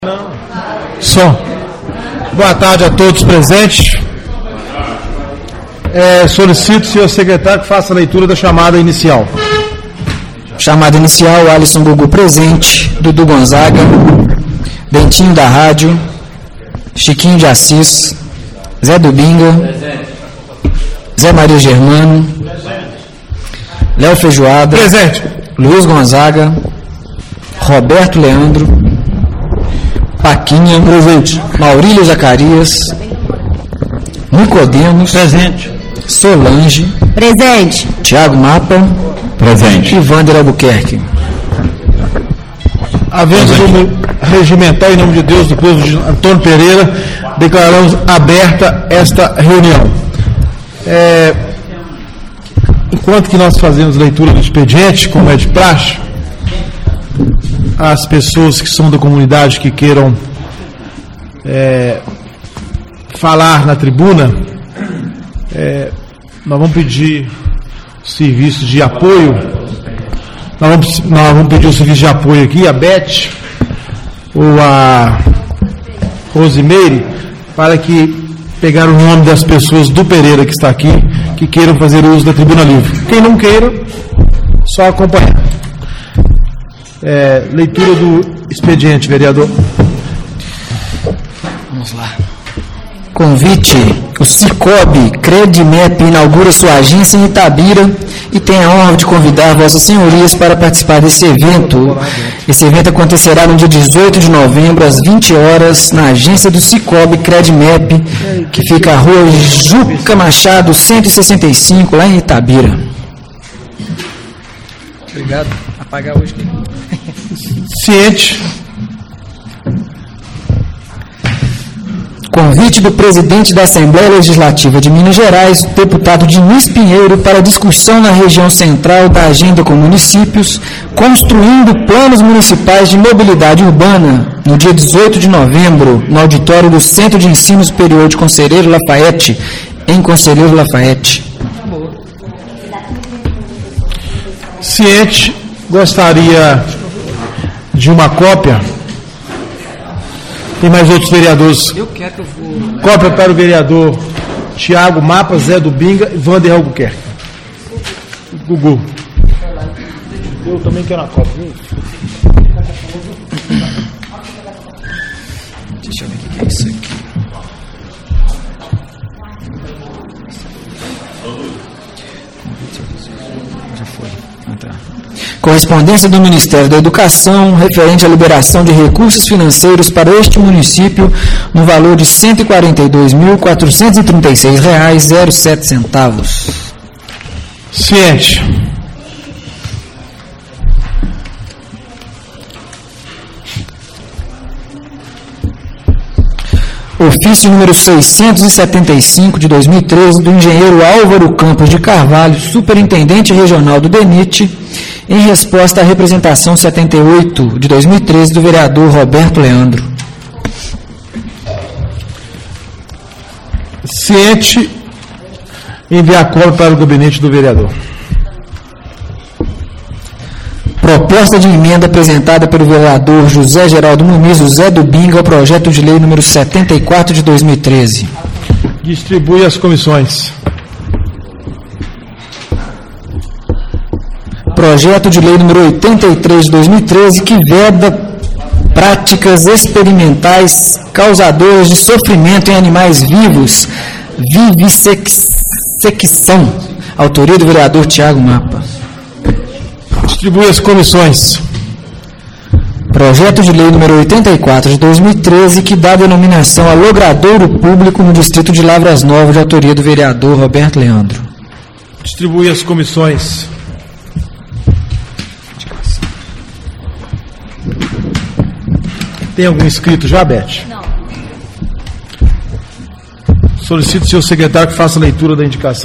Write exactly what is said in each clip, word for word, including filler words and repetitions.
Não. Som. Boa tarde a todos presentes. É, solicito, senhor secretário, que faça a leitura da chamada inicial. Chamada inicial, Alisson Gugu presente, Dudu Gonzaga, Bentinho da Rádio, Chiquinho de Assis, Zé do Binga, Zé Maria Germano, Léo Feijoada, presente. Luiz Gonzaga, Roberto Leandro, Paquinha, presente. Maurílio Zacarias, Nicodemos, presente. Solange, presente. Tiago Mapa, presente. E Wander Albuquerque. Havendo número regimental, em nome de Deus, do povo de Antônio Pereira, declaramos aberta esta reunião. É, enquanto que nós fazemos leitura do expediente, como é de praxe, as pessoas que são da comunidade que queiram é, falar na tribuna, é, nós vamos pedir serviço de apoio, nós vamos, nós vamos pedir o serviço de apoio aqui, a Beth ou a Rosimeire, para que pegar o nome das pessoas do Pereira que está aqui, que queiram fazer uso da tribuna livre. Quem não queira, só acompanhar. É, leitura do expediente, vereador. Vamos lá. Convite: o Cicobi Credimep inaugura sua agência em Itabira e tem a honra de convidar vossas senhorias para participar desse evento. Esse evento acontecerá no dia dezoito de novembro, às vinte horas, na agência do Cicobi Credimep, que fica à rua Juca Machado, cento e sessenta e cinco, lá em Itabira. Obrigado. Apagar hoje. Ciente. Convite do presidente da Assembleia Legislativa de Minas Gerais, deputado Diniz Pinheiro, para discussão na região central da agenda com municípios, construindo planos municipais de mobilidade urbana, no dia dezoito de novembro, no auditório do Centro de Ensino Superior de Conselheiro Lafayette, em Conselheiro Lafayette. Ciente, gostaria de uma cópia. Tem mais outros vereadores. Eu quero que eu vou... Cópia para o vereador Tiago Mapa, Zé do Binga e Wander Albuquerque. Gugu. Eu também quero uma cópia. Deixa eu ver o que é isso aqui. Já foi. Entrar. Correspondência do Ministério da Educação referente à liberação de recursos financeiros para este município no valor de cento e quarenta e dois mil, quatrocentos e trinta e seis reais e zero sete centavos. Ciente. Ofício número seiscentos e setenta e cinco de dois mil e treze do engenheiro Álvaro Campos de Carvalho, superintendente regional do DENIT, em resposta à representação setenta e oito de dois mil e treze do vereador Roberto Leandro. Ciente, enviar cópia para o gabinete do vereador. Proposta de emenda apresentada pelo vereador José Geraldo Muniz, Zé do Binga, ao projeto de lei número setenta e quatro de dois mil e treze. Distribui às comissões. Projeto de lei número oitenta e três de dois mil e treze, que veda práticas experimentais causadoras de sofrimento em animais vivos, vivissecção. Autoria do vereador Tiago Mapa. Distribui às comissões. Projeto de lei número oitenta e quatro de dois mil e treze, que dá denominação a logradouro público no distrito de Lavras Novas, de autoria do vereador Roberto Leandro. Distribui às comissões. Tem algum inscrito já, Beth? Não. Solicito, senhor secretário, que faça a leitura da indicação.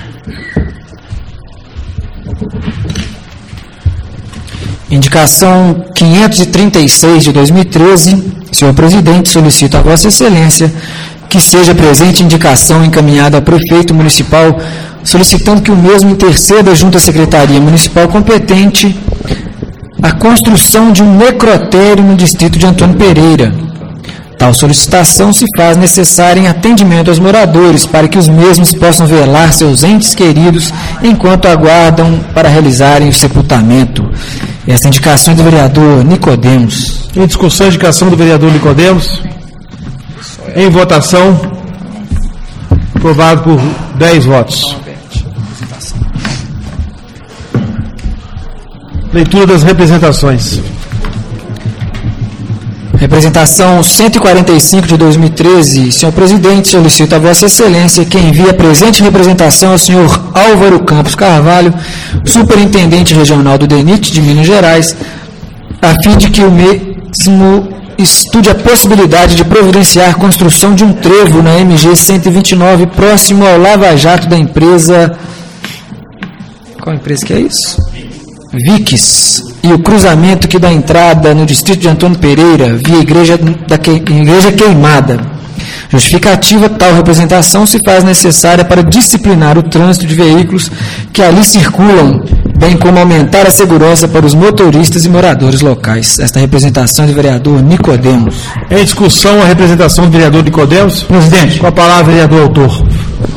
Indicação quinhentos e trinta e seis de dois mil e treze, senhor presidente, solicito a vossa excelência que seja presente indicação encaminhada ao prefeito municipal, solicitando que o mesmo interceda junto à secretaria municipal competente a construção de um necrotério no distrito de Antônio Pereira. Tal solicitação se faz necessária em atendimento aos moradores, para que os mesmos possam velar seus entes queridos enquanto aguardam para realizarem o sepultamento. Esta indicação é do vereador Nicodemos. Em discussão, a indicação do vereador Nicodemos. Em votação, aprovado por dez votos. Leitura das representações. Representação cento e quarenta e cinco de dois mil e treze. Senhor presidente, solicito a Vossa Excelência que envie a presente representação ao senhor Álvaro Campos Carvalho, superintendente regional do DENIT de Minas Gerais, a fim de que o mesmo estude a possibilidade de providenciar a construção de um trevo na M G cento e vinte e nove, próximo ao Lava Jato da empresa... Qual empresa que é isso? Vix, e o cruzamento que dá entrada no distrito de Antônio Pereira, via Igreja, da que, Igreja Queimada. Justificativa, tal representação se faz necessária para disciplinar o trânsito de veículos que ali circulam, bem como aumentar a segurança para os motoristas e moradores locais. Esta representação é do vereador Nicodemos. Em discussão, a representação do vereador Nicodemos. Presidente. Com a palavra, vereador autor.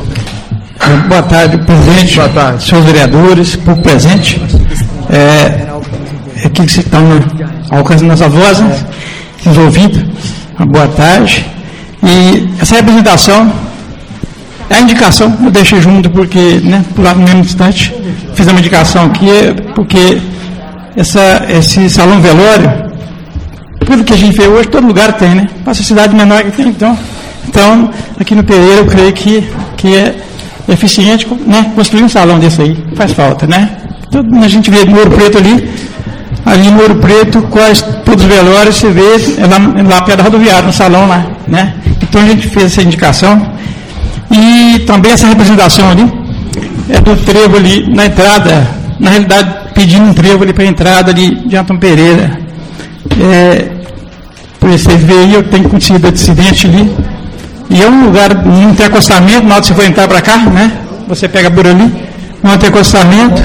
Boa tarde, presidente. Boa tarde. Senhores vereadores, por presente. É, aqui que estão ao alcance da nossa voz, né, os ouvintes, boa tarde. E essa representação é a indicação, eu deixei junto porque, né, por lá no mesmo instante, fiz uma indicação aqui, porque essa, esse salão velório, tudo que a gente vê hoje, todo lugar tem, né? Passa a cidade menor que tem, então, então aqui no Pereira eu creio que, que é eficiente, né, construir um salão desse aí, faz falta, né? Então, a gente vê no Ouro Preto ali, ali no Ouro Preto, quase todos os velórios, você vê é lá, lá perto da rodoviária, no salão lá, né? Então a gente fez essa indicação. E também essa representação ali é do trevo ali na entrada, na realidade pedindo um trevo ali para a entrada ali de Antônio Pereira. É, por você ver aí, eu tenho acontecido acidente ali. E é um lugar, não tem acostamento, na hora que você for entrar para cá, né? Você pega por ali, não tem acostamento.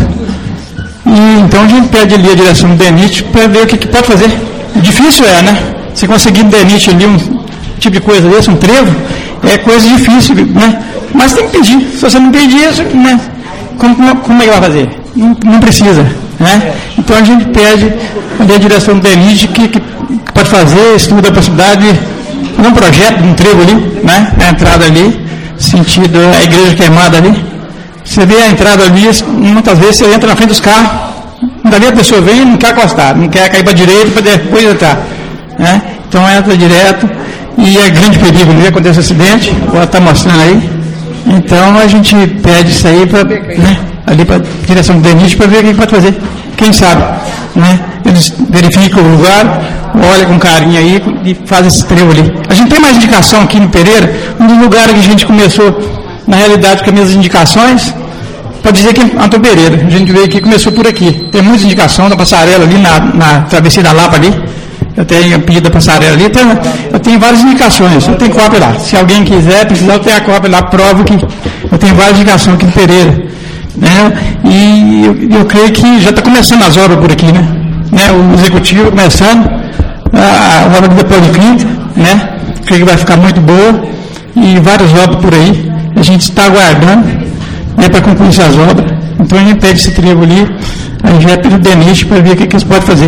E então a gente pede ali a direção do DENIT para ver o que, que pode fazer. Difícil é, né? Se conseguir no DENIT ali um tipo de coisa desse, um trevo, é coisa difícil, né? Mas tem que pedir. Se você não pedir, né? Como, como é que vai fazer? Não, não precisa, né? Então a gente pede ali a direção do DENIT que, que, que pode fazer, estuda a possibilidade de fazer um projeto de um trevo ali, né? A entrada ali, sentido a Igreja Queimada ali. Você vê a entrada ali, muitas vezes você entra na frente dos carros, dali a pessoa vem e não quer acostar, não quer cair para a direita para depois entrar, né? Então entra direto e é grande perigo, não acontece acidente, ela está mostrando aí. Então a gente pede isso aí para, né, ali para a direção do DENIT para ver o que pode fazer, quem sabe, né? Eles verificam o lugar, olham com carinho aí e fazem esse trevo ali. A gente tem mais indicação aqui no Pereira, um dos lugares que a gente começou. Na realidade, com as minhas indicações, pode dizer que é Antônio Pereira. A gente veio aqui, começou por aqui. Tem muitas indicações da passarela ali, na, na travessia da Lapa ali. Eu tenho pedido da passarela ali. Então, eu tenho várias indicações. Eu tenho cópia lá. Se alguém quiser, precisar, eu tenho a cópia lá. Prova que eu tenho várias indicações aqui no Pereira. Né? E eu, eu creio que já está começando as obras por aqui, né? né? O executivo começando a, a obra da Policlínica, né? Creio que vai ficar muito boa. E várias obras por aí. A gente está aguardando, né, para concluir essas obras. Então a gente pede esse trevo ali, a gente vai pedir o DENIT para ver o que, que eles podem fazer.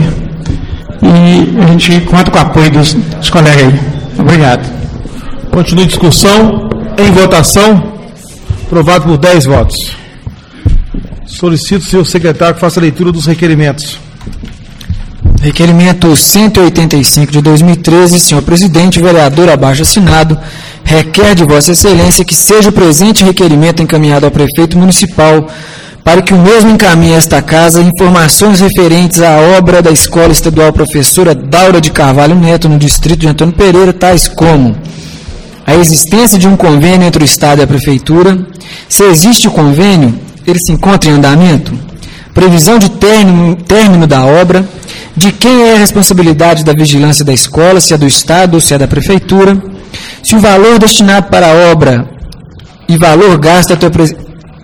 E a gente conta com o apoio dos, dos colegas aí. Obrigado. Continua a discussão. Em votação. Aprovado por dez votos. Solicito o senhor secretário que faça a leitura dos requerimentos. Requerimento cento e oitenta e cinco de dois mil e treze, senhor presidente, vereador abaixo assinado, requer de Vossa Excelência que seja o presente requerimento encaminhado ao prefeito municipal para que o mesmo encaminhe a esta casa informações referentes à obra da Escola Estadual Professora Daura de Carvalho Neto, no distrito de Antônio Pereira, tais como a existência de um convênio entre o Estado e a Prefeitura, se existe o convênio, ele se encontra em andamento, previsão de término, término da obra, de quem é a responsabilidade da vigilância da escola, se é do Estado ou se é da Prefeitura, se o valor destinado para a obra e valor gasto até o,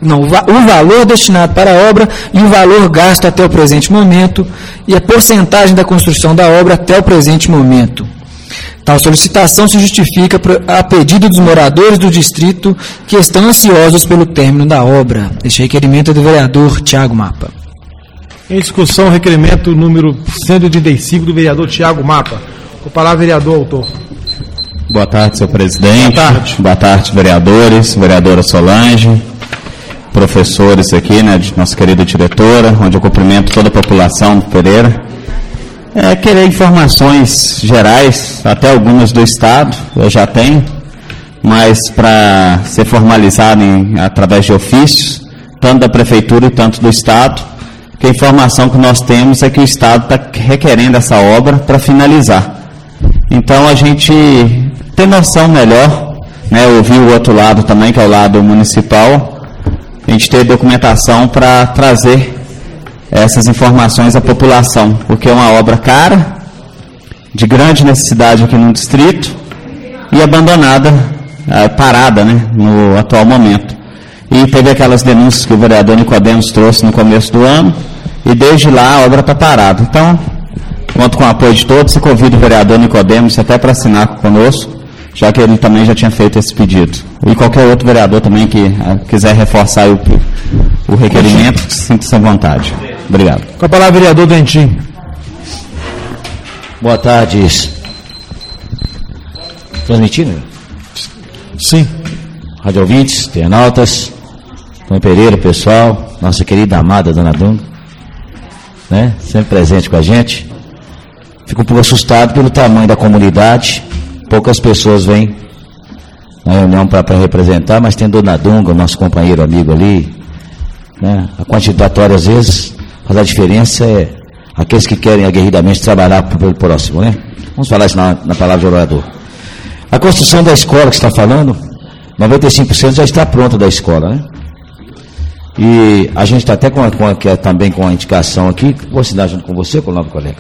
não, o valor destinado para a obra e o valor gasto até o presente momento e a porcentagem da construção da obra até o presente momento. Tal solicitação se justifica a pedido dos moradores do distrito que estão ansiosos pelo término da obra. Este requerimento é do vereador Tiago Mapa. Em discussão, requerimento número cento e oitenta e cinco do vereador Tiago Mapa. Com a palavra, vereador autor. Boa tarde, senhor presidente. Boa tarde. Boa tarde, vereadores, vereadora Solange, professores aqui, né, de nossa querida diretora, onde eu cumprimento toda a população do Pereira. É, querer informações gerais, até algumas do Estado, eu já tenho, mas para ser formalizado em, através de ofícios, tanto da Prefeitura e tanto do Estado, que a informação que nós temos é que o Estado está requerendo essa obra para finalizar. Então, a gente tem noção melhor, né, ouvir o outro lado também, que é o lado municipal, a gente ter documentação para trazer essas informações à população, porque é uma obra cara, de grande necessidade aqui no distrito, e abandonada, parada, né, no atual momento. E teve aquelas denúncias que o vereador Nicodemos trouxe no começo do ano, e desde lá a obra está parada. Então, conto com o apoio de todos e convido o vereador Nicodemos até para assinar conosco, já que ele também já tinha feito esse pedido. E qualquer outro vereador também que uh, quiser reforçar o, o requerimento, sinta-se à vontade. Obrigado. Com a palavra, vereador Dentinho. Boa tarde. Transmitindo? Sim. Rádio ouvintes, internautas, Tom Pereira, pessoal, nossa querida amada Dona Dunga, né? Sempre presente com a gente. Fico um pouco assustado pelo tamanho da comunidade. Poucas pessoas vêm na reunião para representar, mas tem Dona Dunga, nosso companheiro amigo ali, né? A quantitatória às vezes faz a diferença, é aqueles que querem aguerridamente trabalhar pelo próximo, né? Vamos falar isso na, na palavra do orador. A construção da escola que você está falando, noventa e cinco por cento já está pronta da escola, né? E a gente está até com, a, com a, que é também com a indicação aqui, vou assinar junto com você, com o novo colega.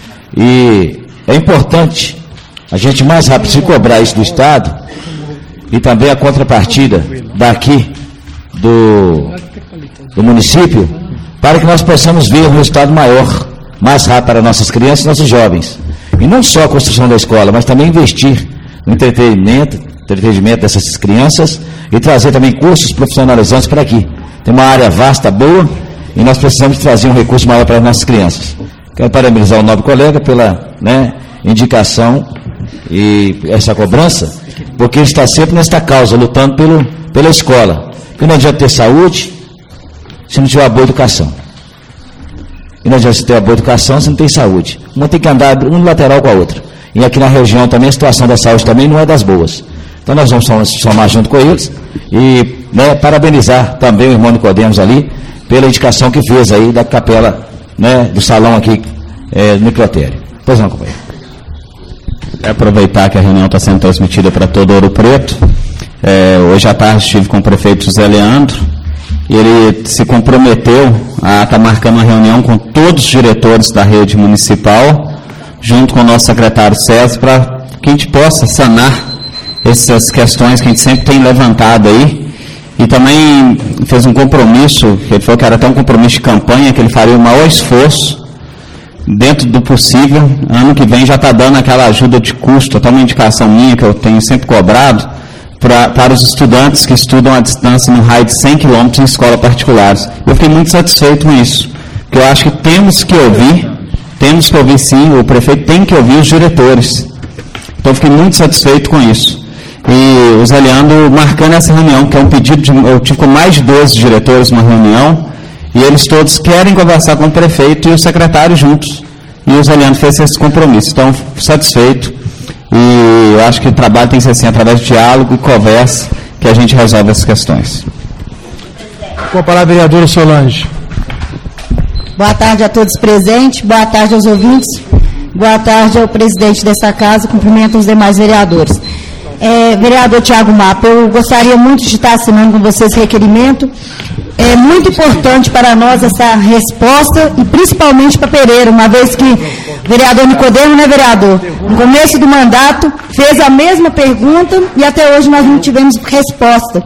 E é importante a gente mais rápido se cobrar isso do Estado e também a contrapartida daqui do, do município, para que nós possamos ver um resultado maior, mais rápido para nossas crianças e nossos jovens. E não só a construção da escola, mas também investir no entretenimento, entretenimento dessas crianças e trazer também cursos profissionalizantes para aqui. Tem uma área vasta, boa, e nós precisamos trazer um recurso maior para as nossas crianças. Quero parabenizar o nobre colega pela, né, indicação e essa cobrança, porque ele está sempre nesta causa, lutando pelo, pela escola. Porque não adianta ter saúde se não tiver uma boa educação. E não adianta ter uma boa educação se não tem saúde. Uma tem que andar um lateral com a outra. E aqui na região também a situação da saúde também não é das boas. Então nós vamos somar junto com eles e, né, parabenizar também o irmão Nicodemos ali pela indicação que fez aí da capela, né, do salão aqui é, no Necrotério. Pois não, companheiro. É aproveitar que a reunião está sendo transmitida para todo Ouro Preto. É, hoje à tarde estive com o prefeito José Leandro e ele se comprometeu a estar tá marcando uma reunião com todos os diretores da rede municipal, junto com o nosso secretário César, para que a gente possa sanar essas questões que a gente sempre tem levantado aí. E também fez um compromisso, que ele falou que era até um compromisso de campanha, que ele faria o maior esforço, dentro do possível. Ano que vem já está dando aquela ajuda de custo, até uma indicação minha que eu tenho sempre cobrado, pra, para os estudantes que estudam à distância no raio de cem quilômetros em escolas particulares. Eu fiquei muito satisfeito com isso, porque eu acho que temos que ouvir, temos que ouvir sim, o prefeito tem que ouvir os diretores. Então eu fiquei muito satisfeito com isso. E o Zé Leandro marcando essa reunião, que é um pedido de, eu tive com mais de doze diretores uma reunião, e eles todos querem conversar com o prefeito e o secretário juntos. E o Zé Leandro fez esse compromisso. Então, satisfeito. E eu acho que o trabalho tem que ser assim, através de diálogo e conversa, que a gente resolve essas questões. Com a palavra, vereadora Solange. Boa tarde a todos presentes, boa tarde aos ouvintes, boa tarde ao presidente dessa casa, cumprimento os demais vereadores. É, vereador Tiago Mapa, eu gostaria muito de estar assinando com vocês esse requerimento. É muito importante para nós essa resposta e principalmente para Pereira, uma vez que o vereador Nicodemo, né, vereador, no começo do mandato fez a mesma pergunta e até hoje nós não tivemos resposta.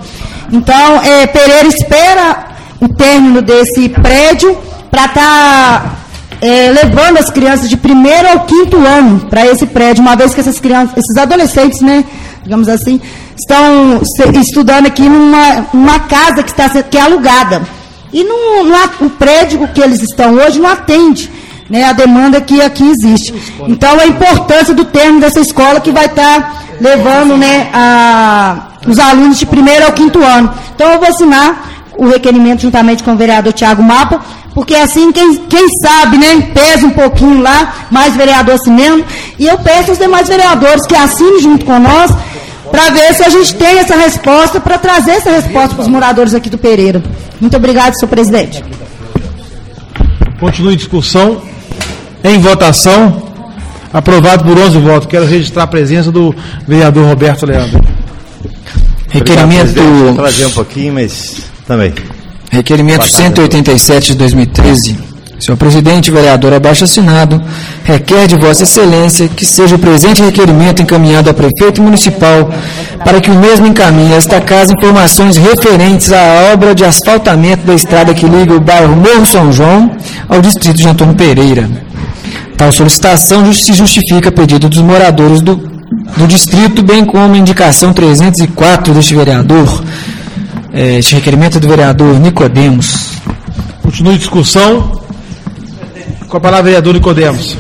Então, é, Pereira espera o término desse prédio para estar tá, é, levando as crianças de primeiro ao quinto ano para esse prédio, uma vez que essas crianças, esses adolescentes, né, digamos assim, estão estudando aqui numa, numa casa que, está, que é alugada. E não, não, o prédio que eles estão hoje não atende, né, a demanda que aqui existe. Então, a importância do término dessa escola que vai estar tá levando, né, a, os alunos de primeiro ao quinto ano. Então, eu vou assinar o requerimento juntamente com o vereador Tiago Mapa, porque assim, quem, quem sabe, né, pesa um pouquinho lá, mais vereador assinando, e eu peço aos demais vereadores que assinem junto com nós, para ver se a gente tem essa resposta, para trazer essa resposta para os moradores aqui do Pereira. Muito obrigado, senhor presidente. Continue a discussão. Em votação, aprovado por onze votos. Quero registrar a presença do vereador Roberto Leandro. Requerimento... Vou trazer um pouquinho, mas também. Requerimento cento e oitenta e sete de dois mil e treze. Senhor presidente, vereador abaixo assinado, requer de Vossa Excelência que seja o presente requerimento encaminhado ao prefeito municipal para que o mesmo encaminhe a esta casa informações referentes à obra de asfaltamento da estrada que liga o bairro Morro São João ao distrito de Antônio Pereira. Tal solicitação se justifica a pedido dos moradores do, do distrito, bem como a indicação trezentos e quatro deste vereador. Este requerimento é do vereador Nicodemos. Continue a discussão. Com a palavra, vereador Nicodemos.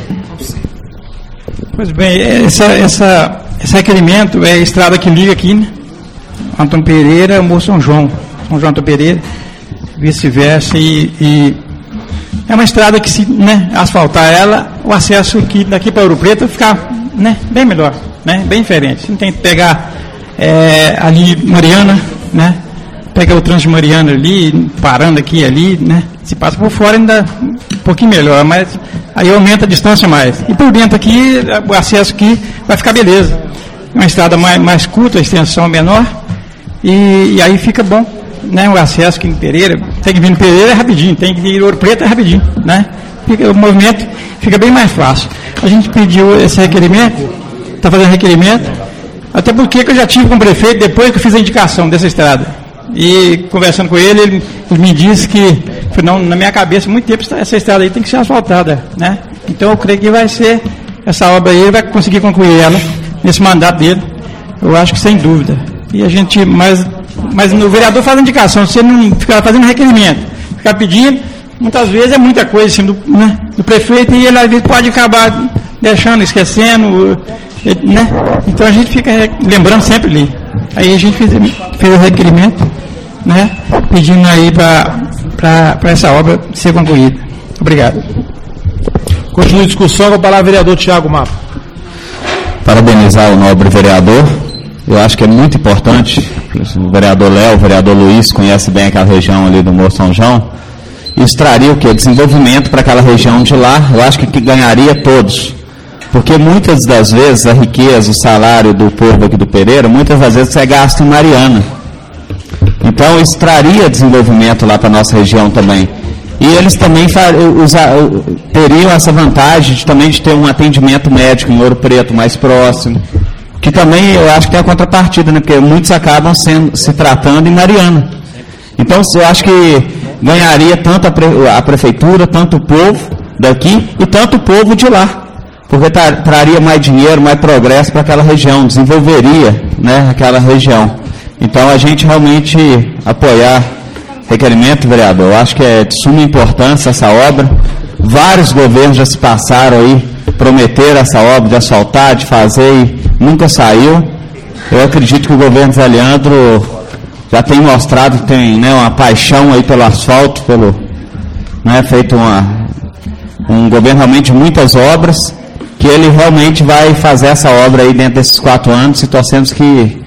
Pois bem, essa, essa, esse requerimento é a estrada que liga aqui, né? Antônio Pereira, Morro São João. São João Antônio Pereira, vice-versa, e, e é uma estrada que, se, né, asfaltar ela, o acesso aqui, daqui para Ouro Preto fica, né, bem melhor, né, bem diferente. Você não tem que pegar é, ali Mariana, né, pega o trânsito de Mariana ali, parando aqui e ali, né, se passa por fora ainda um pouquinho melhor, mas aí aumenta a distância mais. E por dentro aqui, o acesso aqui vai ficar beleza. Uma estrada mais, mais curta, a extensão menor, e, e aí fica bom, né, o acesso aqui em Pereira. Tem que vir no Pereira é rapidinho, tem que ir em Ouro Preto é rapidinho, né? Fica, o movimento fica bem mais fácil. A gente pediu esse requerimento, está fazendo requerimento, até porque eu já tive com o prefeito depois que eu fiz a indicação dessa estrada. E conversando com ele, ele me disse que, não, na minha cabeça, muito tempo essa estrada aí tem que ser asfaltada, né? Então eu creio que vai ser, essa obra aí, ele vai conseguir concluir ela nesse mandato dele, eu acho que sem dúvida. E a gente, mas, mas o vereador faz a indicação, se ele não ficar fazendo requerimento, ficar pedindo, muitas vezes é muita coisa assim, do, né, do prefeito, e ele às vezes pode acabar deixando, esquecendo, né? Então a gente fica lembrando sempre ali. Aí a gente fez, fez o requerimento, né, pedindo aí para essa obra ser concluída. Obrigado. Continua a discussão com a palavra vereador Tiago Mapa. Parabenizar o nobre vereador. Eu acho que é muito importante. O vereador Léo, o vereador Luiz conhece bem aquela região ali do Morro São João. Isso traria o quê? Desenvolvimento para aquela região de lá. Eu acho que, que ganharia todos. Porque muitas das vezes a riqueza, o salário do povo aqui do Pereira, muitas das vezes é gasto em Mariana. Então isso traria desenvolvimento lá para a nossa região também. E eles também usar, teriam essa vantagem de, também de ter um atendimento médico em Ouro Preto mais próximo. Que também eu acho que tem a contrapartida, né? Porque muitos acabam sendo, se tratando em Mariana. Então eu acho que ganharia tanto a, pre, a prefeitura, tanto o povo daqui e tanto o povo de lá. Porque tra, traria mais dinheiro, mais progresso para aquela região, desenvolveria, né, aquela região. Então a gente realmente apoiar requerimento, vereador, eu acho que é de suma importância essa obra. Vários governos já se passaram aí, prometeram essa obra de asfaltar, de fazer e nunca saiu. Eu acredito que o governo Zé Leandro já tem mostrado que tem, né, uma paixão aí pelo asfalto, pelo, né, feito uma, um governo realmente de muitas obras, que ele realmente vai fazer essa obra aí dentro desses quatro anos, e torcemos que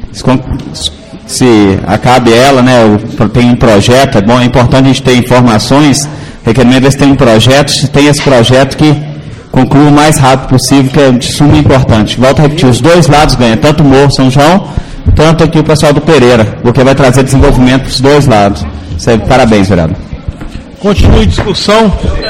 se acabe ela, né, tem um projeto, é bom, é importante a gente ter informações, requerimento eles têm um projeto, se tem esse projeto que conclua o mais rápido possível, que é de suma importante. Volto a repetir, os dois lados ganham, tanto o Morro São João, tanto aqui o pessoal do Pereira, porque vai trazer desenvolvimento para os dois lados. Parabéns, vereador. Continue a discussão.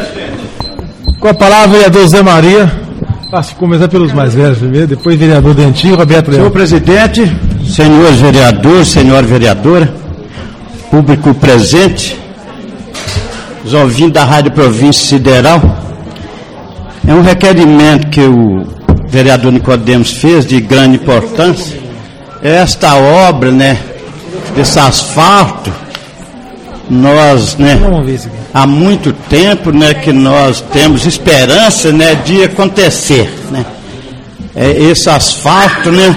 Com a palavra, vereador Zé Maria. Ah, se começar pelos mais velhos primeiro, depois vereador Dentinho, Roberto Leão. Senhor presidente, senhores vereadores, senhora vereadora, público presente, os ouvintes da Rádio Província Sideral, é um requerimento que o vereador Nicodemos fez de grande importância. Esta obra, né, desse asfalto, nós, né, há muito tempo, né, que nós temos esperança, né, de acontecer, né. É, esse asfalto, né,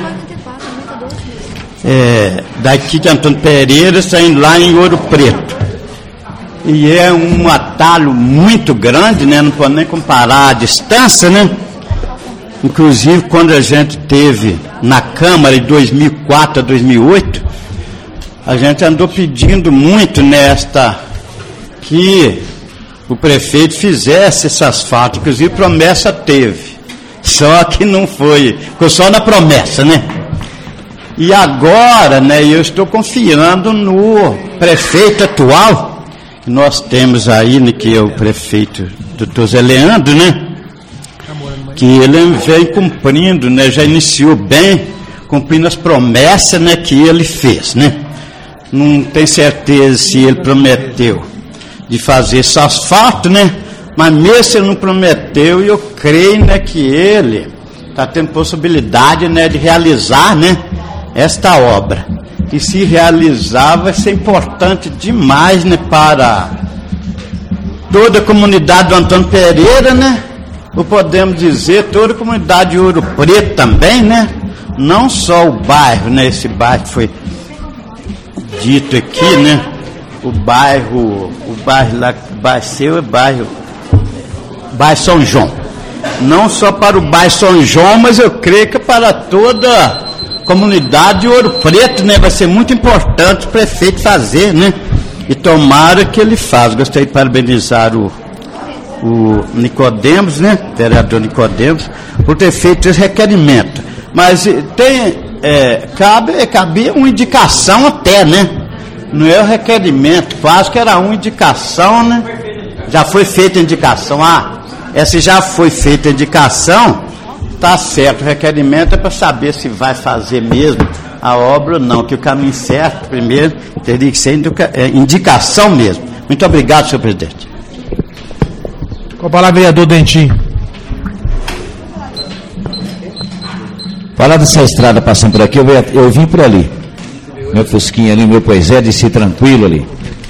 é, daqui de Antônio Pereira, saindo lá em Ouro Preto. E é um atalho muito grande, né, não pode nem comparar a distância, né. Inclusive, quando a gente teve na Câmara de dois mil e quatro a dois mil e oito, a gente andou pedindo muito nesta que o prefeito fizesse esse asfalto, inclusive promessa teve, só que não foi, ficou só na promessa, né? E agora, né, eu estou confiando no prefeito atual, que nós temos aí, né, que é o prefeito doutor Zé Leandro, né? Que ele vem cumprindo, né, já iniciou bem, cumprindo as promessas, né, que ele fez, né? Não tenho certeza se ele prometeu de fazer esse asfalto, né? Mas mesmo se ele não prometeu, eu creio, né, que ele está tendo possibilidade, né, de realizar, né, esta obra. E se realizar, vai ser importante demais, né, para toda a comunidade do Antônio Pereira, né? Ou podemos dizer toda a comunidade de Ouro Preto também, né? Não só o bairro, né? Esse bairro que foi dito aqui, né? O bairro, o bairro lá, o bairro seu é bairro, bairro São João. Não só para o bairro São João, mas eu creio que para toda a comunidade de Ouro Preto, né? Vai ser muito importante o prefeito fazer, né? E tomara que ele faça. Gostaria de parabenizar o, o Nicodemos, né? Vereador Nicodemos, por ter feito esse requerimento. Mas tem, é, cabe, cabe uma indicação até, né? Não é o requerimento, quase que era uma indicação, né? Já foi feita a indicação. Ah, essa já foi feita a indicação, tá certo. O requerimento é para saber se vai fazer mesmo a obra ou não, que o caminho certo, primeiro, teria que ser indica, é, indicação mesmo. Muito obrigado, senhor presidente. Com a palavra, vereador Dentim. Falar dessa estrada passando por aqui, eu, eu vim por ali. Meu fusquinha ali, meu poisé, desci tranquilo ali.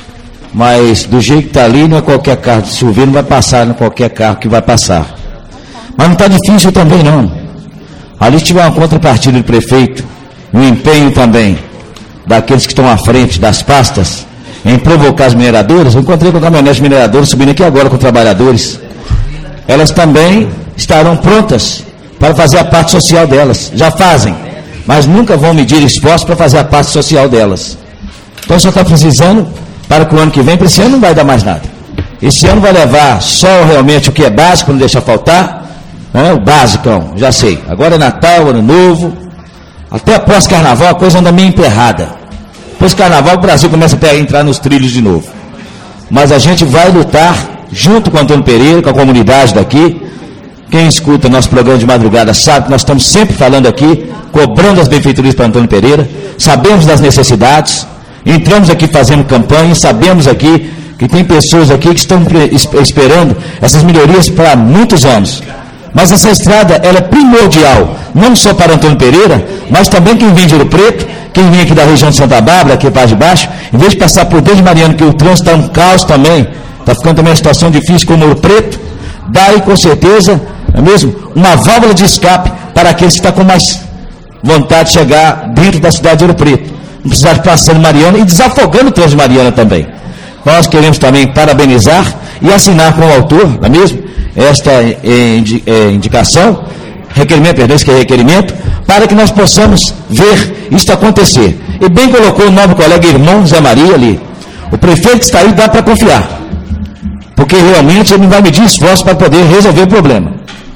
Mas do jeito que está ali, não é qualquer carro, se chover não vai passar, não é qualquer carro que vai passar. Mas não está difícil também não. Ali se tiver uma contrapartida do prefeito, um empenho também daqueles que estão à frente das pastas, em provocar as mineradoras. Eu encontrei com caminhonetes mineradoras subindo aqui agora com trabalhadores. Elas também estarão prontas para fazer a parte social delas. Já fazem, mas nunca vão medir esforço para fazer a parte social delas. Então só está precisando para que o ano que vem, para esse ano não vai dar mais nada. Esse ano vai levar só realmente o que é básico, não deixar faltar, né? O basicão, já sei. Agora é Natal, Ano Novo, até após Carnaval a coisa anda meio emperrada. Depois do Carnaval o Brasil começa até a entrar nos trilhos de novo. Mas a gente vai lutar junto com o Antônio Pereira, com a comunidade daqui. Quem escuta nosso programa de madrugada sabe que nós estamos sempre falando aqui, cobrando as benfeitorias para Antônio Pereira, sabemos das necessidades, entramos aqui fazendo campanha, sabemos aqui que tem pessoas aqui que estão esperando essas melhorias para muitos anos. Mas essa estrada, ela é primordial, não só para Antônio Pereira, mas também quem vem de Ouro Preto, quem vem aqui da região de Santa Bárbara, aqui para de baixo, em vez de passar por dentro de Mariana, que o trânsito está um caos também, está ficando também uma situação difícil como Ouro Preto, dá aí com certeza, não é mesmo, uma válvula de escape para aqueles que estão com mais vontade de chegar dentro da cidade de Ouro Preto. Não precisar de passar em Mariana e desafogando o trânsito de Mariana também. Nós queremos também parabenizar e assinar com o autor, não é mesmo, esta é, é, indicação, requerimento, perdão, esse que é requerimento, para que nós possamos ver isto acontecer. E bem colocou o novo colega irmão Zé Maria ali. O prefeito que está aí dá para confiar, porque realmente ele não vai medir esforço para poder resolver o problema.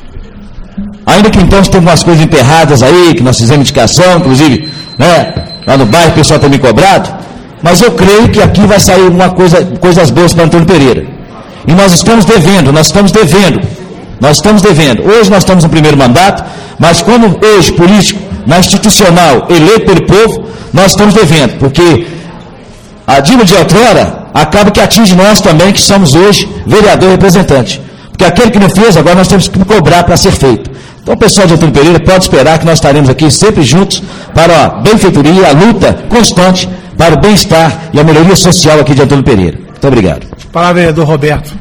Ainda que então tem umas coisas emperradas aí, que nós fizemos indicação, inclusive, né, lá no bairro o pessoal tem me cobrado, mas eu creio que aqui vai sair uma coisa, coisas boas para Antônio Pereira. E nós estamos devendo, nós estamos devendo, nós estamos devendo. Hoje nós estamos no primeiro mandato, mas como hoje político, na institucional, eleito pelo povo, nós estamos devendo, porque a dívida de outrora acaba que atinge nós também, que somos hoje vereador e representante. Porque aquele que não fez, agora nós temos que cobrar para ser feito. Então, o pessoal de Antônio Pereira pode esperar que nós estaremos aqui sempre juntos para a benfeitoria, a luta constante para o bem-estar e a melhoria social aqui de Antônio Pereira. Muito obrigado. Palavra, vereador Roberto.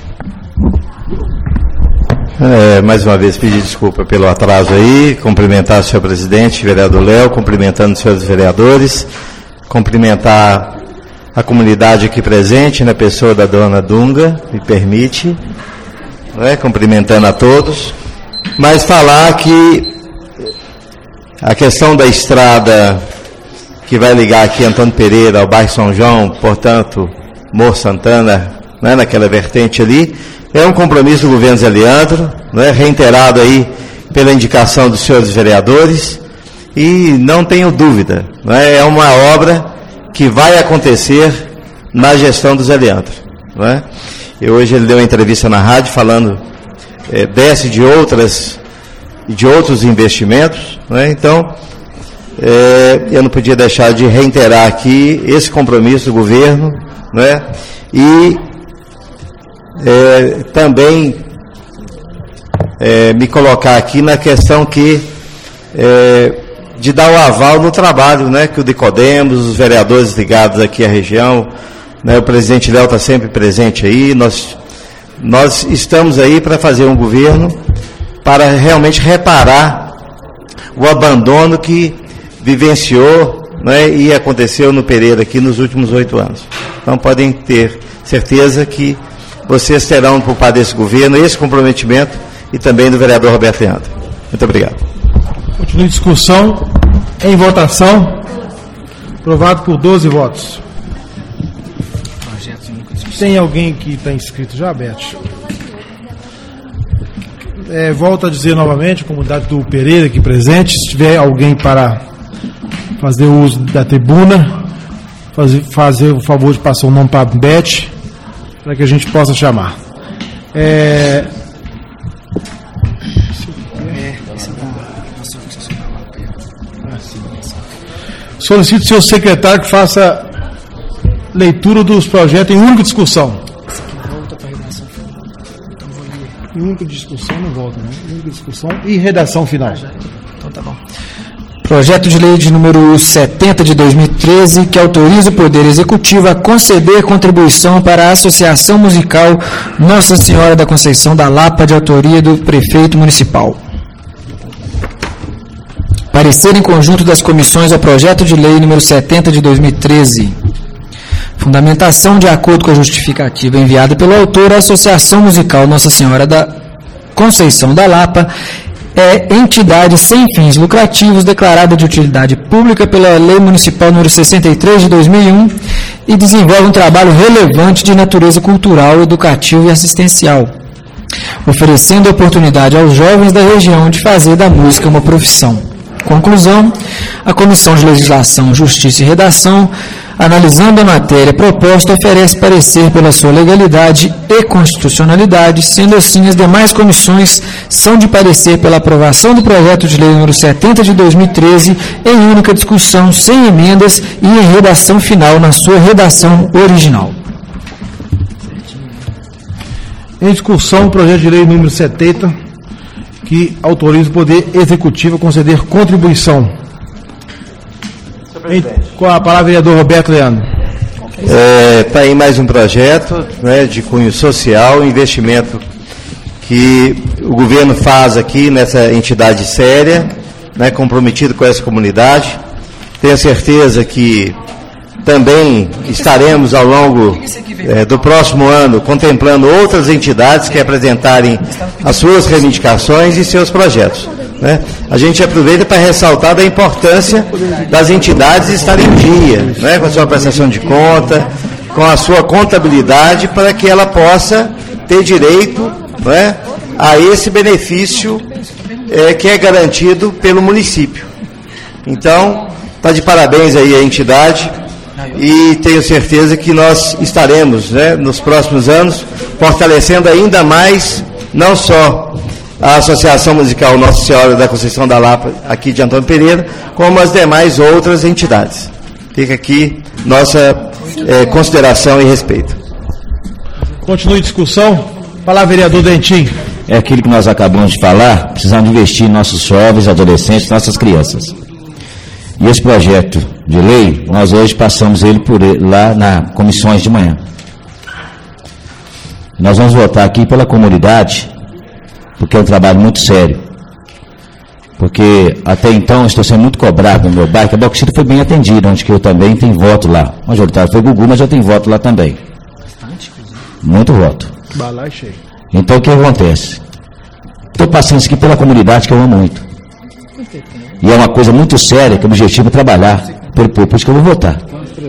É, mais uma vez pedir desculpa pelo atraso aí, cumprimentar o senhor presidente, vereador Léo, cumprimentando os senhores vereadores, cumprimentar a comunidade aqui presente, na pessoa da dona Dunga, me permite, né, cumprimentando a todos, mas falar que a questão da estrada que vai ligar aqui Antônio Pereira ao bairro São João, portanto, Morro Santana, né, naquela vertente ali, é um compromisso do governo Zé Leandro, né, reiterado aí pela indicação dos senhores vereadores, e não tenho dúvida, né, é uma obra que vai acontecer na gestão do Zé Leandro. Né. E hoje ele deu uma entrevista na rádio falando é, desse de outras de outros investimentos, né, então é, eu não podia deixar de reiterar aqui esse compromisso do governo, né, e É, também é, me colocar aqui na questão que é, de dar o aval no trabalho, né, que o Decodemos, os vereadores ligados aqui à região, né, o presidente Léo está sempre presente aí, nós, nós estamos aí para fazer um governo para realmente reparar o abandono que vivenciou, né, e aconteceu no Pereira aqui nos últimos oito anos. Então podem ter certeza que vocês terão por parte desse governo esse comprometimento e também do vereador Roberto Leandro. Muito obrigado. Continua a discussão. Em votação. Aprovado por doze votos. Tem alguém que está inscrito já, Beth? É, volto a dizer novamente, a comunidade do Pereira aqui presente, se tiver alguém para fazer uso da tribuna, fazer, fazer o favor de passar o nome para a Beth, para que a gente possa chamar. É... Solicito ao seu secretário que faça leitura dos projetos em única discussão. Em única discussão não volta, né? Em única discussão e redação final. Então tá bom. Projeto de lei de número setenta de dois mil e treze, que autoriza o Poder Executivo a conceder contribuição para a Associação Musical Nossa Senhora da Conceição da Lapa, de autoria do Prefeito Municipal. Parecer em conjunto das comissões ao projeto de lei número setenta de dois mil e treze. Fundamentação: de acordo com a justificativa enviada pelo autor, a Associação Musical Nossa Senhora da Conceição da Lapa é entidade sem fins lucrativos declarada de utilidade pública pela Lei Municipal número sessenta e três de dois mil e um e desenvolve um trabalho relevante de natureza cultural, educativo e assistencial, oferecendo oportunidade aos jovens da região de fazer da música uma profissão. Conclusão: a Comissão de Legislação, Justiça e Redação, analisando a matéria proposta, oferece parecer pela sua legalidade e constitucionalidade. Sendo assim, as demais comissões são de parecer pela aprovação do projeto de lei número setenta de dois mil e treze em única discussão, sem emendas e em redação final na sua redação original. Em discussão, o projeto de lei número setenta, que autoriza o Poder Executivo a conceder contribuição. Em, com a palavra, vereador Roberto Leandro. Está é, aí mais um projeto, né, de cunho social, investimento que o governo faz aqui nessa entidade séria, né, comprometido com essa comunidade. Tenho certeza que também estaremos ao longo é, do próximo ano contemplando outras entidades que apresentarem as suas reivindicações e seus projetos. Né? A gente aproveita para ressaltar da importância das entidades estarem em dia, né, com a sua prestação de conta, com a sua contabilidade, para que ela possa ter direito, né, a esse benefício é, que é garantido pelo município. Então, está de parabéns aí a entidade e tenho certeza que nós estaremos, né, nos próximos anos fortalecendo ainda mais, não só a Associação Musical Nossa Senhora da Conceição da Lapa, aqui de Antônio Pereira, como as demais outras entidades. Fica aqui nossa é, consideração e respeito. Continue a discussão. Palavra, vereador Dentinho. É aquilo que nós acabamos de falar, precisamos investir em nossos jovens, adolescentes, nossas crianças. E esse projeto de lei, nós hoje passamos ele por ele, lá na comissões de manhã. Nós vamos votar aqui pela comunidade, porque é um trabalho muito sério. Porque até então estou sendo muito cobrado no meu bairro, que a Bauxita foi bem atendida, onde que eu também tenho voto lá. O majoritário foi Gugu, mas eu tenho voto lá também. Muito voto. Balai cheio. Então o que acontece? Estou passando isso aqui pela comunidade que eu amo muito. E é uma coisa muito séria, que o objetivo é trabalhar pelo povo, por isso que eu vou votar.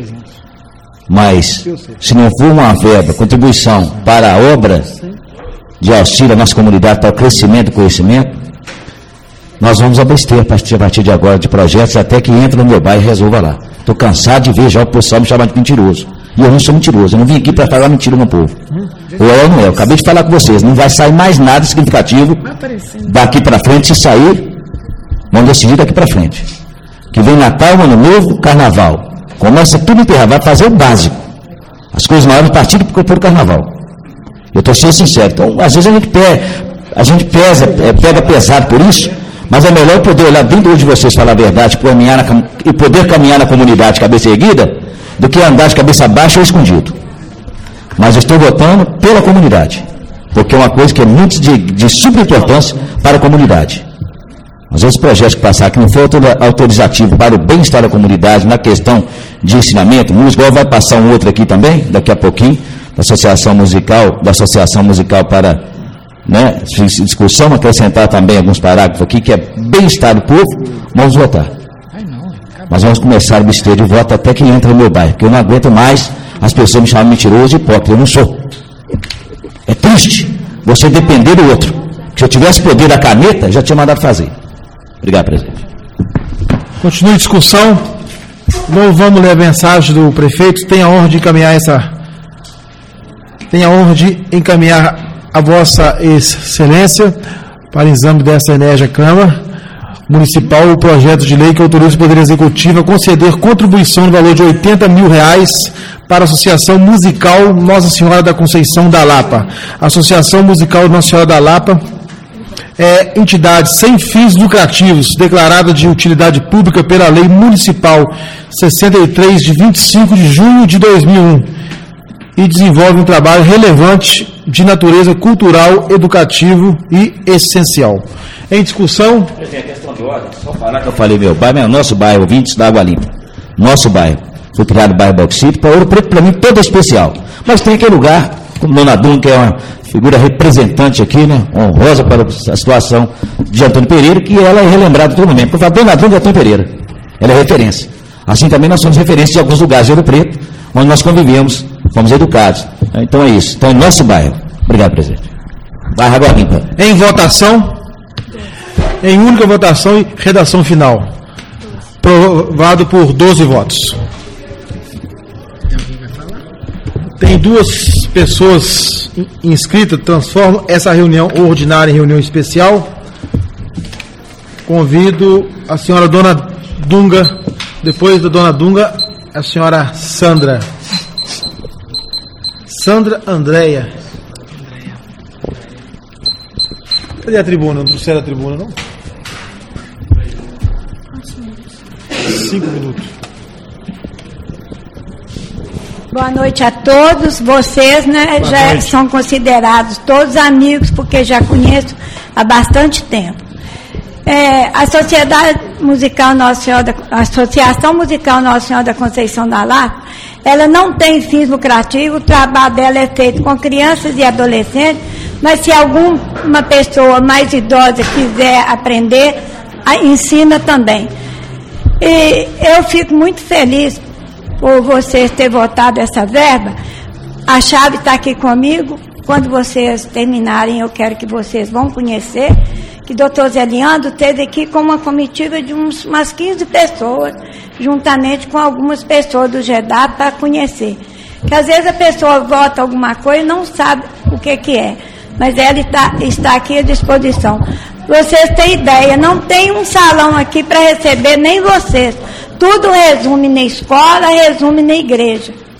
Mas, se não for uma verba, contribuição para a obra de auxílio à nossa comunidade, para o crescimento e conhecimento, nós vamos abster a partir de agora de projetos até que entre no meu bairro e resolva lá. Estou cansado de ver já o pessoal me chamando de mentiroso. E eu não sou mentiroso, eu não vim aqui para falar mentira no povo. Ou é ou não é, eu acabei de falar com vocês, não vai sair mais nada significativo daqui para frente. Se sair, vamos decidir daqui para frente. Que vem Natal, Ano Novo, Carnaval. Começa tudo enterrar, vai fazer o básico. As coisas maiores partindo pelo Carnaval. Eu estou sendo sincero. Então, às vezes a gente pega, a gente pesa, pega pesado por isso, mas é melhor poder olhar dentro de vocês, falar a verdade, caminhar na, e poder caminhar na comunidade cabeça erguida, do que andar de cabeça baixa ou escondido. Mas eu estou votando pela comunidade, porque é uma coisa que é muito de, de super importância para a comunidade. Às vezes projetos que passaram que não foi autorizativo para o bem-estar da comunidade, na questão de ensinamento, música, igual vai passar um outro aqui também, daqui a pouquinho, da Associação Musical, da Associação Musical para, né, discussão, acrescentar também alguns parágrafos aqui, que é bem-estar do povo, vamos votar. Mas vamos começar a abster de voto até que entre no meu bairro, porque eu não aguento mais as pessoas me chamam de mentiroso e hipócrita, eu não sou. É triste você depender do outro. Se eu tivesse poder da caneta, já tinha mandado fazer. Obrigado, presidente. Continue a discussão. Não vamos ler a mensagem do prefeito. Tem a honra de encaminhar essa. Tem a honra de encaminhar a vossa excelência para exame dessa enérgica Câmara Municipal o projeto de lei que autoriza o Poder Executivo a conceder contribuição no valor de oitenta mil reais para a Associação Musical Nossa Senhora da Conceição da Lapa. A Associação Musical Nossa Senhora da Lapa é entidade sem fins lucrativos, declarada de utilidade pública pela Lei Municipal sessenta e três, de vinte e cinco de junho de dois mil e um, e desenvolve um trabalho relevante de natureza cultural, educativo e essencial. Em discussão... Presidente, questão de ordem, só falar que eu falei meu bairro, é nosso bairro, ouvintes da Água Limpa. Nosso bairro. Foi criado o bairro Bauxita, para Ouro Preto, para mim, todo é especial. Mas tem aquele lugar, como Dona Dum, que é uma figura representante aqui, né, honrosa para a situação de Antônio Pereira, que ela é relembrada todo momento. Por favor, Dona Dum de Antônio Pereira. Ela é referência. Assim também nós somos referência de alguns lugares de Ouro Preto, onde nós convivemos, fomos educados. Então é isso. Então é nosso bairro. Obrigado, presidente. Bairro Água Limpa. Em votação, em única votação e redação final. Aprovado por doze votos. Tem duas pessoas inscritas, transformam essa reunião ordinária em reunião especial. Convido a senhora Dona Dunga, depois da Dona Dunga, a senhora Sandra. Sandra Andréia. Cadê a tribuna? Não trouxeram a tribuna, não? Cinco minutos. Boa noite a todos. Vocês, né, Boa já noite. são considerados todos amigos, porque já conheço há bastante tempo. É, a Sociedade Musical Nossa Senhora, da, a Associação Musical Nossa Senhora da Conceição da Lapa, ela não tem fins lucrativos, o trabalho dela é feito com crianças e adolescentes, mas se alguma pessoa mais idosa quiser aprender, a, ensina também. E eu fico muito feliz por vocês terem votado essa verba. A chave está aqui comigo. Quando vocês terminarem, eu quero que vocês vão conhecer que o doutor Zé Leandro esteve aqui com uma comitiva de uns, umas quinze pessoas, juntamente com algumas pessoas do G E D A P, para conhecer. Que às vezes a pessoa vota alguma coisa e não sabe o que, que é, mas ela está, está aqui à disposição. Vocês têm ideia, não tem um salão aqui para receber nem vocês. Tudo resume na escola, resume na igreja.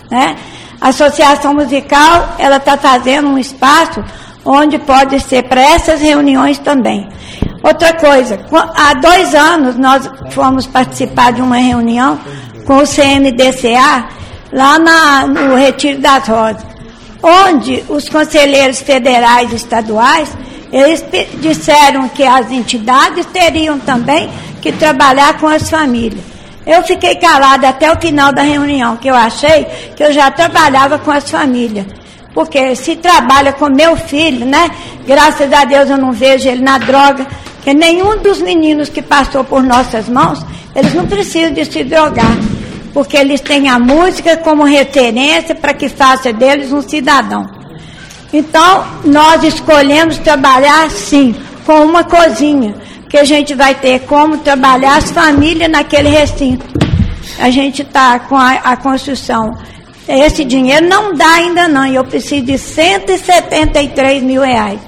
né? A Associação Musical, ela está fazendo um espaço onde pode ser para essas reuniões também. Outra coisa, há dois anos nós fomos participar de uma reunião com o C M D C A, lá na, no Retiro das Rosas, onde os conselheiros federais e estaduais, eles disseram que as entidades teriam também que trabalhar com as famílias. Eu fiquei calada até o final da reunião, que eu achei que eu já trabalhava com as famílias. Porque se trabalha com meu filho, né? Graças a Deus eu não vejo ele na droga, que nenhum dos meninos que passou por nossas mãos, eles não precisam de se drogar, porque eles têm a música como referência para que faça deles um cidadão. Então, nós escolhemos trabalhar, sim, com uma cozinha, que a gente vai ter como trabalhar as famílias naquele recinto. A gente está com a, a construção. Esse dinheiro não dá ainda não, e eu preciso de cento e setenta e três mil reais.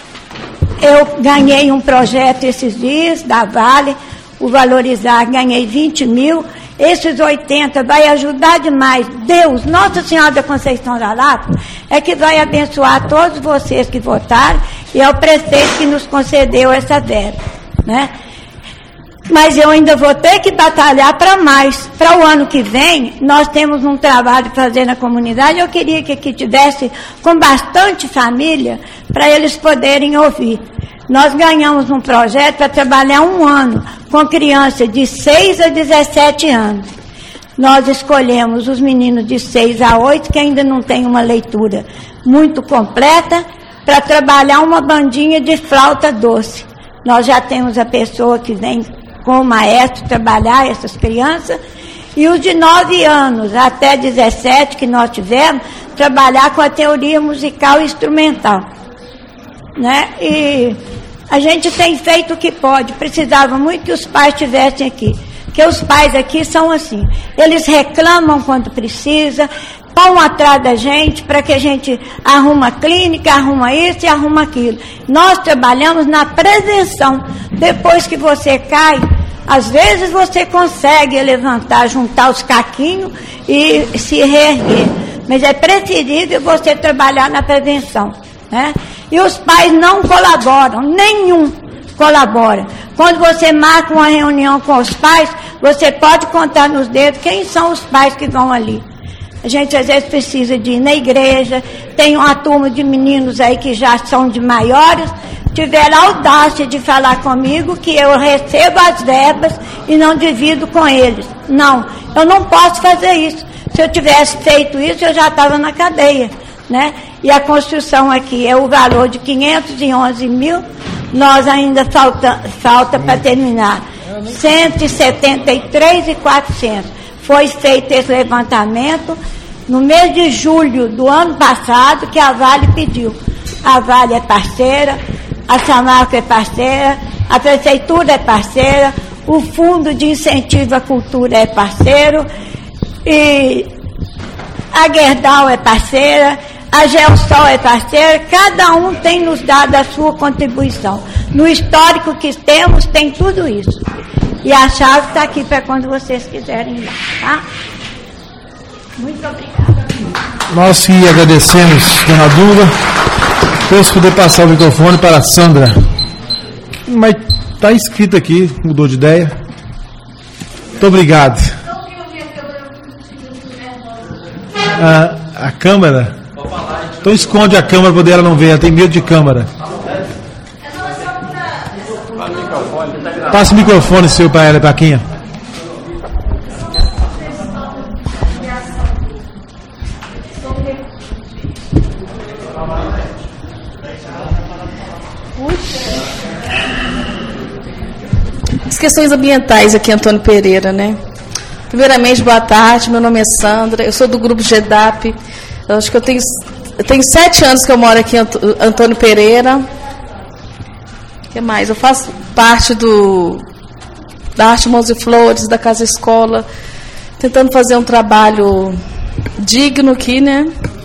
Eu ganhei um projeto esses dias, da Vale, o Valorizar, ganhei vinte mil, esses oitenta vai ajudar demais. Deus, Nossa Senhora da Conceição da Lapa, é que vai abençoar todos vocês que votaram, e é o prefeito que nos concedeu essa verba, né? Mas eu ainda vou ter que batalhar para mais. Para o ano que vem, nós temos um trabalho para fazer na comunidade. Eu queria que aqui tivesse com bastante família, para eles poderem ouvir. Nós ganhamos um projeto para trabalhar um ano com crianças de seis a dezessete anos. Nós escolhemos os meninos de seis a oito, que ainda não têm uma leitura muito completa, para trabalhar uma bandinha de flauta doce. Nós já temos a pessoa que vem com o maestro trabalhar essas crianças, e os de nove anos até dezessete que nós tivemos, trabalhar com a teoria musical e instrumental, né? E a gente tem feito o que pode. Precisava muito que os pais estivessem aqui, porque os pais aqui são assim, eles reclamam quando precisa, vão atrás da gente para que a gente arruma a clínica, arruma isso e arruma aquilo. Nós trabalhamos na prevenção. Depois que você cai, às vezes você consegue levantar, juntar os caquinhos e se reerguer. Mas é preferível você trabalhar na prevenção, né? E os pais não colaboram, nenhum colabora. Quando você marca uma reunião com os pais, você pode contar nos dedos quem são os pais que vão ali. A gente às vezes precisa de ir na igreja, tem uma turma de meninos aí que já são de maiores, tiveram a audácia de falar comigo que eu recebo as verbas e não divido com eles. Não, eu não posso fazer isso. Se eu tivesse feito isso, eu já estava na cadeia, né? E a construção aqui é o valor de quinhentos e onze mil, nós ainda falta, falta para terminar cento e setenta e três mil e quatrocentos. Foi feito esse levantamento no mês de julho do ano passado, que a Vale pediu. A Vale é parceira, a Samarco é parceira, a Prefeitura é parceira, o Fundo de Incentivo à Cultura é parceiro, e a Gerdau é parceira, a Geosol é parceira, cada um tem nos dado a sua contribuição. No histórico que temos, tem tudo isso. E a chave está aqui para quando vocês quiserem ir lá, tá? Muito obrigada. Nós que agradecemos, dona Dunga. Posso poder passar o microfone para a Sandra. Mas está escrito aqui, mudou de ideia. Muito obrigado. A, a câmera? Então esconde a câmera para poder ela não ver, ela tem medo de câmera. Passa o microfone seu para ela, Paquinha. As questões ambientais aqui, Antônio Pereira, né? Primeiramente, boa tarde, meu nome é Sandra, eu sou do grupo G E D A P, eu acho que eu tenho, eu tenho sete anos que eu moro aqui em Antônio Pereira. O que mais? Eu faço parte do, da Arte Mãos e Flores, da Casa Escola, tentando fazer um trabalho digno aqui, né?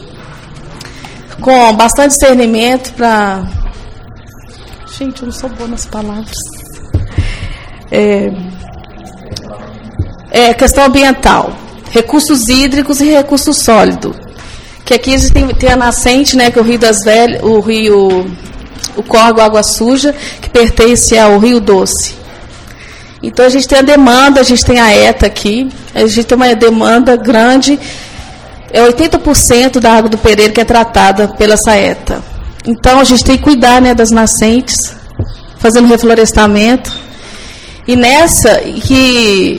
Com bastante discernimento para... Gente, eu não sou boa nas palavras. É, é questão ambiental. recursos hídricos e recursos sólidos. Que aqui a gente tem, tem a nascente, né, que é o Rio das Velhas, o rio, o córrego Água Suja, que pertence ao Rio Doce. Então a gente tem a demanda, a gente tem a ETA aqui, a gente tem uma demanda grande, é oitenta por cento da água do Pereira que é tratada pela Saeta. Então a gente tem que cuidar, né, das nascentes, fazendo reflorestamento. E nessa que,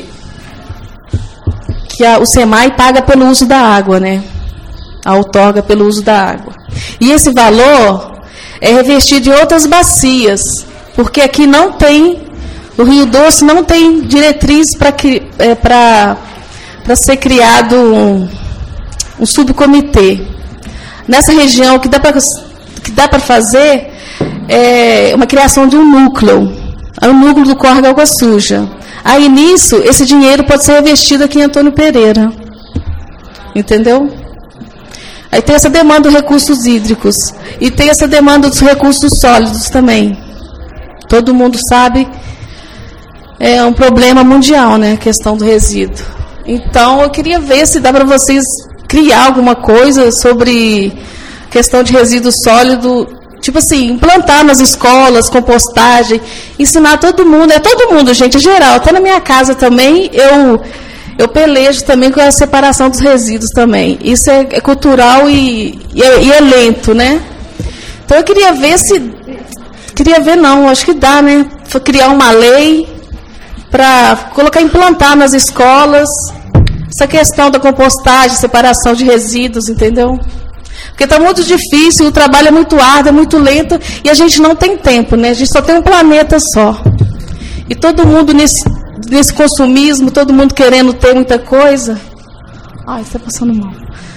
que a, o SEMAI paga pelo uso da água, né? A outorga pelo uso da água. E esse valor é revestido em outras bacias, porque aqui não tem, o Rio Doce não tem diretriz para é, para ser criado um, um subcomitê. Nessa região, o que dá para que dá para fazer é uma criação de um núcleo, é o núcleo do córrego Água Suja. Aí, nisso, esse dinheiro pode ser revestido aqui em Antônio Pereira. Entendeu? Aí tem essa demanda dos recursos hídricos. E tem essa demanda dos recursos sólidos também. Todo mundo sabe, é um problema mundial, né? A questão do resíduo. Então, eu queria ver se dá para vocês criar alguma coisa sobre questão de resíduo sólido. Tipo assim, implantar nas escolas, compostagem, ensinar todo mundo. É todo mundo, gente, é geral. Até na minha casa também, eu... Eu pelejo também com a separação dos resíduos também. Isso é, é cultural e, e, é, e é lento, né? Então eu queria ver se... Queria ver não, acho que dá, né? Criar uma lei para colocar, implantar nas escolas essa questão da compostagem, separação de resíduos, entendeu? Porque está muito difícil, o trabalho é muito árduo, é muito lento e a gente não tem tempo, né? A gente só tem um planeta só. E todo mundo nesse... nesse consumismo, todo mundo querendo ter muita coisa. Ai, está passando mal.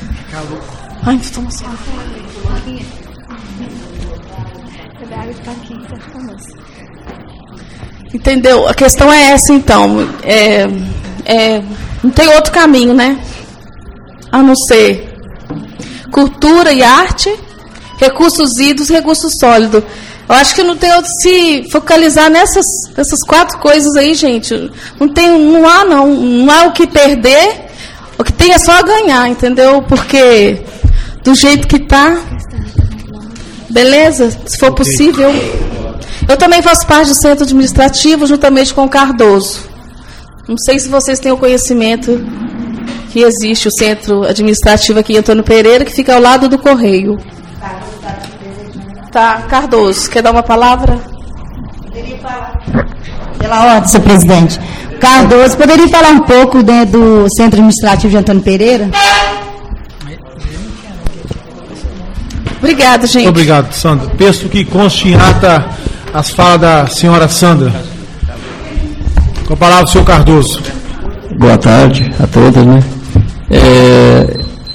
Ai, estou passando mal. Entendeu? A questão é essa, então. É, é, não tem outro caminho, né? A não ser cultura e arte, recursos hídricos, recursos sólidos. Eu acho que não tem outro se focalizar nessas, nessas quatro coisas aí, gente. Não tem, não há não, não há o que perder, o que tem é só ganhar, entendeu? Porque do jeito que tá, beleza? Se for possível. Eu também faço parte do centro administrativo, juntamente com o Cardoso. Não sei se vocês têm o conhecimento que existe o centro administrativo aqui em Antônio Pereira, que fica ao lado do Correio. Tá, Cardoso, quer dar uma palavra? Poderia falar. Pela ordem, senhor presidente. Cardoso, poderia falar um pouco, né, do Centro Administrativo de Antônio Pereira? Obrigada, gente. Muito obrigado, Sandra. Peço que conste em ata as falas da senhora Sandra. Com a palavra, senhor Cardoso. Boa tarde a todos, né? É...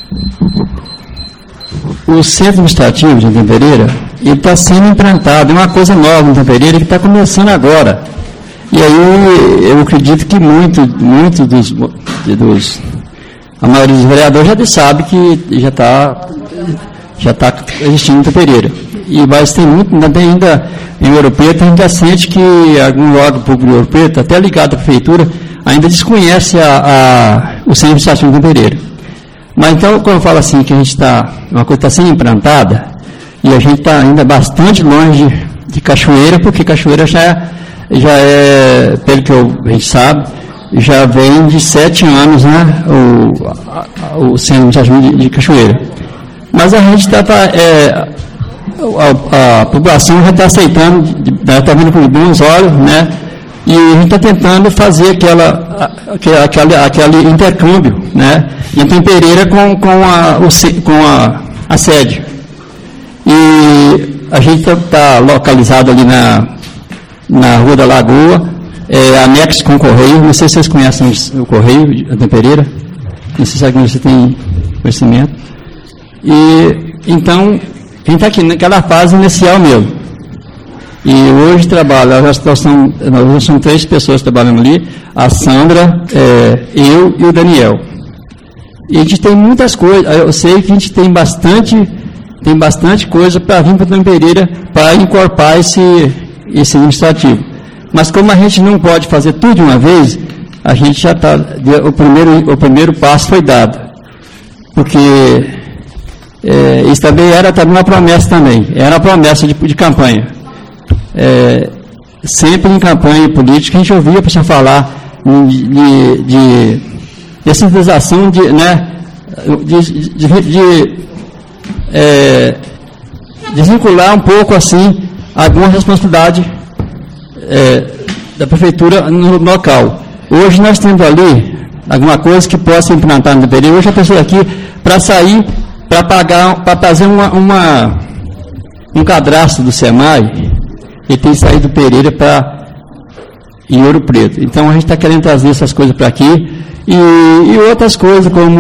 O Centro Administrativo de Antônio Pereira, ele está sendo implantado, é uma coisa nova no Antônio Pereira que está começando agora. E aí eu acredito que muito, muito dos, dos a maioria dos vereadores já sabe que já está já tá existindo no Antônio Pereira. E mas tem muito, ainda tem ainda em Ouro Preto, a gente já sente que algum órgão público de Ouro Preto, até ligado à prefeitura, ainda desconhece a, a, o Centro Administrativo de Antônio Pereira. Mas então, quando eu falo assim, que a gente está, uma coisa está sendo implantada, e a gente está ainda bastante longe de, de Cachoeira, porque Cachoeira já é, já é, pelo que eu, a gente sabe, já vem de sete anos, né, o, a, o Centro de, de Cachoeira. Mas a gente está, é, a, a população já está aceitando, está vendo com bons olhos, né, e a gente está tentando fazer aquela, aquela, aquele intercâmbio, né, em Antônio Pereira com, com, a, o, com a, a sede. E a gente está tá localizado ali na, na Rua da Lagoa, é, anexo com o Correio. Não sei se vocês conhecem o Correio de Antônio Pereira. Não sei se alguém você tem conhecimento. E, então, a gente está aqui naquela fase inicial mesmo. E hoje trabalha, nós, nós, somos, nós somos três pessoas trabalhando ali, a Sandra, é, eu e o Daniel. E a gente tem muitas coisas, eu sei que a gente tem bastante, tem bastante coisa para vir para o Antônio Pereira para incorporar esse, esse administrativo. Mas como a gente não pode fazer tudo de uma vez, a gente já está, o primeiro, o primeiro passo foi dado, porque é, isso também era também uma promessa também, era uma promessa de, de campanha. É, sempre em campanha política a gente ouvia a pessoa falar de, de, de descentralização, de, né, de, de, de, de é, desvincular um pouco assim alguma responsabilidade é, da prefeitura no local. Hoje nós temos ali alguma coisa que possa implantar no período. Hoje a pessoa aqui, para sair, para pagar, para fazer uma, uma, um cadastro do SEMAI, ele tem que sair do Pereira para em Ouro Preto. Então a gente está querendo trazer essas coisas para aqui e, e outras coisas como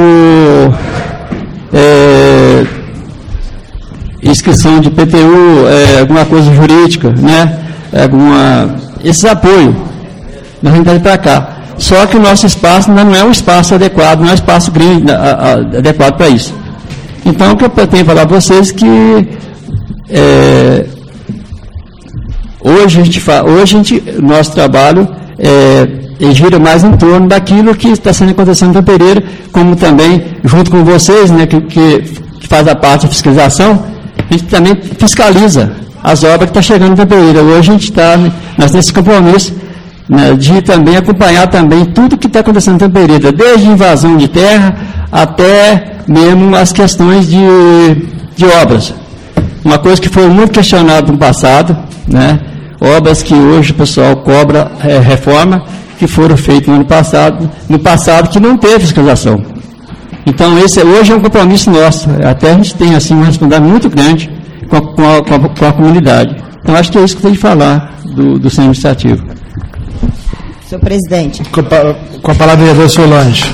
é, inscrição de P T U, é, alguma coisa jurídica, né? Alguma, esses apoios nós vamos trazer para cá. Só que o nosso espaço ainda não é um espaço adequado, não é um espaço grande, a, a, adequado para isso. Então, o que eu tenho para falar para vocês é que é, hoje, a gente fa, hoje a gente, nosso trabalho é, gira mais em torno daquilo que está sendo acontecendo no Pereira, como também, junto com vocês, né, que, que, que faz a parte da fiscalização, a gente também fiscaliza as obras que estão chegando no Pereira. Hoje a gente está, nós temos esse compromisso, né, de também acompanhar também tudo que está acontecendo em Pereira, desde invasão de terra até mesmo as questões de, de obras. Uma coisa que foi muito questionada no passado, né, obras que hoje o pessoal cobra é, reforma, que foram feitas no ano passado, no passado que não teve fiscalização. Então esse hoje é um compromisso nosso, até a gente tem assim uma responsabilidade muito grande com a, com a, com a, com a comunidade. Então acho que é isso que tem que falar do, do Centro Administrativo. Senhor presidente. Com a, com a palavra, vereador Solange.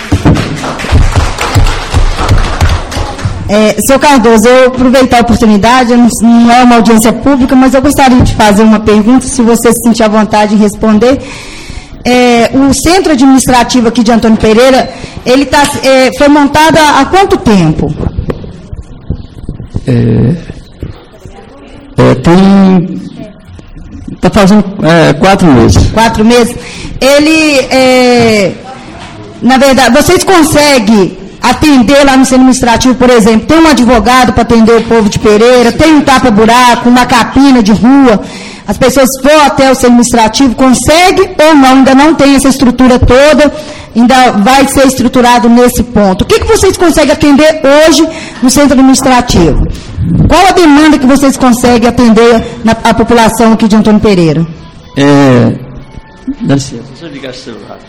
É, senhor Cardoso, eu aproveitar a oportunidade, não, não é uma audiência pública, mas eu gostaria de fazer uma pergunta, se você se sentir à vontade em responder. É, o centro administrativo aqui de Antônio Pereira, ele tá, é, foi montado há, há quanto tempo? É, é, tem... Está fazendo é, quatro meses. Quatro meses. Ele, é, na verdade, vocês conseguem atender lá no centro administrativo, por exemplo, tem um advogado para atender o povo de Pereira, tem um tapa-buraco, uma capina de rua, as pessoas vão até o centro administrativo, consegue ou não, ainda não tem essa estrutura toda, ainda vai ser estruturado nesse ponto. O que, que vocês conseguem atender hoje no centro administrativo? Qual a demanda que vocês conseguem atender na a população aqui de Antônio Pereira? É, dá licença, deixa eu ligar o celular.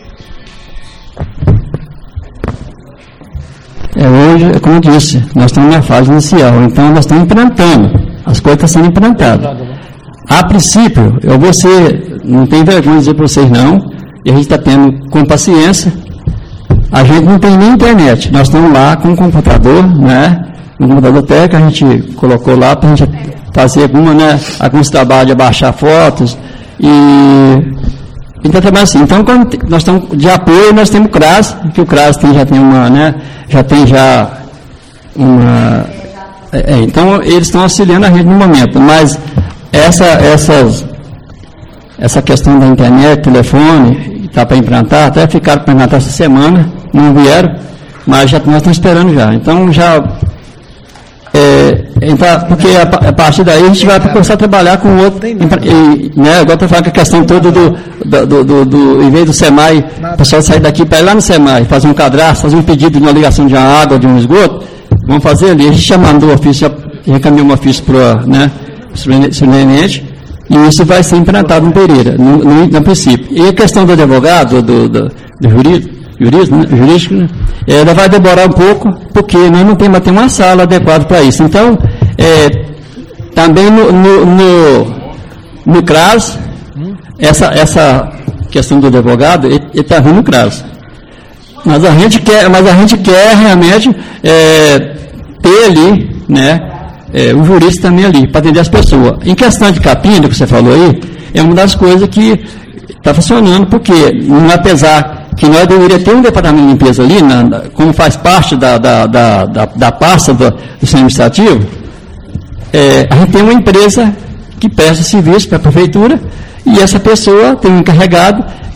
É, hoje, como eu disse, nós estamos na fase inicial, então nós estamos implantando, as coisas estão sendo implantadas. A princípio, eu vou ser, não tenho vergonha de dizer para vocês não, e a gente está tendo com paciência, a gente não tem nem internet, nós estamos lá com um computador, né? No computador técnico, a gente colocou lá para a gente fazer alguma, né, alguns trabalhos de baixar fotos e então trabalha assim. Então, quando nós estamos de apoio, nós temos o CRAS, que o CRAS tem, já tem uma, né, já tem já uma, é, então eles estão auxiliando a gente no momento, mas essa, essas, essa questão da internet, telefone, está para implantar, até ficaram para implantar essa semana, não vieram, mas já nós estamos esperando já. Então já É, então, porque a, a partir daí a gente vai começar a trabalhar com o outro, e, né, agora está falando que a questão toda do, do, do, do, do, em vez do SEMAI, o pessoal sair daqui para ir lá no SEMAI, fazer um cadastro, fazer um pedido de uma ligação de uma água, de um esgoto, vamos fazer ali, a gente já mandou o ofício, já encaminhou um ofício para, né, o superintendente, e isso vai ser implantado no Pereira, no, no, no princípio. E a questão do advogado, do, do, do jurídico, Jurídico, né? Jurídico, né? Ela vai demorar um pouco, porque nós não temos até uma sala adequada para isso. Então, é, também no, no, no, no CRAS, essa, essa questão do advogado, ele está vindo no CRAS. Mas a gente quer, mas a gente quer realmente é, ter ali, né, é, um jurista também ali, para atender as pessoas. Em questão de capina, que você falou aí, é uma das coisas que está funcionando, porque, apesar que nós deveríamos ter um departamento de limpeza ali, na, como faz parte da, da, da, da, da pasta do, do centro administrativo, é, a gente tem uma empresa que presta serviço para a prefeitura, e essa pessoa tem um encarregado que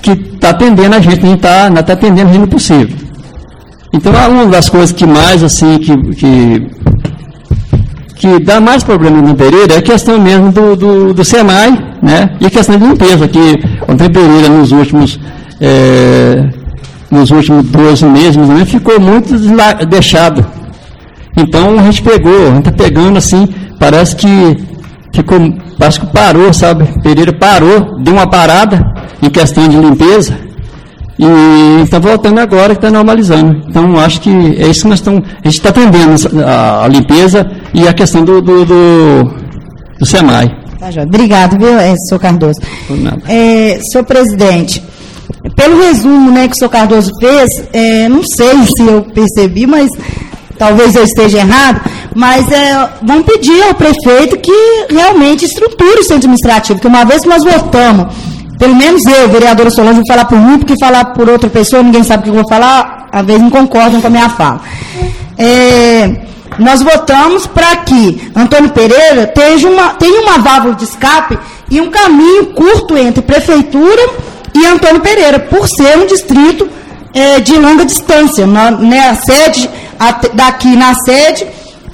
está atendendo a gente, a gente está tá atendendo o mínimo possível. Então, uma das coisas que mais, assim, que, que, que dá mais problema no Pereira é a questão mesmo do, do, do SEMAI, né? E a questão de limpeza, que o Antônio Pereira, nos últimos, é, nos últimos doze meses, né, ficou muito deixado. Então, a gente pegou, a gente está pegando, assim, parece que ficou, parece que parou, sabe? Pereira parou, deu uma parada em questão de limpeza. E está voltando agora, que está normalizando. Então, acho que é isso que nós estamos... A gente está atendendo a, a limpeza e a questão do, do, do, do SEMAI. Tá, Jó. Obrigado, viu, senhor Cardoso. É, senhor presidente, pelo resumo, né, que o senhor Cardoso fez, é, não sei se eu percebi, mas talvez eu esteja errado, mas é, vamos pedir ao prefeito que realmente estruture o centro administrativo, que uma vez que nós votamos... Pelo menos eu, vereadora Solange, vou falar por mim, porque falar por outra pessoa, ninguém sabe o que eu vou falar, às vezes não concordam com a minha fala. É, nós votamos para que Antônio Pereira tenha uma, tenha uma válvula de escape e um caminho curto entre Prefeitura e Antônio Pereira, por ser um distrito é, de longa distância. Na, né, a sede, a, daqui na sede,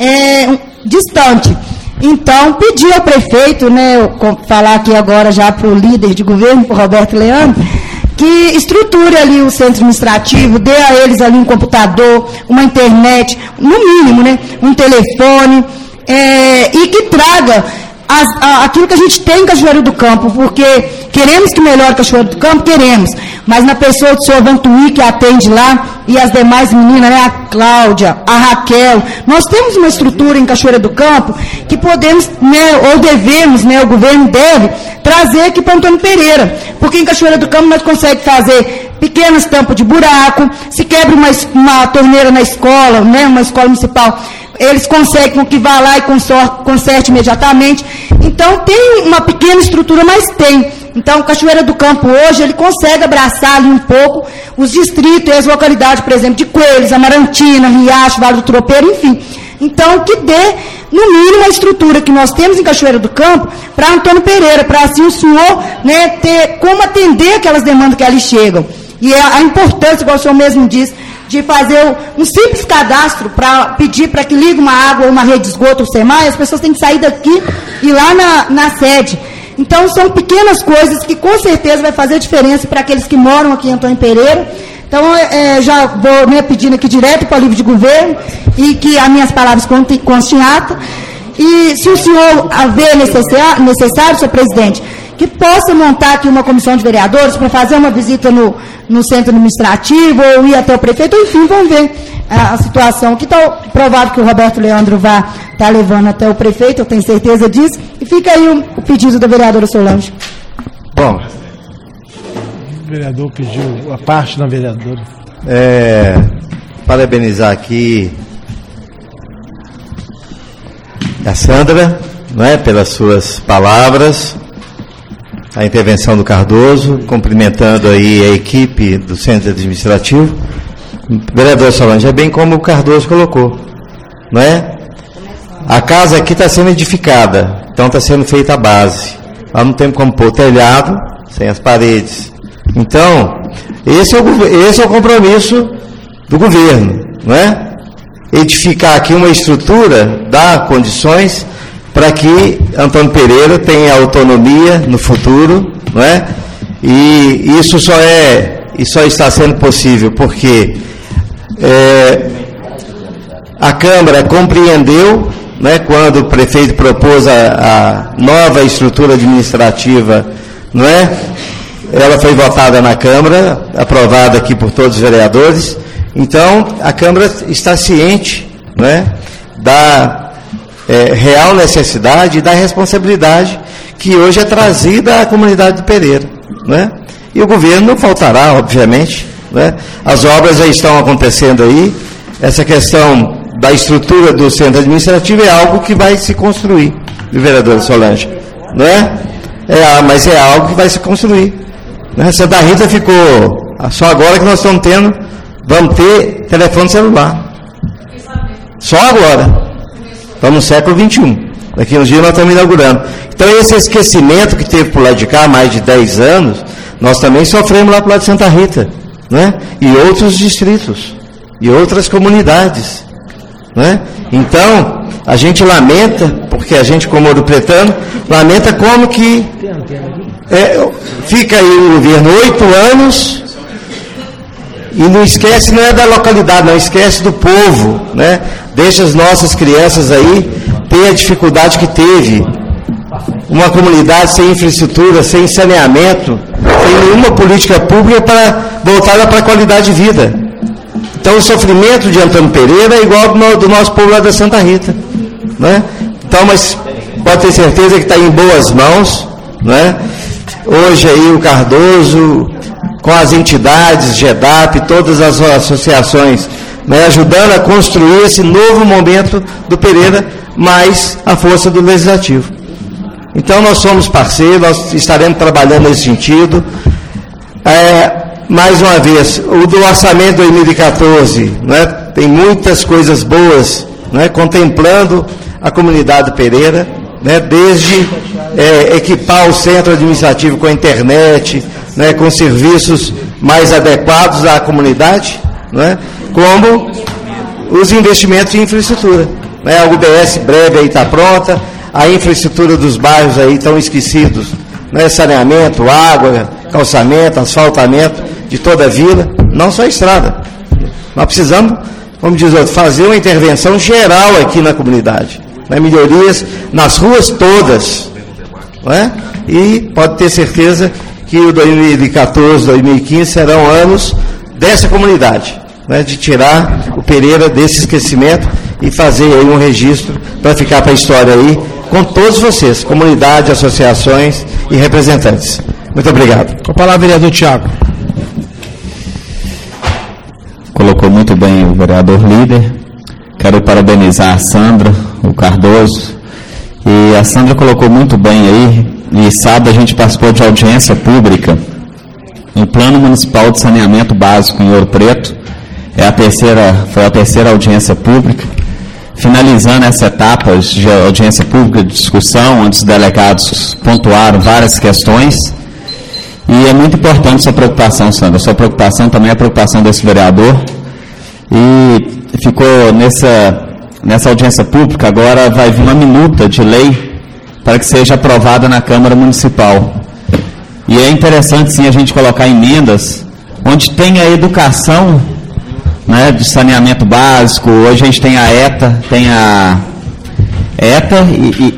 é um, distante. Então, pedi ao prefeito, né, eu falar aqui agora já para o líder de governo, para o Roberto Leandro, que estruture ali o centro administrativo, dê a eles ali um computador, uma internet, no mínimo, né, um telefone, é, e que traga as, a, aquilo que a gente tem em Cachoeiro do Campo, porque queremos que melhore Cachoeiro do Campo, queremos, mas na pessoa do senhor Vantuí, que atende lá, e as demais meninas, né, a Cláudia, a Raquel, nós temos uma estrutura em Cachoeira do Campo que podemos, né, ou devemos, né, o governo deve trazer aqui para Antônio Pereira, porque em Cachoeira do Campo nós conseguimos fazer pequenas tampas de buraco, se quebra uma, uma torneira na escola, né, uma escola municipal, eles conseguem que vá lá e conserte imediatamente. Então, tem uma pequena estrutura, mas tem. Então, Cachoeira do Campo hoje, ele consegue abraçar ali um pouco os distritos e as localidades, por exemplo, de Coelhos, Amarantina, Riacho, Vale do Tropeiro, enfim. Então, que dê, no mínimo, a estrutura que nós temos em Cachoeira do Campo para Antônio Pereira, para assim o senhor, né, ter como atender aquelas demandas que ali chegam. E a, a importância, igual o senhor mesmo disse, de fazer um simples cadastro para pedir para que ligue uma água ou uma rede de esgoto, o SEMAI, as pessoas têm que sair daqui e ir lá na, na sede. Então, são pequenas coisas que com certeza vai fazer diferença para aqueles que moram aqui em Antônio Pereira. Então, é, já vou, né, pedindo aqui direto para o livro de governo e que as minhas palavras constem em ata. E se o senhor haver necessário, necessário, senhor presidente, que possa montar aqui uma comissão de vereadores para fazer uma visita no, no centro administrativo ou ir até o prefeito, ou enfim, vamos ver a, a situação. Que está provável que o Roberto Leandro vá estar tá levando até o prefeito, eu tenho certeza disso. E fica aí o, o pedido da vereadora Solange. Bom, o vereador pediu a parte da vereadora. É, parabenizar aqui a Sandra, não é, pelas suas palavras, a intervenção do Cardoso, cumprimentando aí a equipe do Centro Administrativo. Vereador Solange, é bem como o Cardoso colocou, não é? A casa aqui está sendo edificada, então está sendo feita a base. Nós não temos como pôr telhado sem as paredes. Então, esse é o, esse é o compromisso do governo, não é? Edificar aqui uma estrutura, dar condições para que Antônio Pereira tenha autonomia no futuro, não é? E isso só é, isso só está sendo possível porque é, a Câmara compreendeu, né, quando o prefeito propôs a, a nova estrutura administrativa, não é? Ela foi votada na Câmara, aprovada aqui por todos os vereadores. Então, a Câmara está ciente, não é, da É, real necessidade e da responsabilidade que hoje é trazida à comunidade de Pereira, né? E o governo não faltará, obviamente, né? As obras já estão acontecendo aí, essa questão da estrutura do centro administrativo é algo que vai se construir, vereadora Solange, não é? É, mas é algo que vai se construir, né? Santa Rita ficou, só agora que nós estamos tendo, vamos ter telefone celular, só agora. Estamos no século vinte e um. Daqui uns dias nós estamos inaugurando. Então, esse esquecimento que teve por lá de cá, há mais de dez anos, Nós também sofremos lá para o lado de Santa Rita, né? E outros distritos, e outras comunidades, né? Então, a gente lamenta, porque a gente, como ouropretano, lamenta como que é, fica aí o governo oito anos e não esquece, não é da localidade, não esquece do povo, né? Deixa as nossas crianças aí ter a dificuldade que teve. Uma comunidade sem infraestrutura, sem saneamento, sem nenhuma política pública para voltada para a qualidade de vida. Então o sofrimento de Antônio Pereira é igual ao do nosso povo lá da Santa Rita, né? Então, mas pode ter certeza que está em boas mãos, né? Hoje aí o Cardoso, com as entidades, G E D A P, todas as associações, né, ajudando a construir esse novo momento do Pereira, mais a força do Legislativo. Então nós somos parceiros, nós estaremos trabalhando nesse sentido. É, mais uma vez, o do orçamento dois mil e quatorze, né, tem muitas coisas boas, né, contemplando a comunidade Pereira, né, desde é, equipar o centro administrativo com a internet, né, com serviços mais adequados à comunidade, né, como os investimentos em infraestrutura. Né, a U B S breve aí está pronta, a infraestrutura dos bairros aí estão esquecidos, né, saneamento, água, calçamento, asfaltamento de toda a vila, não só a estrada. Nós precisamos, vamos dizer, fazer uma intervenção geral aqui na comunidade, né, melhorias nas ruas todas, né, e pode ter certeza que o dois mil e quatorze, dois mil e quinze serão anos dessa comunidade, né, de tirar o Pereira desse esquecimento e fazer aí um registro para ficar para a história aí, com todos vocês, comunidade, associações e representantes. Muito obrigado. Com a palavra, vereador Tiago. Colocou muito bem o vereador líder. Quero parabenizar a Sandra, o Cardoso. E a Sandra colocou muito bem aí, e sábado a gente participou de audiência pública no Plano Municipal de Saneamento Básico em Ouro Preto. É a terceira, foi a terceira audiência pública. Finalizando essa etapa de audiência pública, de discussão, onde os delegados pontuaram várias questões, e é muito importante sua preocupação, Sandra. Sua preocupação também é a preocupação desse vereador, e ficou nessa, nessa audiência pública, agora vai vir uma minuta de lei para que seja aprovada na Câmara Municipal. E é interessante, sim, a gente colocar emendas onde tem a educação, né, de saneamento básico. Hoje a gente tem a ETA, tem a ETA e, e,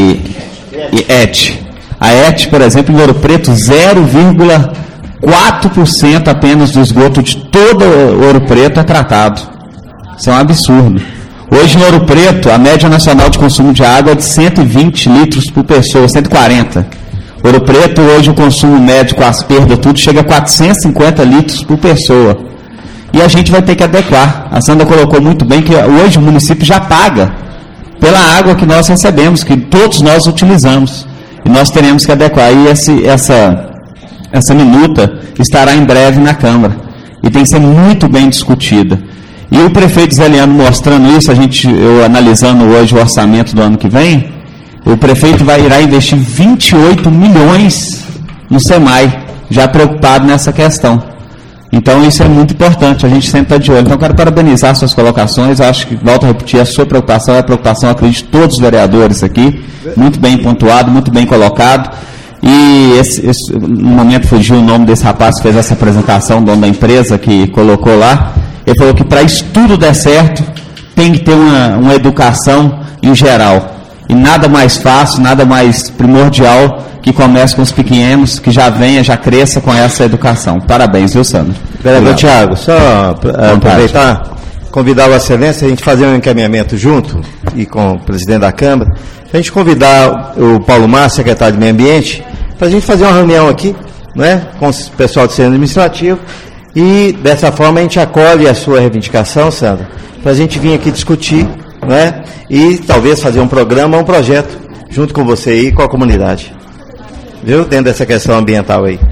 e, e ET. A ET, por exemplo, em Ouro Preto, zero vírgula quatro por cento apenas do esgoto de todo Ouro Preto é tratado. Isso é um absurdo. Hoje em Ouro Preto, a média nacional de consumo de água é de cento e vinte litros por pessoa, cento e quarenta. Ouro Preto, hoje o consumo médio com as perdas tudo chega a quatrocentos e cinquenta litros por pessoa. E a gente vai ter que adequar. A Sandra colocou muito bem que hoje o município já paga pela água que nós recebemos, que todos nós utilizamos. E nós teremos que adequar. E esse, essa, essa minuta estará em breve na Câmara. E tem que ser muito bem discutida. E o prefeito Zé Leandro mostrando isso, a gente, eu analisando hoje o orçamento do ano que vem, o prefeito vai irá investir vinte e oito milhões no SEMAI, já preocupado nessa questão. Então isso é muito importante, a gente sempre está de olho. Então eu quero parabenizar suas colocações, acho que, volto a repetir, a sua preocupação é a preocupação, acredito, de todos os vereadores aqui, muito bem pontuado, muito bem colocado. E esse, esse, no momento fugiu o nome desse rapaz que fez essa apresentação, dono da empresa, que colocou lá. Ele falou que para isso tudo der certo, tem que ter uma, uma educação em geral. E nada mais fácil, nada mais primordial que comece com os pequenos, que já venha, já cresça com essa educação. Parabéns, viu, Sandro? Vereador Tiago, só uh, aproveitar, convidar o Excelência, a gente fazer um encaminhamento junto, e com o presidente da Câmara, a gente convidar o Paulo Márcio, secretário de Meio Ambiente, para a gente fazer uma reunião aqui, né, com o pessoal do Centro Administrativo, e dessa forma a gente acolhe a sua reivindicação, Sandra, para a gente vir aqui discutir, né, e talvez fazer um programa, um projeto, junto com você e com a comunidade. Viu? Dentro dessa questão ambiental aí.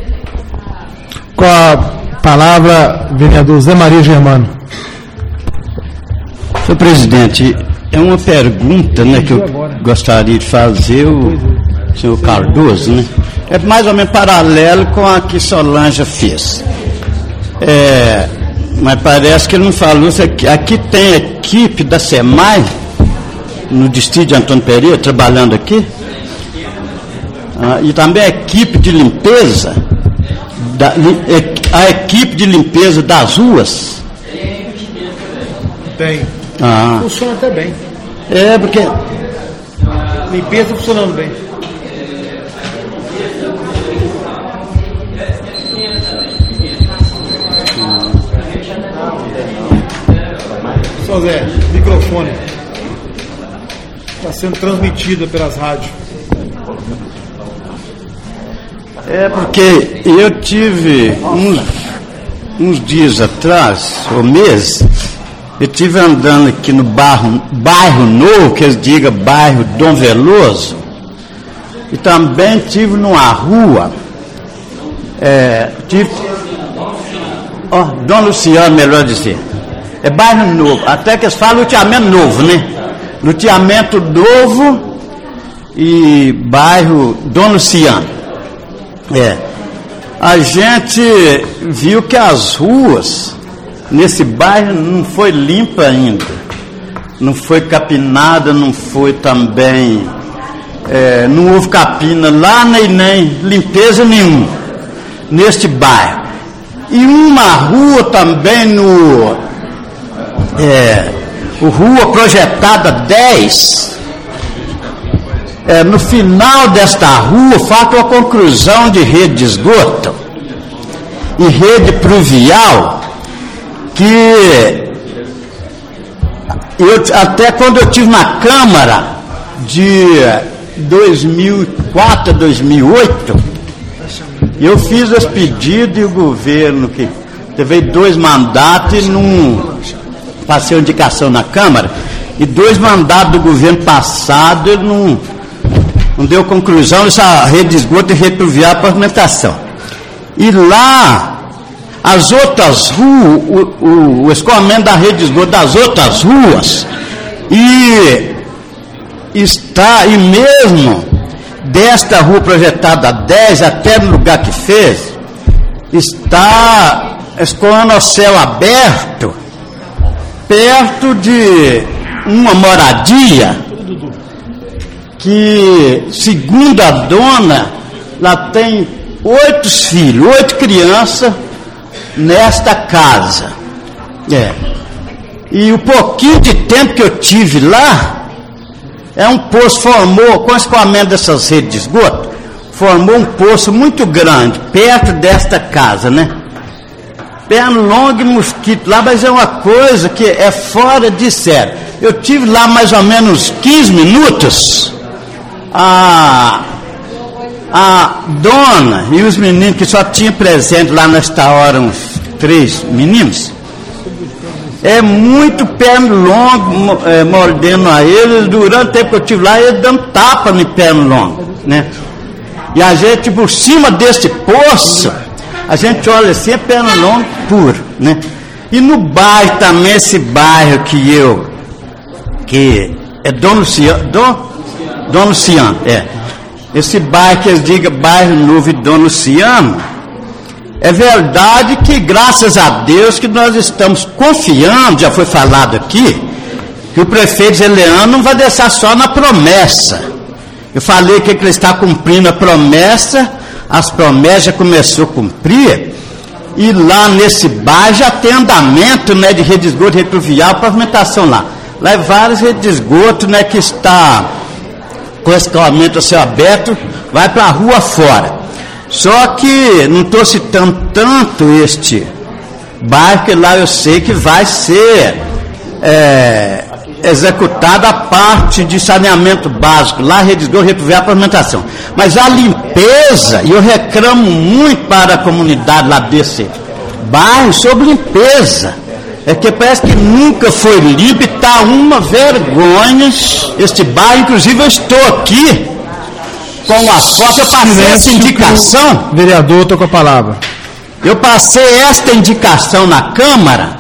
Com a palavra, vereador Zé Maria Germano. Senhor presidente, é uma pergunta, né, que eu gostaria de fazer ao senhor Cardoso, né? é mais ou menos paralelo com a que Solange fez. É, mas parece que ele não falou. Aqui, aqui tem a equipe da SEMAI, no distrito de Antônio Pereira, trabalhando aqui. Ah, e também a equipe de limpeza, da, a equipe de limpeza das ruas. Tem. Ah. Funciona até bem. É, porque... Limpeza funcionando bem. Só Zé, microfone. Está sendo transmitida pelas rádios. É porque eu tive uns, uns dias atrás, ou meses, eu tive andando aqui no bairro, bairro Novo, que eles digam bairro Dom Veloso, e também tive numa rua, é, tive, ó, Dom Luciano, melhor dizer, é bairro Novo, até que eles falam loteamento novo, né? Loteamento novo e bairro Dom Luciano. É, a gente viu que as ruas nesse bairro não foi limpa ainda, não foi capinada, não foi também, é, não houve capina lá, nem, nem limpeza nenhuma neste bairro. E uma rua também no é, o Rua Projetada dez, é, no final desta rua falta uma conclusão de rede de esgoto e rede pluvial, que eu, até quando eu estive na Câmara de dois mil e quatro a dois mil e oito, eu fiz esse pedido e o governo, que teve dois mandatos e não passei uma indicação na Câmara, e dois mandatos do governo passado ele não, não deu conclusão nessa rede de esgoto e rede pluvial para pavimentação. E lá as outras ruas, o, o, o escoamento da rede de esgoto das outras ruas, e está, e mesmo desta rua projetada dez, até no lugar que fez, está escoando ao céu aberto, perto de uma moradia, que, segundo a dona, ela tem oito filhos, oito crianças, nesta casa. É. E o pouquinho de tempo que eu tive lá, é um poço, formou, com o escoamento dessas redes de esgoto, formou um poço muito grande, perto desta casa, né? Pernilongo e mosquito lá, mas é uma coisa que é fora de sério. Eu tive lá mais ou menos quinze minutos, a... a dona e os meninos, que só tinha presente lá nesta hora uns três meninos, é muito pernilongo é, mordendo a eles. Durante o tempo que eu estive lá, eles dando tapa no pernilongo, né? E a gente, por cima desse poço, a gente olha assim, é pernilongo puro, né? E no bairro também, esse bairro que eu, que é Dom Luciano, Dom, Dom Luciano, é. Esse bairro que eles digam bairro Novo e Dom Luciano, é verdade que, graças a Deus, que nós estamos confiando, já foi falado aqui, que o prefeito Zé Leandro não vai deixar só na promessa. Eu falei que ele está cumprindo a promessa, as promessas já começou a cumprir, e lá nesse bairro já tem andamento, né, de rede de esgoto, rede pluvial, pavimentação lá. Lá é várias redes de esgoto, né, que está com escoamento a céu aberto, vai para a rua fora. Só que não estou citando tanto este bairro, que lá eu sei que vai ser é, executada a parte de saneamento básico, lá rede de esgoto, rede pluvial, pavimentação. Mas a limpeza, e eu reclamo muito para a comunidade lá desse bairro sobre limpeza. É que parece que nunca foi limpo e está uma vergonha este bairro. Inclusive eu estou aqui com o asfalto, eu passei essa indicação. Vereador, estou com a palavra. Eu passei esta indicação na Câmara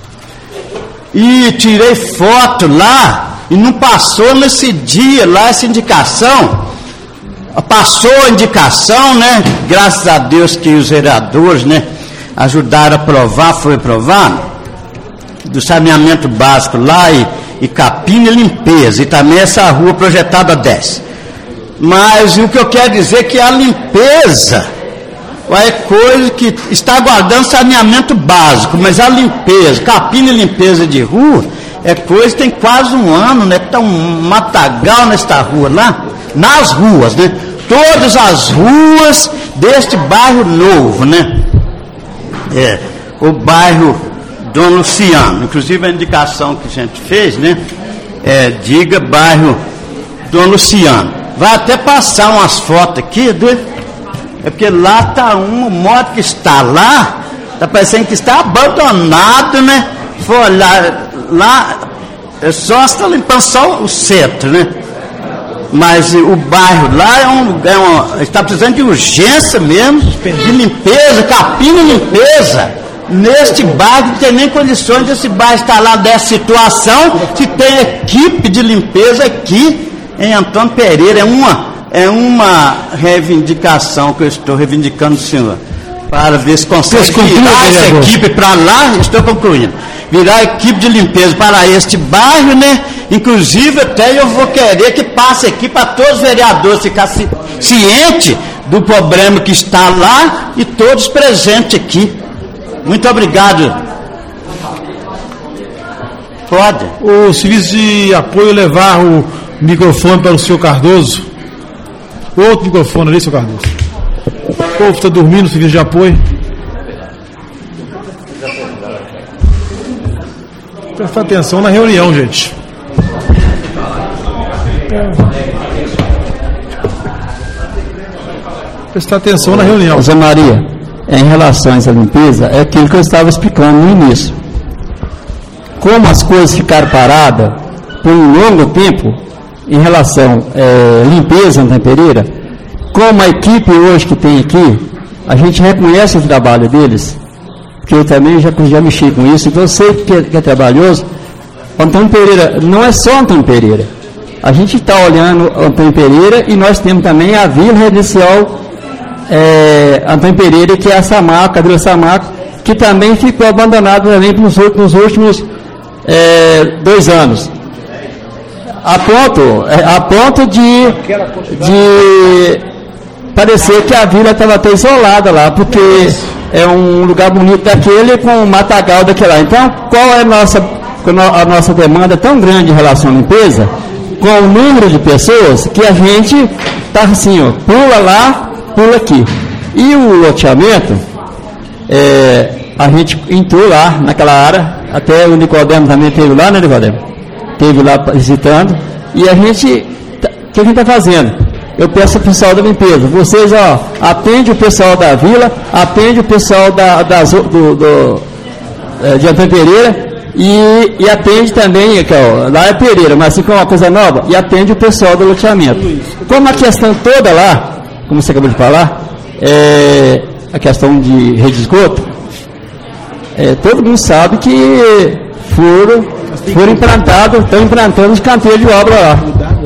e tirei foto lá, e não passou nesse dia lá essa indicação passou a indicação, né? Graças a Deus que os vereadores, né, ajudaram a aprovar, foi aprovado, do saneamento básico lá e, e capina e limpeza, e também essa rua projetada dez. Mas o que eu quero dizer é que a limpeza é coisa que está aguardando saneamento básico, mas a limpeza, capina e limpeza de rua, é coisa que tem quase um ano, né? Está um matagal nesta rua lá, nas ruas, né? Todas as ruas deste bairro novo, né? É, o bairro Dom Luciano, inclusive a indicação que a gente fez, né? É, diga bairro Dom Luciano. Vai até passar umas fotos aqui, né? É porque lá está um, o modo que está lá, está parecendo que está abandonado, né? For olhar lá, é só está limpando só o centro, né? Mas o bairro lá é um, é uma, está precisando de urgência mesmo, de limpeza, capina e limpeza. Neste bairro não tem nem condições desse bairro estar lá dessa situação, se tem equipe de limpeza aqui em Antônio Pereira. É uma, é uma reivindicação que eu estou reivindicando, senhor, para ver se consegue virar essa equipe para lá. Estou concluindo. Virar equipe de limpeza para este bairro, né? Inclusive até eu vou querer que passe aqui para todos os vereadores ficar ci, ciente do problema que está lá e todos presentes aqui. Muito obrigado. Pode. O serviço de apoio levar o microfone para o senhor Cardoso. Outro microfone ali, senhor Cardoso. O povo está dormindo, serviço de apoio. Presta atenção na reunião, gente. Prestar atenção na reunião. Zé Maria, em relação a essa limpeza, é aquilo que eu estava explicando no início. Como as coisas ficaram paradas por um longo tempo em relação à é, limpeza na Pereira, como a equipe hoje que tem aqui, a gente reconhece o trabalho deles, porque eu também já, já mexi com isso, então eu sei que é, que é trabalhoso. Antônio Pereira, não é só Antônio Pereira. A gente está olhando Antônio Pereira e nós temos também a Vila Residencial é, Antônio Pereira, que é a Samaco, a Vila Samaco, que também ficou abandonada também nos, nos últimos é, dois anos. A ponto, é, a ponto de, de parecer que a vila estava até isolada lá, porque é um lugar bonito daquele com um matagal daquele lá. Então, qual é a nossa, a nossa demanda tão grande em relação à limpeza? Com o número de pessoas que a gente está assim, ó, pula lá, pula aqui. E o loteamento, é, a gente entrou lá naquela área, até o Nicodemo também esteve lá, né, Nicodemo? Esteve lá visitando, e a gente, o que a gente está fazendo? Eu peço ao pessoal da limpeza, vocês, ó, atende o pessoal da vila, atende o pessoal da, das, do, do, de Antônio Pereira, E, e atende também, que, ó, lá é Pereira, mas ficou uma coisa nova, e atende o pessoal do loteamento. Como a questão toda lá, como você acabou de falar, é a questão de rede de esgoto, é, todo mundo sabe que foram, foram implantados, estão implantando os canteiros de obra lá,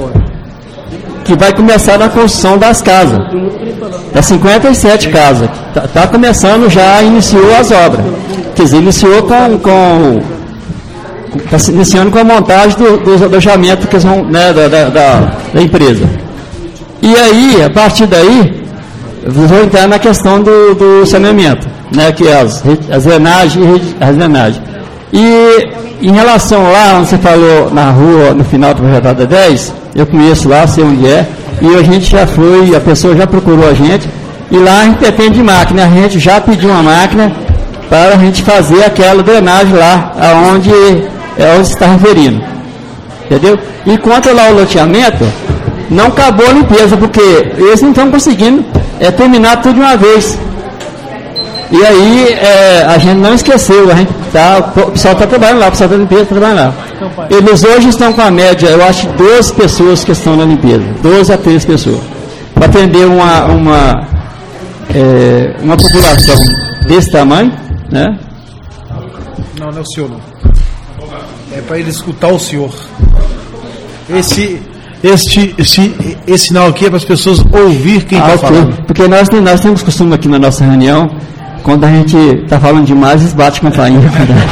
que vai começar na construção das casas. É cinquenta e sete casas. Está tá começando já, iniciou as obras. Quer dizer, iniciou com... com está se iniciando com a montagem do, dos alojamentos que são, né, da, da, da, da empresa. E aí, a partir daí, vou entrar na questão do, do saneamento, né, que é as, as drenagens e as drenagens. E em relação lá, onde você falou na rua, no final do projetada dez, eu conheço lá, sei onde é, e a gente já foi, a pessoa já procurou a gente, e lá a gente depende de máquina, a gente já pediu uma máquina para a gente fazer aquela drenagem lá, aonde é onde se está referindo, entendeu? Enquanto lá o loteamento, não acabou a limpeza, porque eles não estão conseguindo é, terminar tudo de uma vez. E aí é, a gente não esqueceu, a gente tá, o pessoal está trabalhando lá, o pessoal da limpeza está trabalhando lá. Eles hoje estão com a média, eu acho, doze pessoas que estão na limpeza, doze a treze pessoas, para atender uma, uma, é, uma população desse tamanho, né? Não, não é o senhor não. É para ele escutar o senhor. Esse, Este, esse, esse sinal aqui é para as pessoas ouvir quem está ah, okay. falando. Porque nós, nós temos costume aqui na nossa reunião, quando a gente está falando demais, eles batem com a fainha.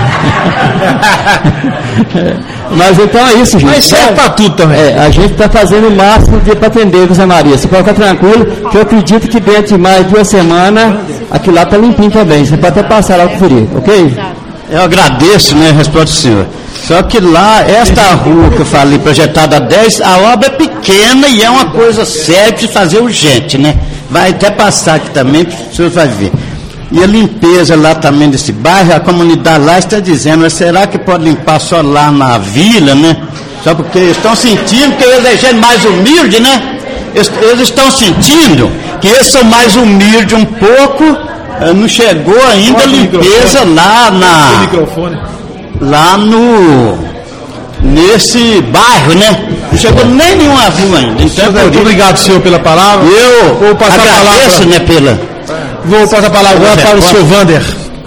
Mas então é isso, gente. Mas serve para tudo também. É, a gente está fazendo o máximo para atender com Zé Maria. Você pode ficar tranquilo, que eu acredito que dentro de mais de duas semanas, aquilo lá está limpinho também. Você pode até passar lá e conferir, ok? Eu agradeço, né, a resposta do senhor. Só que lá, esta rua que eu falei, projetada a dez, a obra é pequena e é uma coisa séria de fazer urgente, né? Vai até passar aqui também, o senhor vai ver. E a limpeza lá também desse bairro, a comunidade lá está dizendo, mas será que pode limpar só lá na vila, né? Só porque eles estão sentindo que eles é gente mais humilde, né? Eles, eles estão sentindo que eles são mais humildes um pouco, não chegou ainda a limpeza lá na... microfone. Lá no... nesse bairro, né? Não chegou nem nenhuma rua ainda. Então, muito obrigado, senhor, pela palavra. Eu vou passar agradeço, a palavra, né, pela... Vou passar a palavra agora para o senhor Vander.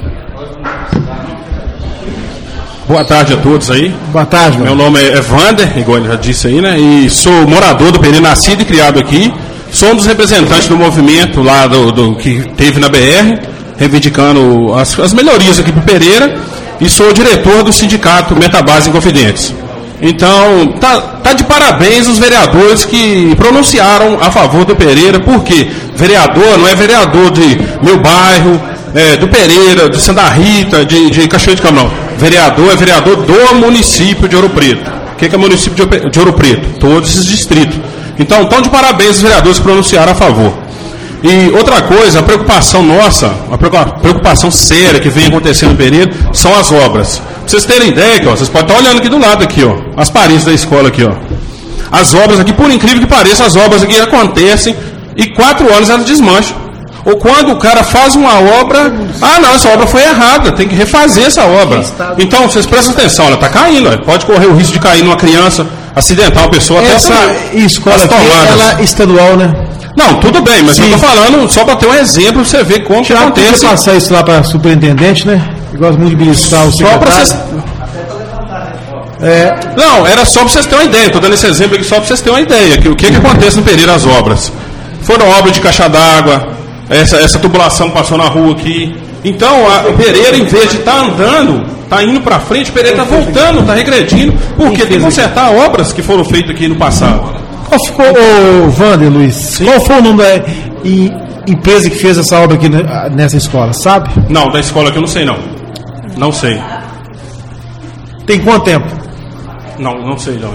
Boa tarde a todos aí. Boa tarde, meu nome é Vander, igual ele já disse aí, né? E sou morador do Pereira, nascido e criado aqui. Sou um dos representantes do movimento lá do, do que teve na B R, reivindicando as, as melhorias aqui para o Pereira. E sou diretor do sindicato Metabase Inconfidentes. Então, tá, tá de parabéns os vereadores que pronunciaram a favor do Pereira, porque vereador não é vereador de meu bairro, é, do Pereira, de Santa Rita, de, de Cachoeira de Camarão. Vereador é vereador do município de Ouro Preto. O que é, que é o município de Ouro Preto? Todos esses distritos. Então, estão de parabéns os vereadores que pronunciaram a favor. E outra coisa, a preocupação nossa, a preocupação séria que vem acontecendo no Pereira, são as obras. Pra vocês terem ideia, ó, vocês podem estar olhando aqui do lado, aqui, ó, as paredes da escola aqui, ó. As obras aqui, por incrível que pareça, as obras aqui acontecem e quatro anos elas desmancham. Ou quando o cara faz uma obra, ah não, essa obra foi errada, tem que refazer essa obra. Então, vocês prestem atenção, ela está caindo, ó, pode correr o risco de cair numa criança, acidentar uma pessoa. Essa até escola aqui, ela é estadual, né? Não, tudo bem, mas sim, eu estou falando só para ter um exemplo, você ver como que acontece. Você passar isso lá para a superintendente, né? Eu gosto muito de beliscar o secretário. Só para vocês... É... Não, era só para vocês terem uma ideia, estou dando esse exemplo aqui só para vocês terem uma ideia, que o que, que acontece no Pereira, as obras. Foram obras de caixa d'água, essa, essa tubulação passou na rua aqui. Então, a, o Pereira, em vez de estar tá andando, está indo para frente, o Pereira está voltando, está regredindo, porque tem que consertar obras que foram feitas aqui no passado. Qual ficou, ô Vander, Luiz, sim, qual foi o nome da empresa que fez essa obra aqui nessa escola, sabe? Não, da escola aqui eu não sei não. Não sei. Tem quanto tempo? Não, não sei não.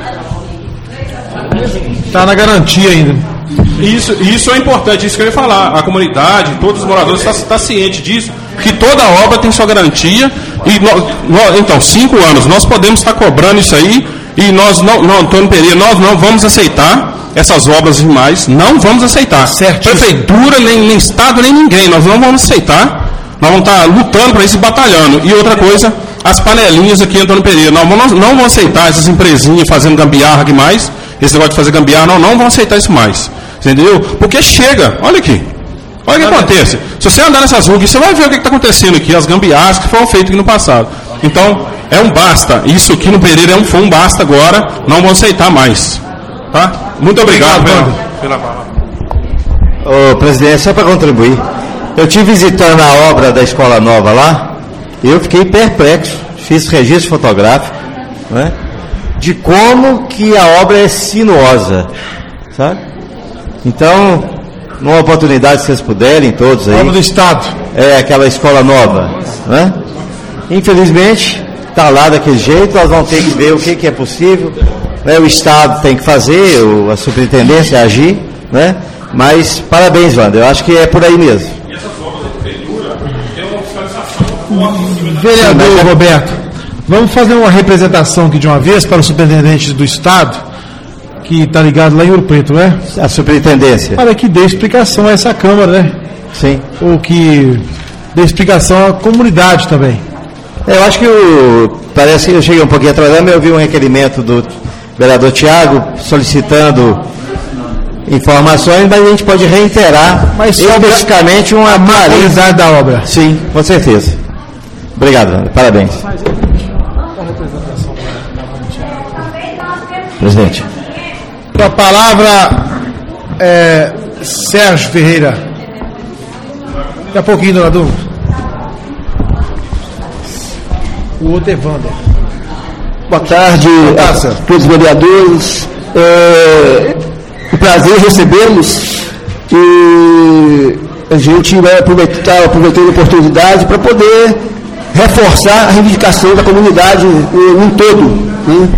Está na garantia ainda. Isso, isso é importante, isso que eu ia falar. A comunidade, todos os moradores estão tá, tá cientes disso, que toda obra tem sua garantia. E nós, nós, então, cinco anos, nós podemos estar tá cobrando isso aí. E nós não, não, Antônio Pereira, nós não vamos aceitar essas obras demais, não vamos aceitar. Certo. Prefeitura, nem, nem Estado, nem ninguém, nós não vamos aceitar. Nós vamos estar lutando para isso e batalhando. E outra coisa, as panelinhas aqui, Antônio Pereira, nós, nós não vamos aceitar essas empresinhas fazendo gambiarra aqui mais, esse negócio de fazer gambiarra, nós não vamos aceitar isso mais. Entendeu? Porque chega, olha aqui. Olha o que acontece. Se você andar nessas ruas aqui, você vai ver o que está acontecendo aqui, as gambiarras que foram feitas aqui no passado. Então, é um basta. Isso aqui no Pereira é um, foi um basta agora. Não vou aceitar mais. Tá? Muito obrigado, obrigado pela, pela palavra. Ô, presidente, só para contribuir. Eu estive visitando a obra da Escola Nova lá. E eu fiquei perplexo. Fiz registro fotográfico, né, de como que a obra é sinuosa. Sabe? Então, numa oportunidade, se vocês puderem, todos aí. Obra do Estado. É, aquela Escola Nova, né? Infelizmente, está lá daquele jeito, nós vamos ter que ver o que, que é possível, né? O Estado tem que fazer, o, a superintendência agir, né? Mas, parabéns, Wander, eu acho que é por aí mesmo. E essas obras da prefeitura é uma fiscalização. Vereador Roberto, vamos fazer uma representação aqui de uma vez para o superintendente do Estado, que está ligado lá em Ouro Preto, né? A superintendência. Para que dê explicação a essa Câmara, né? Sim. Ou que dê explicação à comunidade também. Eu acho que o, parece que eu cheguei um pouquinho atrasado, mas eu vi um requerimento do vereador Tiago solicitando informações, mas a gente pode reiterar mas especificamente uma qualidade da obra. Sim, com certeza. Obrigado, parabéns. Presidente, Com a palavra, é, Sérgio Ferreira. Daqui a pouquinho, dona Duma. O outro é Wander. Boa tarde a todos os vereadores. É um prazer recebê-los e a gente vai aproveitar, aproveitando a oportunidade para poder reforçar a reivindicação da comunidade em todo. Né?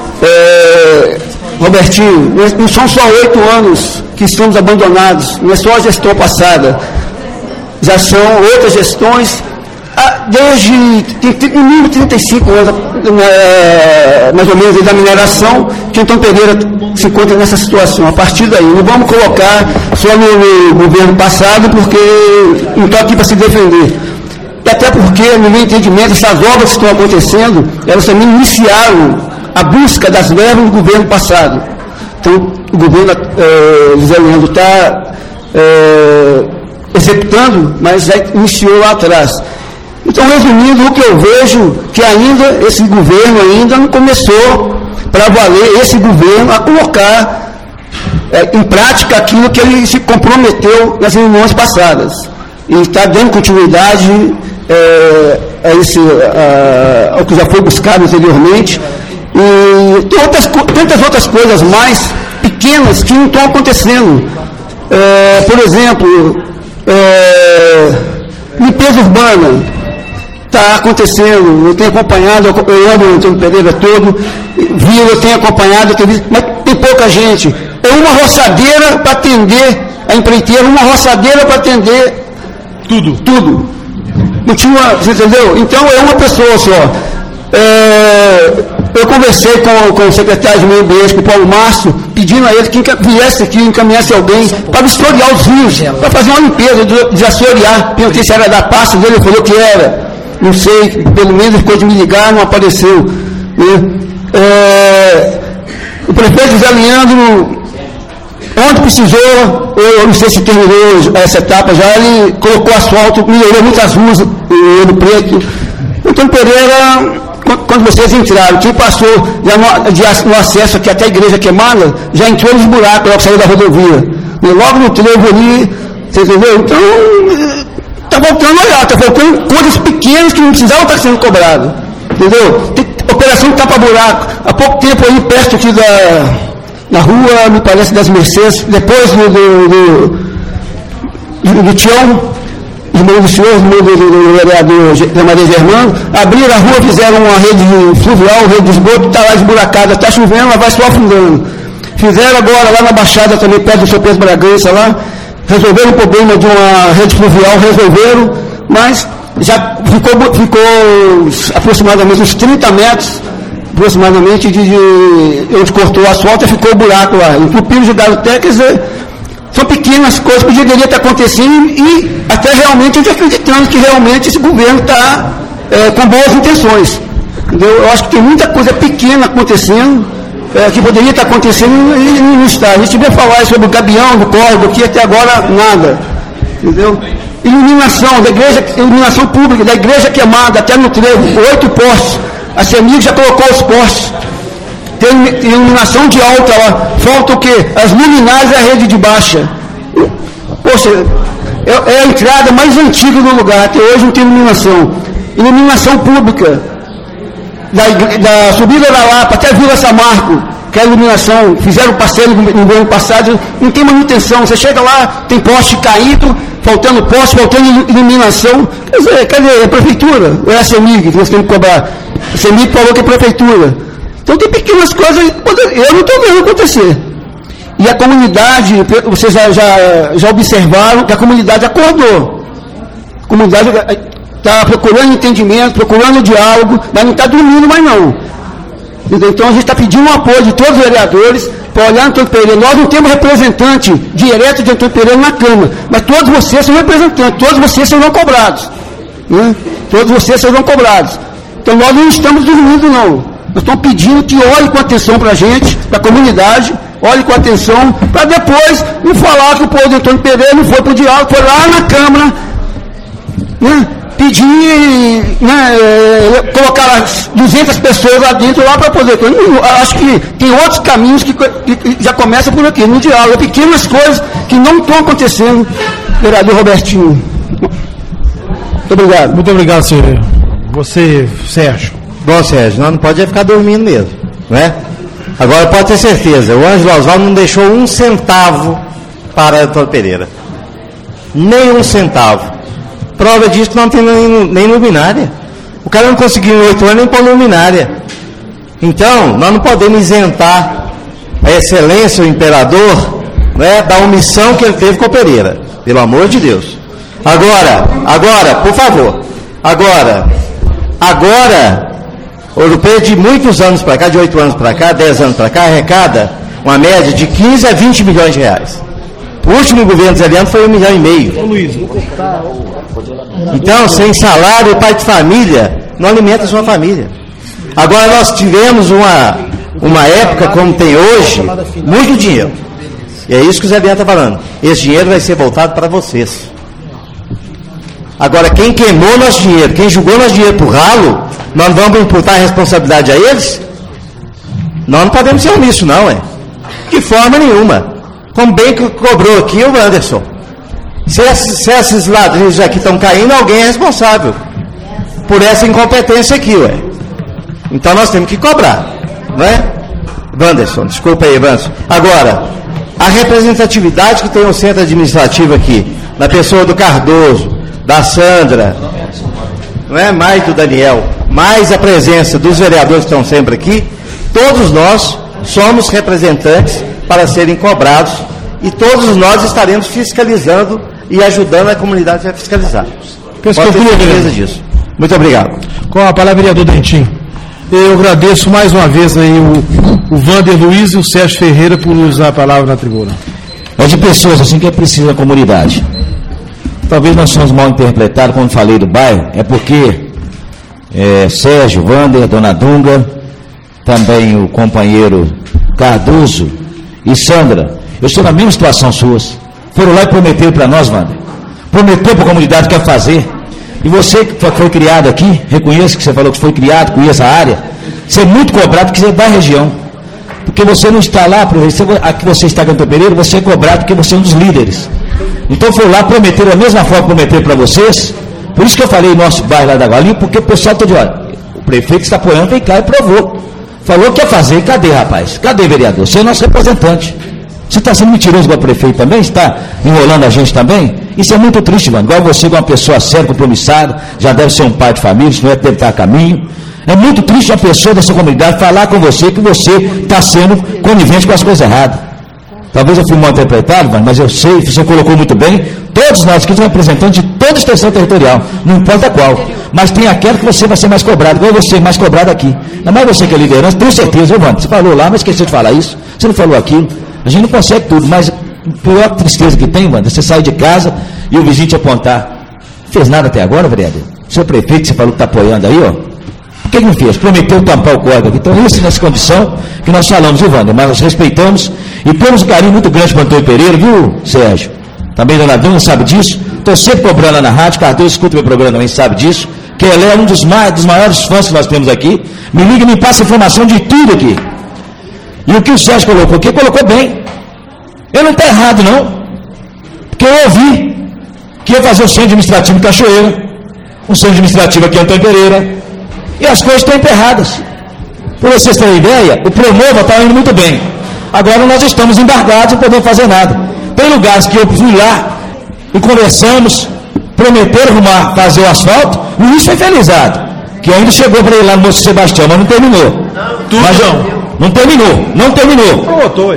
É, Robertinho, não são só oito anos que estamos abandonados, não é só a gestão passada, já são outras gestões, desde no mínimo trinta e cinco anos, mais ou menos, da mineração, que Antônio Pereira se encontra nessa situação. A partir daí, não vamos colocar só no, no governo passado, porque não estou aqui para se defender. E até porque, no meu entendimento, essas obras que estão acontecendo, elas também iniciaram a busca das verbas do governo passado. Então, o governo eh, José Leandro está eh, executando, mas já iniciou lá atrás. Então, resumindo, o que eu vejo que ainda, esse governo ainda não começou para valer, esse governo, a colocar eh, em prática aquilo que ele se comprometeu nas reuniões passadas. E está dando continuidade eh, a esse, a, ao que já foi buscado anteriormente. E tem outras, tantas outras coisas mais pequenas que não estão acontecendo. É, por exemplo, é, limpeza urbana está acontecendo. Eu tenho acompanhado, eu ando no Antônio Pereira todo, vi, eu tenho acompanhado, eu tenho visto, mas tem pouca gente. É uma roçadeira para atender a empreiteira, uma roçadeira para atender tudo. tudo. Não tinha uma, você entendeu? Então é uma pessoa só. É, eu conversei com, com o secretário de Meio Ambiente, com o Paulo Márcio, pedindo a ele que viesse aqui, encaminhasse alguém para vistoriar os rios, para fazer uma limpeza, de, de assorear. Perguntei se era da pasta dele, ele falou que era. Não sei, pelo menos ficou de me ligar, não apareceu. Né? É, o prefeito José Leandro, onde precisou, eu não sei se terminou essa etapa já, ele colocou asfalto, melhorou muitas ruas em Ouro Preto. Antônio Pereira, quando vocês entraram, quem passou já no, de, no acesso aqui até a igreja queimada, já entrou nos buracos logo saiu da rodovia. E logo no trevo ali, você entendeu? Então, está voltando a olhar, está voltando coisas pequenas que não precisavam estar sendo cobradas. Entendeu? Tem, operação tapa-buraco. Há pouco tempo aí, perto aqui da na rua, me parece, das Mercedes, depois do, do, do, do, do Tião, irmão do senhor, irmão do, do, do vereador da Maria Germano, abriram a rua, fizeram uma rede fluvial, rede de esgoto, está lá esburacada, está chovendo, ela vai só afundando. Fizeram agora lá na Baixada também, perto do seu Pedro Bragança lá, resolveram o problema de uma rede fluvial, resolveram, mas já ficou, ficou aproximadamente uns trinta metros, aproximadamente de, de onde cortou o asfalto e ficou o buraco lá. Entupiram, jogaram até, quer dizer, são pequenas coisas que deveriam estar acontecendo e até realmente a gente acreditando que realmente esse governo está é, com boas intenções. Entendeu? Eu acho que tem muita coisa pequena acontecendo, é, que poderia estar acontecendo e não está. A gente veio falar sobre o Gabião, do Córrego, que até agora nada. Entendeu? Iluminação da igreja, iluminação pública, da igreja queimada, até no trevo, oito postes. A CEMIG já colocou os postes. Tem iluminação de alta lá. Falta o quê? As luminárias e a rede de baixa. Poxa, é, é a entrada mais antiga do lugar. Até hoje não tem iluminação. Iluminação pública. Da, da subida da Lapa até a Vila Samarco, que é a iluminação. Fizeram parceiro no ano passado. Não tem manutenção. Você chega lá, tem poste caído, faltando poste, faltando iluminação. Quer dizer, cadê? É a prefeitura? Ou é a CEMIG que nós temos que cobrar? A CEMIG falou que é a prefeitura. Então tem pequenas coisas, eu não estou vendo acontecer. E a comunidade, vocês já, já, já observaram que a comunidade acordou. A comunidade está procurando entendimento, procurando diálogo, mas não está dormindo mais não. Então a gente está pedindo o apoio de todos os vereadores para olhar Antônio Pereira. Nós não temos representante direto de Antônio Pereira na Câmara, mas todos vocês são representantes, todos vocês serão cobrados. Né? Todos vocês serão cobrados. Então nós não estamos dormindo não. Nós estamos pedindo que olhe com atenção para a gente, para a comunidade, olhe com atenção, para depois não falar que o povo de Antônio Pereira não foi para o diálogo, foi lá na Câmara, né? pedir, né, é, colocar duzentas pessoas lá dentro lá para poder. Eu não, acho que tem outros caminhos que, que já começam por aqui, no diálogo, pequenas coisas que não estão acontecendo, vereador Robertinho. Muito obrigado. Muito obrigado, senhor. Você, Sérgio. Bom, Sérgio, nós não podemos ficar dormindo mesmo, né? Agora pode ter certeza, o Ângelo Osvaldo não deixou um centavo para Antônio Pereira. Nem um centavo. Prova disso que não tem nem, nem luminária. O cara não conseguiu em oito anos nem pôr luminária. Então, nós não podemos isentar a excelência, o imperador, né, da omissão que ele teve com o Pereira. Pelo amor de Deus. Agora, agora, por favor. Agora, agora, o europeu de muitos anos para cá, de oito anos para cá, dez anos para cá, arrecada uma média de quinze a vinte milhões de reais. O último governo zeliano foi um milhão e meio. Ô, Luiz, então, sem salário, o pai de família não alimenta a sua família. Agora, nós tivemos uma, uma época, como tem hoje, muito dinheiro. E é isso que o Zé Bianca está falando. Esse dinheiro vai ser voltado para vocês. Agora, quem queimou nosso dinheiro, quem jogou nosso dinheiro para o ralo, nós vamos imputar a responsabilidade a eles? Nós não podemos ser omissos, não, é? De forma nenhuma. Como bem que cobrou aqui o Anderson. Se esses, se esses ladrilhos aqui estão caindo, alguém é responsável por essa incompetência aqui, ué. Então nós temos que cobrar, não é? Wanderson, desculpa aí, Wanderson. Agora, a representatividade que tem o centro administrativo aqui, na pessoa do Cardoso, da Sandra, não é? Mais do Daniel, mais a presença dos vereadores que estão sempre aqui, todos nós somos representantes para serem cobrados e todos nós estaremos fiscalizando e ajudando a comunidade a fiscalizar. Pode ter certeza disso. Muito obrigado. Com a palavra, vereador Dentinho. Eu agradeço mais uma vez aí o, o Wander Luiz e o Sérgio Ferreira por usar a palavra na tribuna. É de pessoas assim que é preciso a comunidade. Talvez nós somos mal interpretados, como falei do bairro, é porque é, Sérgio, Wander, Dona Dunga, também o companheiro Cardoso e Sandra, eu estou na mesma situação suas. Foram lá e prometeram para nós, Wander. Prometeu para a comunidade que quer fazer. E você que foi criado aqui, reconheça que você falou que foi criado, conheça a área, você é muito cobrado porque você é da região. Porque você não está lá, aqui você está em Antônio Pereira, você é cobrado porque você é um dos líderes. Então foi lá, prometeram da mesma forma que prometeram para vocês. Por isso que eu falei nosso bairro lá da Galinha, porque o pessoal está de olha, o prefeito está apoiando, vem cá e provou. Falou que ia fazer, cadê, rapaz? Cadê, vereador? Você é nosso representante. Você está sendo mentiroso igual o prefeito também? Está enrolando a gente também? Isso é muito triste, mano. Igual você, igual uma pessoa séria, compromissada, já deve ser um pai de família, isso não é deve estar a caminho. É muito triste uma pessoa da sua comunidade falar com você que você está sendo conivente com as coisas erradas. Talvez eu fui mal interpretado, mano, mas eu sei, você colocou muito bem. Todos nós aqui somos representantes de toda a extensão territorial, não importa qual. Mas tem aquela que você vai ser mais cobrado, igual você mais cobrado aqui. Não é mais você que é liderança, tenho certeza, ô, mano, você falou lá, mas esqueceu de falar isso. Você não falou aquilo. A gente não consegue tudo, mas a pior tristeza que tem, mano, você sai de casa e o vizinho te apontar. Não fez nada até agora, vereador? O seu prefeito, você falou que está apoiando aí, ó. Por que, que não fez? Prometeu tampar o código aqui. Então, isso nessa condição que nós falamos, viu, Wander? Mas nós respeitamos e temos um carinho muito grande para o Antônio Pereira, viu, Sérgio? Também Dona Dona sabe disso. Estou sempre cobrando lá na rádio, Cardoso escuta meu programa também, sabe disso. Que ela é um dos, mais, dos maiores fãs que nós temos aqui. Me liga e me passa informação de tudo aqui. E o que o Sérgio colocou aqui, colocou bem. Eu não estou errado, não. Porque eu ouvi que ia fazer o centro administrativo em Cachoeira, um centro administrativo aqui em Antônio Pereira, e as coisas estão emperradas. Por vocês terem ideia, o Promova está indo muito bem. Agora nós estamos embargados e não podemos fazer nada. Tem lugares que eu fui lá e conversamos, prometeram arrumar, fazer o asfalto, o Luiz foi felizado, que ainda chegou para ele lá no Moço Sebastião, mas não terminou. Tudo mas, não. Não terminou, não terminou. Promotor.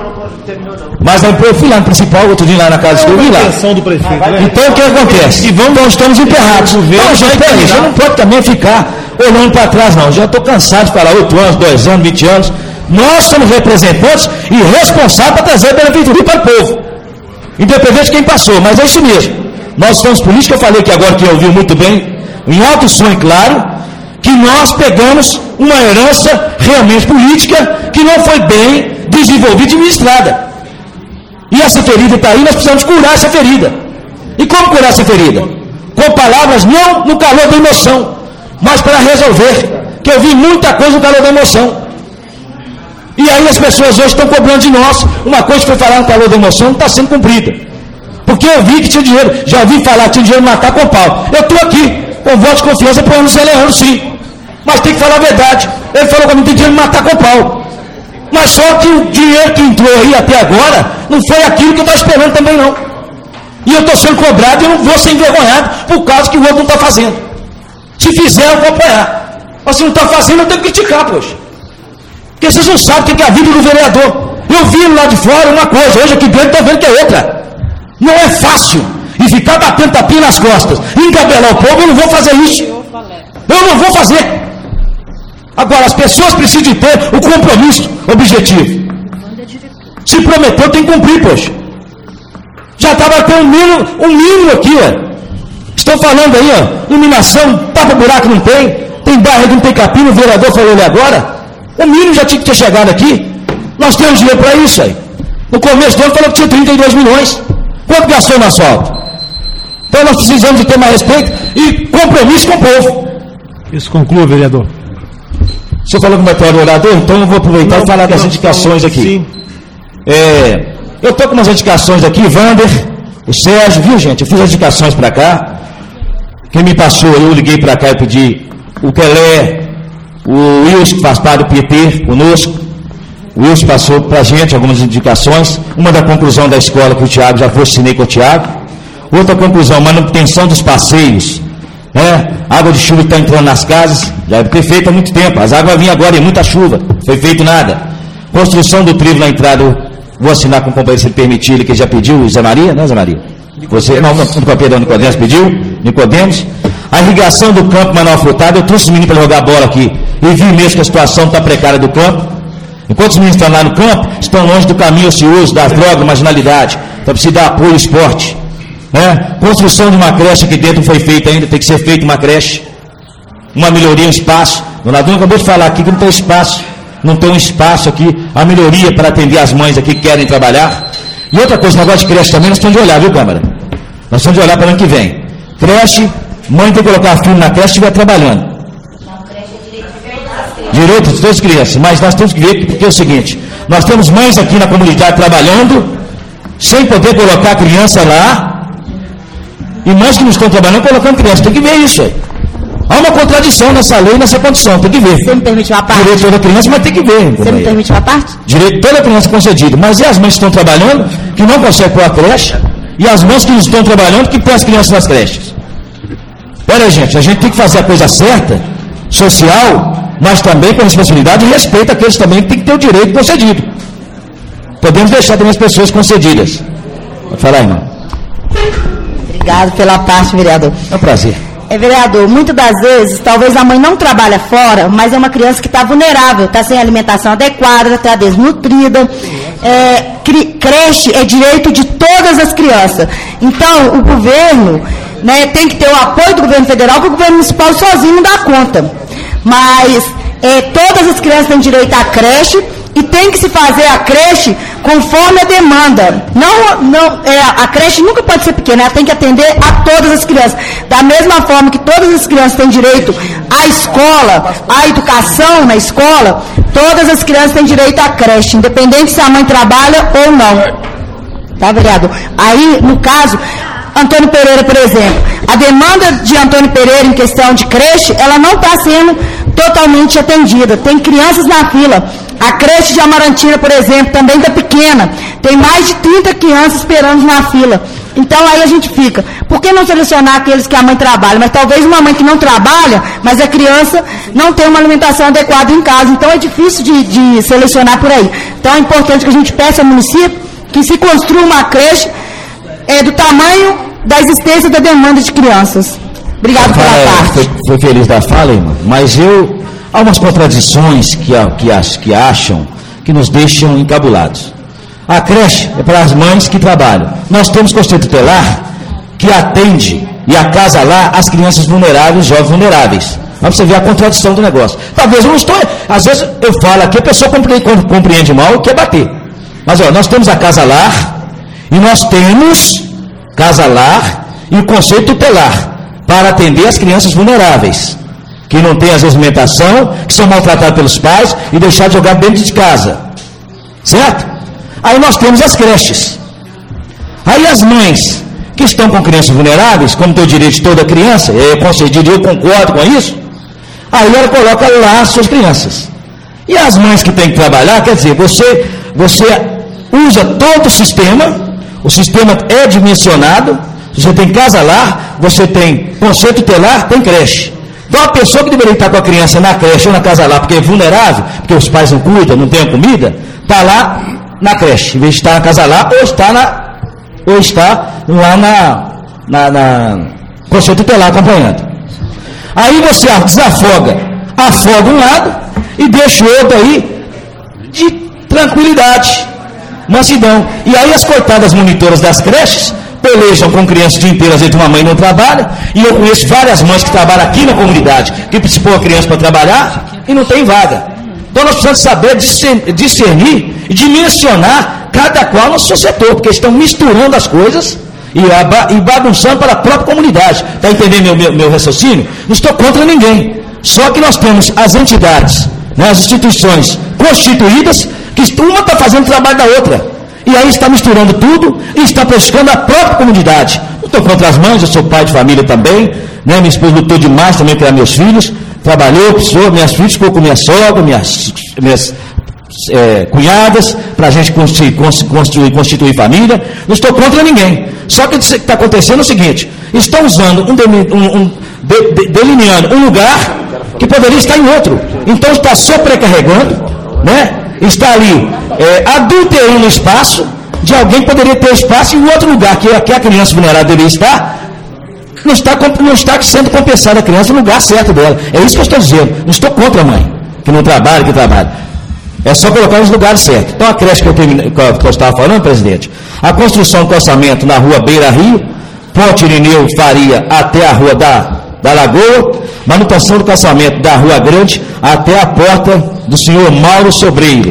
Mas eu fui lá no principal, outro dia lá na casa do eu vi lá. Do prefeito, né? Então o que acontece? E vamos, nós estamos emperrados. Então, gente, é isso. Eu não pode também ficar olhando para trás, não. Já estou cansado de falar oito anos, dois anos, vinte anos. Nós somos representantes e responsáveis para trazer benefício para o povo. Independente de quem passou, mas é isso mesmo. Nós estamos políticos, eu falei que agora que ouviu muito bem, em alto som e claro, que nós pegamos uma herança realmente política que não foi bem desenvolvida e administrada. E essa ferida está aí, nós precisamos curar essa ferida. E como curar essa ferida? com palavras, não no calor da emoção, mas para resolver, que eu vi muita coisa no calor da emoção. E aí as pessoas hoje estão cobrando de nós, uma coisa que foi falar no calor da emoção não está sendo cumprida. Porque eu vi que tinha dinheiro, já vi falar que tinha dinheiro matar com pau. Eu estou aqui, com voto de confiança para o Zé Leandro, sim. Mas tem que falar a verdade. Ele falou que não tem dinheiro matar com pau. Mas só que o dinheiro que entrou aí até agora não foi aquilo que eu estava esperando também não. E eu estou sendo cobrado e eu não vou ser envergonhado por causa que o outro não está fazendo. Se fizer, eu vou apoiar. Mas se não está fazendo, eu tenho que criticar, poxa. Porque vocês não sabem o que é a vida do vereador. Eu vi lá de fora uma coisa, hoje aqui dentro estou vendo que é outra. Não é fácil. E ficar batendo tapinha nas costas, engabelar o povo, eu não vou fazer isso. Eu não vou fazer. Agora, as pessoas precisam de ter o compromisso objetivo. Se prometeu, tem que cumprir, poxa. Já estava com um mínimo, um mínimo aqui, ó. Estão falando aí, ó, iluminação, tapa-buraco não tem, tem bairro que não tem capim, o vereador falou ali agora. O mínimo já tinha que ter chegado aqui. Nós temos dinheiro para isso aí. No começo do ano falou que tinha trinta e dois milhões. Quanto gastou no asfalto? Então nós precisamos de ter mais respeito e compromisso com o povo. Isso conclua, vereador. O senhor falou que vai ter o orador, então eu vou aproveitar não, e falar das não, indicações aqui. Sim. É, eu estou com umas indicações aqui, Wander, o Sérgio, viu gente? Eu fiz as indicações para cá. Quem me passou, eu liguei para cá e pedi o Pelé, o Wilson, que faz parte do P T, conosco. O Wilson passou para a gente algumas indicações. Uma da conclusão da escola que o Tiago já foi, assinei com o Tiago. Outra conclusão, manutenção dos passeios. Né? Água de chuva está entrando nas casas, já deve ter feito há muito tempo. As águas vinham agora e muita chuva, foi feito nada. Construção do trilho na entrada, vou assinar com o companheiro se ele permitir, ele que já pediu, o Zé Maria, né Zé Maria? Você, não, não, perdão, Nicodemos pediu, Nicodemos. A irrigação do campo Manuel Furtado, eu trouxe os meninos para jogar bola aqui, e vi mesmo que a situação está precária do campo. Enquanto os meninos estão lá no campo, estão longe do caminho ocioso, das drogas, marginalidade. Então precisa dar apoio ao esporte. Né? Construção de uma creche aqui dentro não foi feita ainda, tem que ser feita uma creche. Uma melhoria, um espaço. Dona Dona acabou de falar aqui que não tem espaço. Não tem um espaço aqui, a melhoria para atender as mães aqui que querem trabalhar. E outra coisa, negócio de creche também, nós estamos de olhar, viu, Câmara? Nós estamos de olhar para o ano que vem. Creche, mãe tem que colocar filho na creche e estiver trabalhando. Direito de todas as crianças, mas nós temos que ver porque é o seguinte, nós temos mães aqui na comunidade trabalhando, sem poder colocar a criança lá, e mães que não estão trabalhando colocando criança, tem que ver isso aí. Há uma contradição nessa lei, nessa condição, tem que ver. Você me permite uma parte? Direito de toda criança, mas tem que ver. Você me permite uma parte? Direito de toda criança concedido, mas e as mães que estão trabalhando, que não conseguem pôr a creche, e as mães que não estão trabalhando, que põem as crianças nas creches? Olha, gente, a gente tem que fazer a coisa certa, social, mas também com responsabilidade e respeito àqueles também que tem que ter o direito concedido. Podemos deixar também as pessoas concedidas. Pode falar, irmão. Obrigado pela parte, vereador. É um prazer. É, vereador, muitas das vezes, talvez a mãe não trabalha fora, mas é uma criança que está vulnerável, está sem alimentação adequada, está desnutrida. É, creche é direito de todas as crianças. Então, o governo, né, tem que ter o apoio do governo federal, porque o governo municipal sozinho não dá conta. Mas é, todas as crianças têm direito à creche e tem que se fazer a creche conforme a demanda. Não, não, é, a creche nunca pode ser pequena, ela tem que atender a todas as crianças. Da mesma forma que todas as crianças têm direito à escola, à educação na escola, todas as crianças têm direito à creche, independente se a mãe trabalha ou não. Tá, vereador? Aí, no caso, Antônio Pereira, por exemplo, a demanda de Antônio Pereira em questão de creche, ela não está sendo totalmente atendida. Tem crianças na fila. A creche de Amarantina, por exemplo, também está pequena. Tem mais de trinta crianças esperando na fila. Então aí a gente fica, por que não selecionar aqueles que a mãe trabalha? Mas talvez uma mãe que não trabalha, mas a criança não tem uma alimentação adequada em casa. Então é difícil de, de selecionar por aí. Então é importante que a gente peça ao município que se construa uma creche é, do tamanho da existência da demanda de crianças. Obrigado pela parte. Foi, foi feliz da fala, irmã, mas eu, há umas contradições que, que, que acham, que nos deixam encabulados. A creche é para as mães que trabalham. Nós temos conselho tutelar que atende e a casa lá as crianças vulneráveis, jovens vulneráveis. Para você ver a contradição do negócio. Talvez eu não estou, às vezes eu falo aqui, a pessoa compreende, compreende mal e quer bater. Mas ó, nós temos a casa lá e nós temos casa lar e o conselho tutelar. para atender as crianças vulneráveis, que não têm, às vezes, alimentação, que são maltratados pelos pais e deixados jogar dentro de casa. Certo? Aí nós temos as creches. Aí as mães que estão com crianças vulneráveis, como tem o direito de toda criança, é concedido, eu concordo com isso, aí ela coloca lá as suas crianças. E as mães que têm que trabalhar, quer dizer, você, você usa todo o sistema, o sistema é dimensionado, você tem casa lá, você tem conselho tutelar, tem creche. Então a pessoa que deveria estar com a criança na creche ou na casa lá, porque é vulnerável, porque os pais não cuidam, não têm comida, está lá na creche, em vez de estar na casa lá, ou está, na, ou está lá na, na, na conselho tutelar acompanhando. Aí você desafoga, afoga um lado e deixa o outro aí de tranquilidade, mansidão. E aí as coitadas monitoras das creches pelejam com crianças o dia inteiro, às vezes uma mãe não trabalha, e eu conheço várias mães que trabalham aqui na comunidade, que precisam a criança para trabalhar e não tem vaga. Então nós precisamos saber discernir e dimensionar cada qual no seu setor, porque estão misturando as coisas e bagunçando para a própria comunidade. Está entendendo meu, meu, meu raciocínio? Não estou contra ninguém, só que nós temos as entidades, né, as instituições constituídas, que uma está fazendo o trabalho da outra. E aí está misturando tudo e está prejudicando a própria comunidade. Não estou contra as mães, eu sou pai de família também, né? Minha esposa lutou demais também para meus filhos, trabalhou, precisou, minhas filhas ficou com minha sogra, minhas, minhas é, cunhadas, para a gente construir, construir, constituir família. Não estou contra ninguém. Só que o que está acontecendo é o seguinte: estão usando, um, um, um, de, de, delineando um lugar que poderia estar em outro. Então está sobrecarregando, né? Está ali é, adulterando o espaço de alguém que poderia ter espaço em outro lugar, que, que a criança vulnerável deveria estar, não está, não está sendo compensada a criança no lugar certo dela. É isso que eu estou dizendo. Não estou contra a mãe, que não trabalha, que trabalha. É só colocar nos lugares certos. Então a creche que eu, termine, que eu estava falando, presidente, a construção do calçamento na rua Beira Rio, Ponte Irineu Faria até a rua da, da Lagoa, manutenção do calçamento da Rua Grande até a porta do senhor Mauro Sobreiro.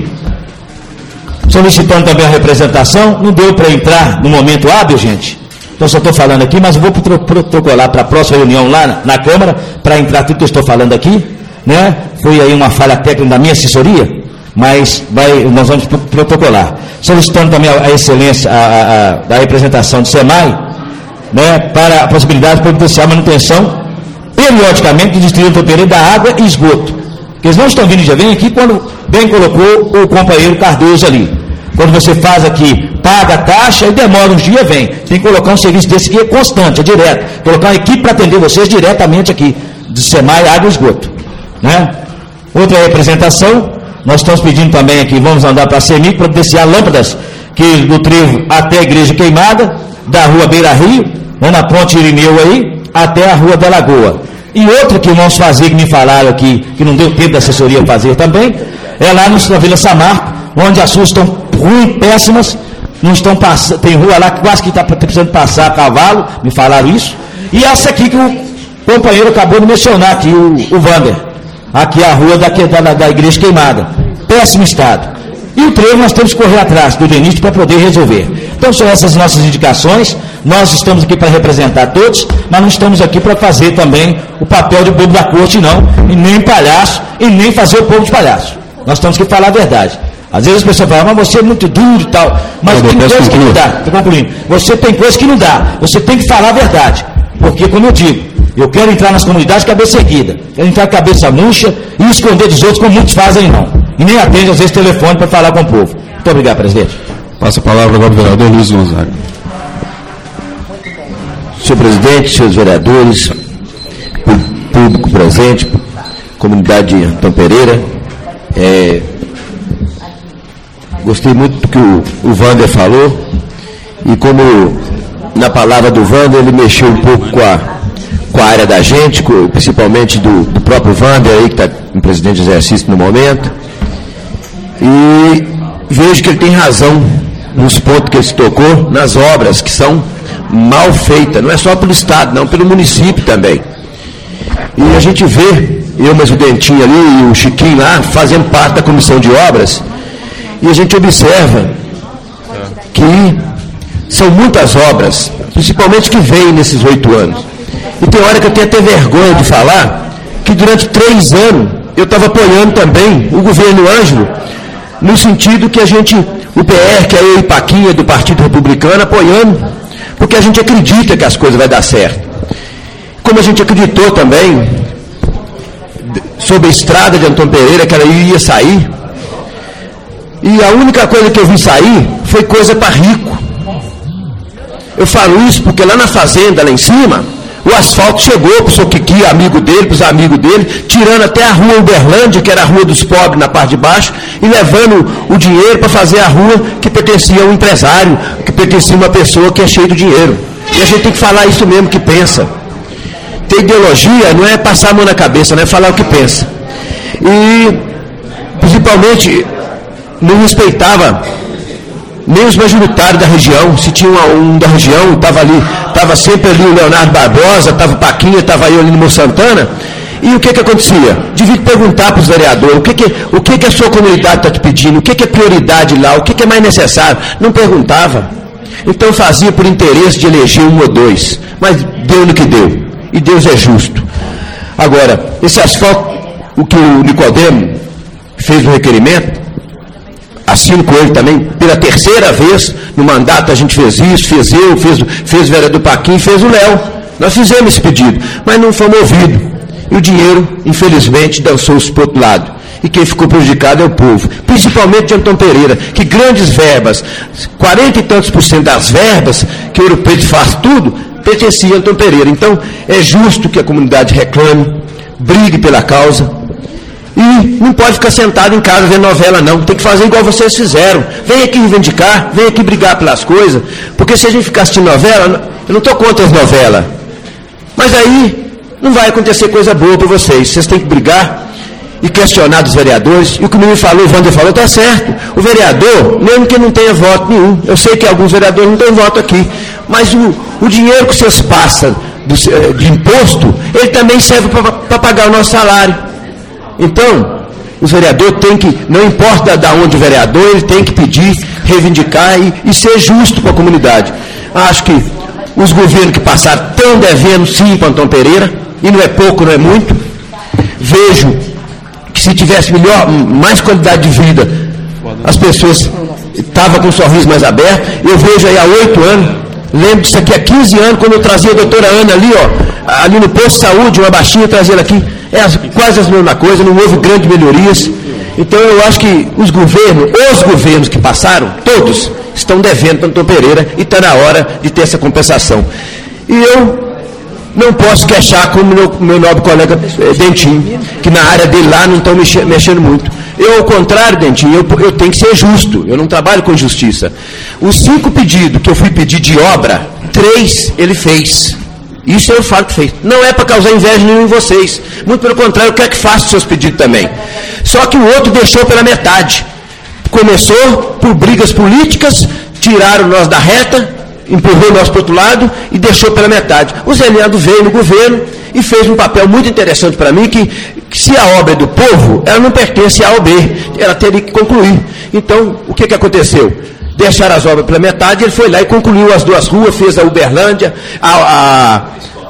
Solicitando também a representação, não deu para entrar no momento hábil, gente. Então só estou falando aqui, mas vou protocolar para a próxima reunião lá na, na Câmara, para entrar tudo que eu estou falando aqui, né? Foi aí uma falha técnica da minha assessoria, mas vai, nós vamos protocolar. Solicitando também a, a excelência a, a, a, da representação do SEMAI, né? Para a possibilidade de providenciar manutenção periodicamente do distrito Pereira da água e esgoto. Porque eles não estão vindo, já vem aqui quando bem colocou o companheiro Cardoso ali. Quando você faz aqui, paga a taxa e demora uns dias, vem. Tem que colocar um serviço desse aqui, é constante, é direto. Colocar uma equipe para atender vocês diretamente aqui, de SEMAI, água e esgoto. Né? Outra representação, nós estamos pedindo também aqui, vamos andar para a CEMIC, providenciar lâmpadas que do trevo até a Igreja Queimada, da rua Beira Rio, né, na ponte Irineu aí, até a rua da Lagoa. E outra que vamos fazer, que me falaram aqui, que não deu tempo da assessoria fazer também, é lá no, na Vila Samarco, onde as ruas estão ruins, péssimas, não estão passando, tem rua lá que quase que está precisando passar a cavalo, me falaram isso. E essa aqui que o companheiro acabou de mencionar aqui, o, o Wander, aqui a rua da, da, da Igreja Queimada, péssimo estado. E o trevo nós temos que correr atrás do DENIT para poder resolver. Então são essas nossas indicações. Nós estamos aqui para representar todos, mas não estamos aqui para fazer também o papel de bobo da corte, não, e nem palhaço, e nem fazer o povo de palhaço. Nós temos que falar a verdade. Às vezes as pessoas falam, mas você é muito duro e tal, mas tem coisa que não dá. Estou concluindo. Você tem coisa que não dá. Você tem que falar a verdade. Porque, como eu digo, eu quero entrar nas comunidades cabeça erguida, quero entrar cabeça murcha e esconder dos outros, como muitos fazem, não. E nem atende, às vezes, telefone para falar com o povo. Muito obrigado, presidente. Passa a palavra agora ao vereador Luiz Gonzaga. Senhor presidente, senhores vereadores, público presente, comunidade de Antônio Pereira, é, gostei muito do que o, o Wander falou, e como na palavra do Wander, ele mexeu um pouco com a, com a área da gente, com, principalmente do, do próprio Wander aí, que está em presidente de exercício no momento, e vejo que ele tem razão nos pontos que ele se tocou, nas obras que são mal feitas, não é só pelo Estado, não, pelo município também. E a gente vê, eu, mas o Dentinho ali e o Chiquinho lá, fazendo parte da comissão de obras, e a gente observa que são muitas obras, principalmente que vêm nesses oito anos. E tem hora que eu tenho até vergonha de falar que durante três anos eu estava apoiando também o governo Ângelo, no sentido que a gente, o P R, que é eu e Paquinha do Partido Republicano, apoiando, porque a gente acredita que as coisas vão dar certo. Como a gente acreditou também sobre a estrada de Antônio Pereira, que ela ia sair, e a única coisa que eu vi sair foi coisa para rico. Eu falo isso porque lá na fazenda, lá em cima, o asfalto chegou para o seu Kiki, amigo dele, para os amigos dele, tirando até a rua Uberlândia, que era a rua dos pobres na parte de baixo, e levando o dinheiro para fazer a rua que pertencia a um empresário, que pertencia a uma pessoa que é cheia de dinheiro. E a gente tem que falar isso mesmo que pensa. Ter ideologia não é passar a mão na cabeça, não é falar o que pensa. E, principalmente, não respeitava nem os majoritários da região. Se tinha um, um da região, estava ali, estava sempre ali o Leonardo Barbosa, estava o Paquinha, estava eu ali no Mo Santana. E o que que acontecia? Devia perguntar para os vereadores, o que que, o que que a sua comunidade está te pedindo, o que que é prioridade lá, o que que é mais necessário. Não perguntava. Então fazia por interesse de eleger um ou dois. Mas deu no que deu. E Deus é justo. Agora, esse asfalto, o que o Nicodemo fez no requerimento, assino com ele também, pela terceira vez no mandato a gente fez isso, fez eu, fez, fez o vereador Paquim, fez o Léo. Nós fizemos esse pedido, mas não fomos ouvidos. E o dinheiro, infelizmente, dançou-se para o outro lado. E quem ficou prejudicado é o povo, principalmente de Antônio Pereira, que grandes verbas, quarenta e tantos por cento das verbas, que o Ouro Preto faz tudo, pertencia a Antônio Pereira. Então, é justo que a comunidade reclame, brigue pela causa, e não pode ficar sentado em casa vendo novela, não. Tem que fazer igual vocês fizeram. Vem aqui reivindicar, vem aqui brigar pelas coisas, porque se a gente ficar assistindo novela, eu não estou contra as novelas, mas aí não vai acontecer coisa boa para vocês. Vocês têm que brigar e questionar dos vereadores. E o que o menino falou, o Wander falou, está certo. O vereador, mesmo que não tenha voto nenhum, eu sei que alguns vereadores não têm voto aqui, mas o, o dinheiro que vocês passam do, de imposto, ele também serve para pagar o nosso salário. Então, o vereador tem que, não importa de onde o vereador, ele tem que pedir, reivindicar e, e ser justo com a comunidade. Acho que os governos que passaram estão devendo sim para Antônio Pereira, e não é pouco, não é muito. Vejo que se tivesse melhor, mais qualidade de vida, as pessoas estavam com o sorriso mais aberto. Eu vejo aí há oito anos, lembro disso aqui há quinze anos, quando eu trazia a doutora Ana ali, ó, ali no posto de saúde, uma baixinha, trazia ela aqui. É as, quase a mesma coisa, não houve grandes melhorias. Então eu acho que os governos, os governos que passaram, todos, estão devendo para Antônio Pereira e está na hora de ter essa compensação. E eu não posso queixar como meu, meu nobre colega eh, Dentinho, que na área dele lá não estão mexendo, mexendo muito. Eu, ao contrário, Dentinho, eu, eu tenho que ser justo, eu não trabalho com justiça. Os cinco pedidos que eu fui pedir de obra, três ele fez. Isso eu falo que fez. Não é para causar inveja nenhuma em vocês. Muito pelo contrário, eu quero que faça os seus pedidos também. Só que o outro deixou pela metade. Começou por brigas políticas, tiraram nós da reta, empurrou nós para o outro lado e deixou pela metade. O Zé Leandro veio no governo e fez um papel muito interessante para mim, que, que se a obra é do povo, ela não pertence a A ou B, ela teria que concluir. Então, o que, que aconteceu? Deixaram as obras pela metade, ele foi lá e concluiu as duas ruas, fez a Uberlândia, a, a,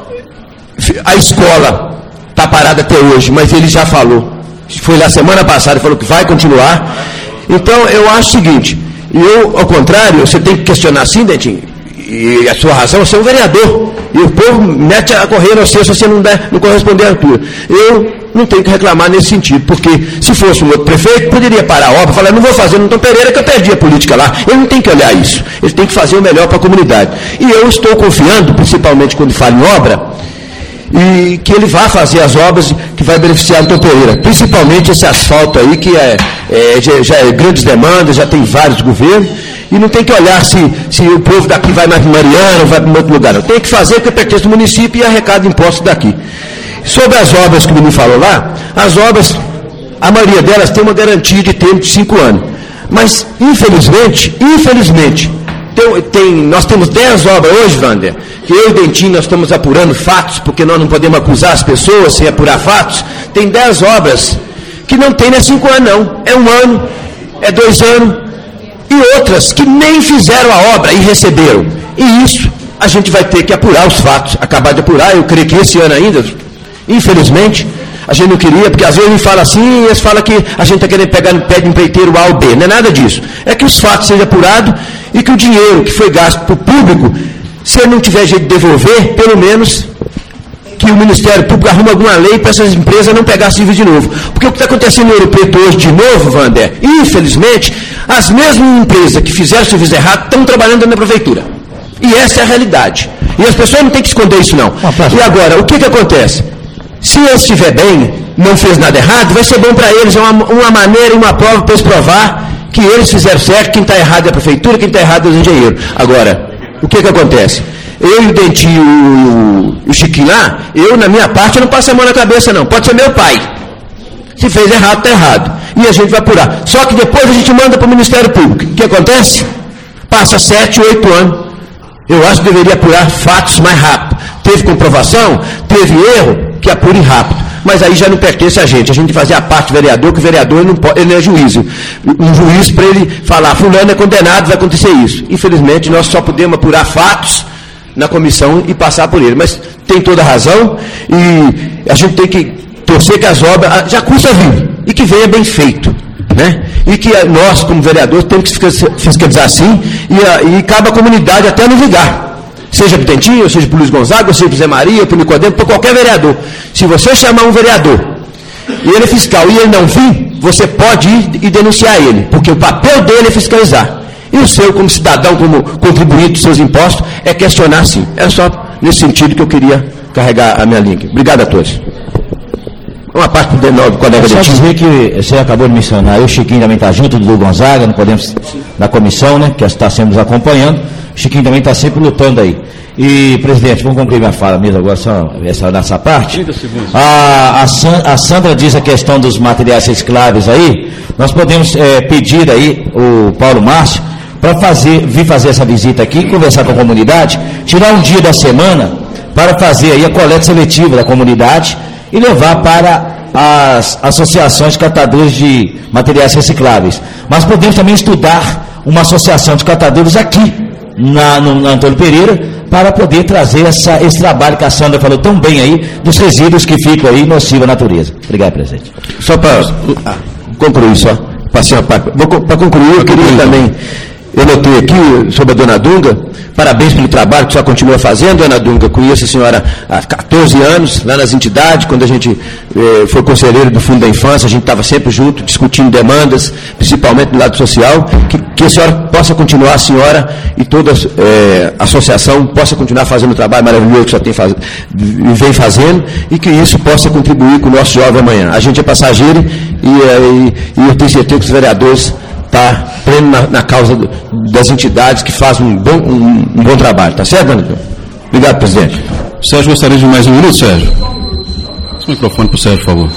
a escola está parada até hoje, mas ele já falou, foi lá semana passada, falou que vai continuar. Então eu acho o seguinte, eu, ao contrário, você tem que questionar assim, Dentinho, e a sua razão, você é um vereador, e o povo mete a correr no você se você não, der, não corresponder à altura. Eu não tenho que reclamar nesse sentido, porque se fosse um outro prefeito, poderia parar a obra, falar, não vou fazer no Antônio Pereira, que eu perdi a política lá. Ele não tem que olhar isso, ele tem que fazer o melhor para a comunidade. E eu estou confiando, principalmente quando fala em obra, e que ele vá fazer as obras que vai beneficiar Antônio Pereira, principalmente esse asfalto aí, que é, é, já, já é grandes demandas, já tem vários governos, e não tem que olhar se, se o povo daqui vai mais para Mariana ou vai para outro lugar, não. Tem que fazer porque pertence ao município e arrecada impostos daqui. Sobre as obras que o menino falou lá, as obras, a maioria delas tem uma garantia de tempo de cinco anos. Mas, infelizmente, infelizmente, tem, tem, nós temos dez obras hoje, Wander, que eu e Dentinho nós estamos apurando fatos, porque nós não podemos acusar as pessoas sem apurar fatos. Tem dez obras que não tem nem cinco anos, não. É um ano, é dois anos, e outras que nem fizeram a obra e receberam. E isso, a gente vai ter que apurar os fatos, acabar de apurar, eu creio que esse ano ainda, infelizmente, a gente não queria, porque às vezes ele fala assim, e eles falam que a gente está querendo pegar no pé de empreiteiro A ou B, não é nada disso. É que os fatos sejam apurados e que o dinheiro que foi gasto para o público, se ele não tiver jeito de devolver, pelo menos que o Ministério Público arrume alguma lei para essas empresas não pegar serviço de novo. Porque o que está acontecendo no Ouro Preto hoje de novo, Wander, infelizmente, as mesmas empresas que fizeram o serviço errado estão trabalhando na prefeitura. E essa é a realidade. E as pessoas não têm que esconder isso não. E agora, o que que acontece? Se ele estiver bem, não fez nada errado, vai ser bom para eles, é uma, uma maneira e uma prova para eles provar que eles fizeram certo, quem está errado é a prefeitura, quem está errado é os engenheiros. Agora, o que que acontece? Eu e o Dentinho e o, o Chiquinho lá, eu, na minha parte, eu não passo a mão na cabeça, não. Pode ser meu pai. Se fez errado, está errado. E a gente vai apurar. Só que depois a gente manda para o Ministério Público. O que acontece? Passa sete, oito anos. Eu acho que deveria apurar fatos mais rápido. Teve comprovação, teve erro, que apure rápido. Mas aí já não pertence a gente. A gente fazer a parte do vereador, que o vereador não, pode, ele não é juiz. Um juiz para ele falar, fulano é condenado, vai acontecer isso. Infelizmente, nós só podemos apurar fatos na comissão e passar por ele. Mas tem toda a razão e a gente tem que torcer que as obras já custa vir e que venha bem feito, né? E que nós, como vereadores, temos que fiscalizar assim e, e cabe a comunidade até nos ligar. Seja para o Dentinho, seja para o Luiz Gonzaga, seja para o Zé Maria, para o Nicodemo, para qualquer vereador. Se você chamar um vereador e ele é fiscal e ele não vir, você pode ir e denunciar ele, porque o papel dele é fiscalizar. E o seu, como cidadão, como contribuinte dos seus impostos, é questionar sim. É só nesse sentido que eu queria carregar a minha linha. Obrigado a todos. Uma parte do novo colega Só dizer que você acabou de mencionar, eu, o Chiquinho também está junto do Gonzaga, não podemos, na comissão, né, que está sempre nos acompanhando. O Chiquinho também está sempre lutando aí. E, presidente, vamos concluir minha fala mesmo agora, só essa, nessa parte. A, a, San, a Sandra diz a questão dos materiais recicláveis aí. Nós podemos é, pedir aí o Paulo Márcio para fazer, vir fazer essa visita aqui, conversar com a comunidade, tirar um dia da semana para fazer aí a coleta seletiva da comunidade e levar para as associações de catadores de materiais recicláveis. Mas podemos também estudar uma associação de catadores aqui, na, no, na Antônio Pereira, para poder trazer essa, esse trabalho que a Sandra falou tão bem aí, dos resíduos que ficam aí nocivos à natureza. Obrigado, presidente. Só para ah, concluir, só, para concluir, eu queria também, eu notei aqui sobre a dona Dunga, parabéns pelo trabalho que a senhora continua fazendo, dona Dunga. Conheço a senhora há quatorze anos, lá nas entidades, quando a gente eh, foi conselheiro do Fundo da Infância, a gente estava sempre junto, discutindo demandas, principalmente do lado social, que, que a senhora possa continuar, a senhora e toda eh, a associação possa continuar fazendo o trabalho maravilhoso que já tem faz, vem fazendo, e que isso possa contribuir com o nosso jovem amanhã. A gente é passageiro e, e, e eu tenho certeza que os vereadores está pleno na, na causa do, das entidades que fazem um bom, um, um bom trabalho. Tá certo, Dona João? Obrigado, presidente. Sérgio, gostaria de mais um minuto, Sérgio? Esse microfone para o Sérgio, por favor.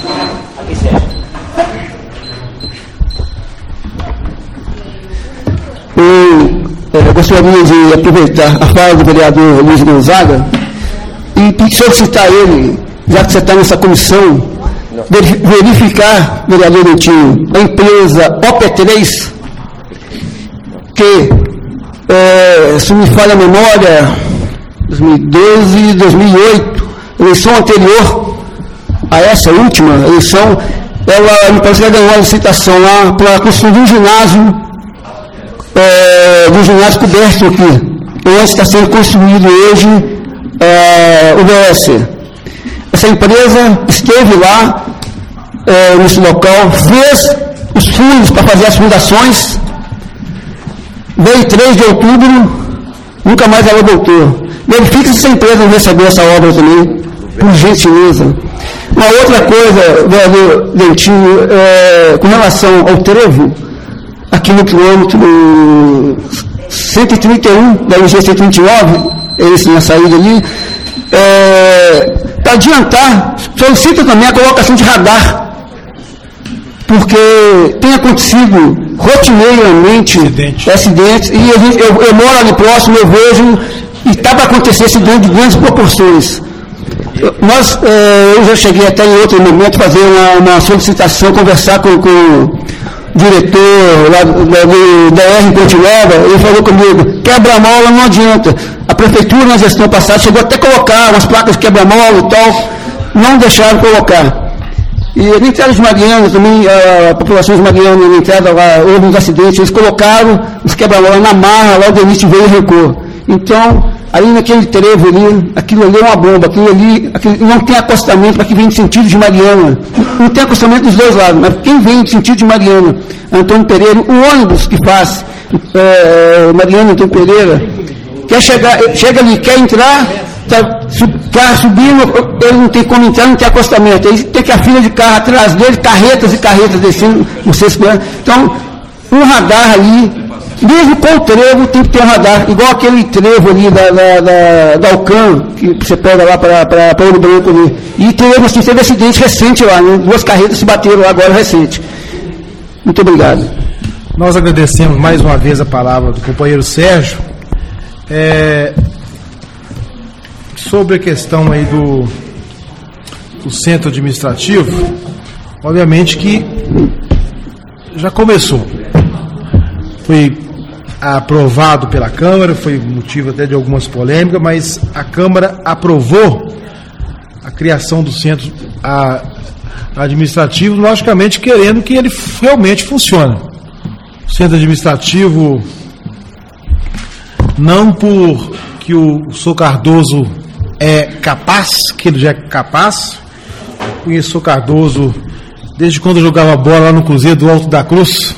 Eu, eu gostaria de aproveitar a fala do vereador Luiz Gonzaga e solicitar a ele, já que você está nessa comissão, verificar, vereador Dentinho, a empresa O P três, que, é, se me falha a memória, dois mil e doze, dois mil e oito, eleição anterior a essa última eleição, ela me parece que ganhou a licitação lá para a construção de um ginásio, é, de um ginásio coberto aqui, onde está sendo construído hoje é, o B S. Essa empresa esteve lá é, nesse local, fez os fundos para fazer as fundações, veio três de outubro, nunca mais ela voltou. Verifique se essa empresa não recebeu essa obra também, por gentileza. Uma outra coisa, vereador Dentinho, é, com relação ao trevo, aqui no quilômetro cento e trinta e um da U G cento e vinte e nove, esse na saída ali, é, para adiantar, solicita também a colocação de radar, porque tem acontecido rotineiramente acidente. acidentes, e a gente, eu, eu moro ali próximo, eu vejo, e está para acontecer acidente de grandes proporções. Eu, nós, é, eu já cheguei até em outro momento fazer uma, uma solicitação, conversar com, com o diretor lá, da, da R em Ponte Nova, ele falou comigo, quebra-mola não adianta, a prefeitura, na gestão passada, chegou até a colocar umas placas de quebra-mola e tal, não deixaram colocar. E na entrada de Mariana também, a população de Mariana, na entrada lá, houve uns acidentes, eles colocaram os quebra-mola na marra, lá o Denise veio e recuou. Então, aí naquele trevo ali, aquilo ali é uma bomba, aquilo ali, aquilo, não tem acostamento para quem vem de sentido de Mariana. Não tem acostamento dos dois lados, mas quem vem de sentido de Mariana, Antônio Pereira, o ônibus que faz é, Mariana Antônio Pereira, quer chegar, chega ali, quer entrar, está tá subindo, ele não tem como entrar, não tem acostamento. Aí tem que a fila de carro atrás dele, carretas e carretas descendo, vocês então, um radar ali. Mesmo com o trevo, tem que ter um radar, igual aquele trevo ali da, da, da, da Alcan, que você pega lá para Ouro Branco ali. E teve, assim, teve acidente recente lá, né? Duas carretas se bateram lá agora recente. Muito obrigado. Nós agradecemos mais uma vez a palavra do companheiro Sérgio. É, sobre a questão aí do, do centro administrativo, obviamente que já começou. Foi aprovado pela Câmara, foi motivo até de algumas polêmicas, mas a Câmara aprovou a criação do centro administrativo, logicamente querendo que ele realmente funcione. O centro administrativo, não por que o Sr. Cardoso é capaz, que ele já é capaz. Conheço o Sr. Cardoso desde quando eu jogava bola lá no Cruzeiro do Alto da Cruz.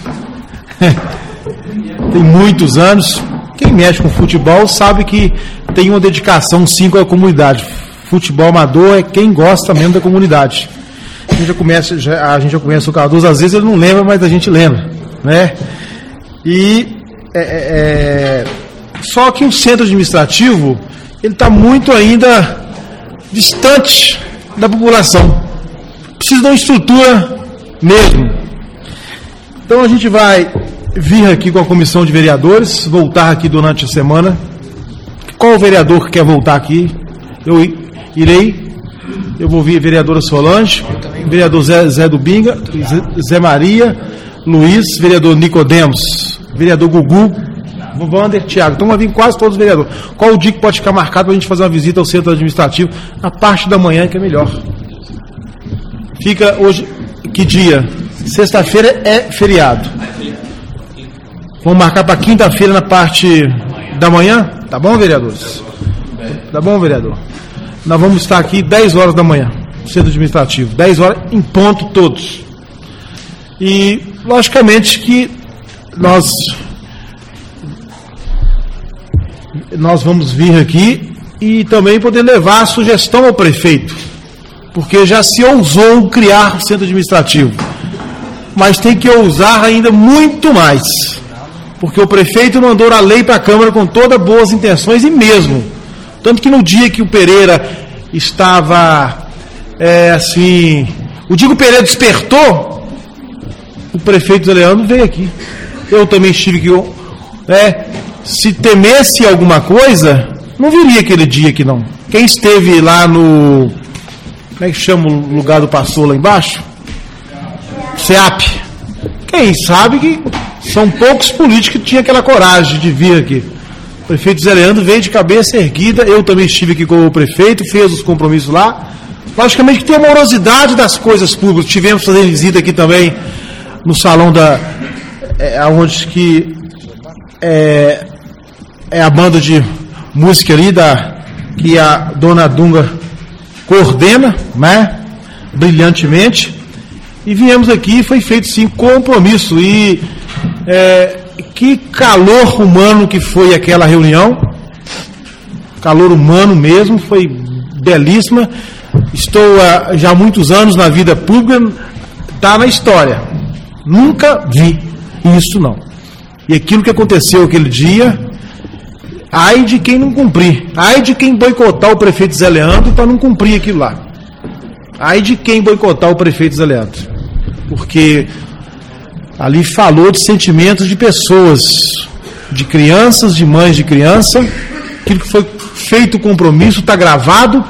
Tem muitos anos. Quem mexe com futebol sabe que tem uma dedicação sim com a comunidade. Futebol amador é quem gosta mesmo da comunidade. A gente já começa, já, a gente já conhece o Cardoso, às vezes ele não lembra, mas a gente lembra, né? E é, é, só que o centro administrativo ele está muito ainda distante da população. Precisa de uma estrutura mesmo. Então a gente vai vir aqui com a comissão de vereadores, voltar aqui durante a semana. Qual vereador que quer voltar aqui? Eu irei. Eu vou vir a vereadora Solange, vereador Zé, Zé do Binga, Zé, Zé Maria, Luiz, vereador Nicodemos, vereador Gugu, Wander, Thiago. Então vai vir quase todos os vereadores. Qual o dia que pode ficar marcado para a gente fazer uma visita ao centro administrativo? Na parte da manhã, que é melhor. Fica hoje, que dia? Sexta-feira é feriado. Vamos marcar para quinta-feira na parte da manhã? Tá bom, vereadores? Tá bom, vereador? Nós vamos estar aqui dez horas da manhã, no centro administrativo. dez horas em ponto todos. E, logicamente, que nós, nós vamos vir aqui e também poder levar a sugestão ao prefeito. Porque já se ousou criar o centro administrativo. Mas tem que ousar ainda muito mais. Porque o prefeito mandou a lei para a Câmara com todas boas intenções e mesmo. Tanto que no dia que o Pereira estava, é, assim... O dia que o Pereira despertou, o prefeito Zé Leandro veio aqui. Eu também estive aqui. É, se temesse alguma coisa, não viria aquele dia aqui não. Quem esteve lá no... Como é que chama o lugar do pastor lá embaixo? SEAP. Quem sabe que são poucos políticos que tinham aquela coragem de vir aqui. O prefeito Zé Leandro veio de cabeça erguida. Eu também estive aqui com o prefeito, fez os compromissos lá. Logicamente que tem a morosidade das coisas públicas. Tivemos fazendo visita aqui também no salão da... É, onde que é, é a banda de música ali da, que a dona Dunga coordena, né? Brilhantemente. E viemos aqui e foi feito sim compromisso. E é, que calor humano que foi aquela reunião. Calor humano mesmo, foi belíssima. Estou há já muitos anos na vida pública, está na história. Nunca vi isso não. E aquilo que aconteceu aquele dia, ai de quem não cumprir. Ai de quem boicotar o prefeito Zé Leandro para não cumprir aquilo lá. Ai de quem boicotar o prefeito Zé Leandro. Porque ali falou de sentimentos de pessoas, de crianças, de mães de criança. Aquilo que foi feito o compromisso está gravado.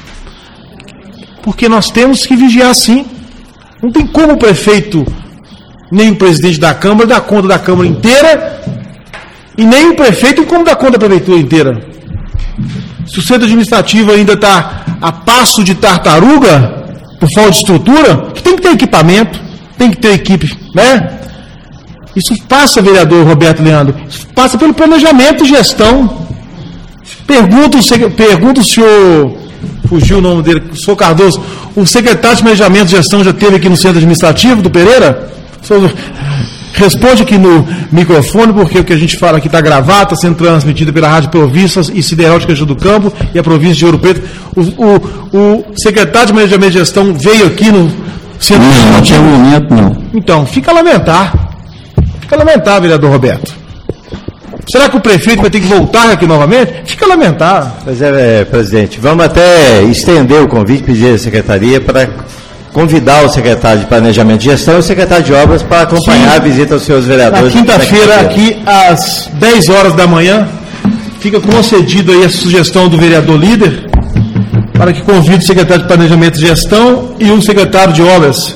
Porque nós temos que vigiar sim. Não tem como o prefeito, nem o presidente da Câmara, dar conta da Câmara inteira, e nem o prefeito como dar conta da prefeitura inteira. Se o centro administrativo ainda está a passo de tartaruga, por falta de estrutura, que tem que ter equipamento, tem que ter equipe, né? Isso passa, vereador Roberto Leandro, isso passa pelo planejamento e gestão. Pergunta o, pergunta o senhor, fugiu o nome dele, o senhor Cardoso, o secretário de Planejamento e Gestão já esteve aqui no centro administrativo do Pereira? O senhor responde aqui no microfone, porque o que a gente fala aqui está gravado, está sendo transmitido pela Rádio Províncias e Siderótica do Campo e a província de Ouro Preto. O, o, o secretário de Planejamento e Gestão veio aqui no centro administrativo? Não, não, momento, não. Então, fica a lamentar. Fica a lamentar, vereador Roberto. Será que o prefeito vai ter que voltar aqui novamente? Fica a lamentar. Pois é, é, presidente, vamos até estender o convite, pedir à secretaria para convidar o secretário de Planejamento e Gestão e o secretário de Obras para acompanhar Sim. a visita aos seus vereadores. Na quinta-feira, aqui às dez horas da manhã, fica concedido aí a sugestão do vereador líder para que convide o secretário de Planejamento e Gestão e o secretário de Obras.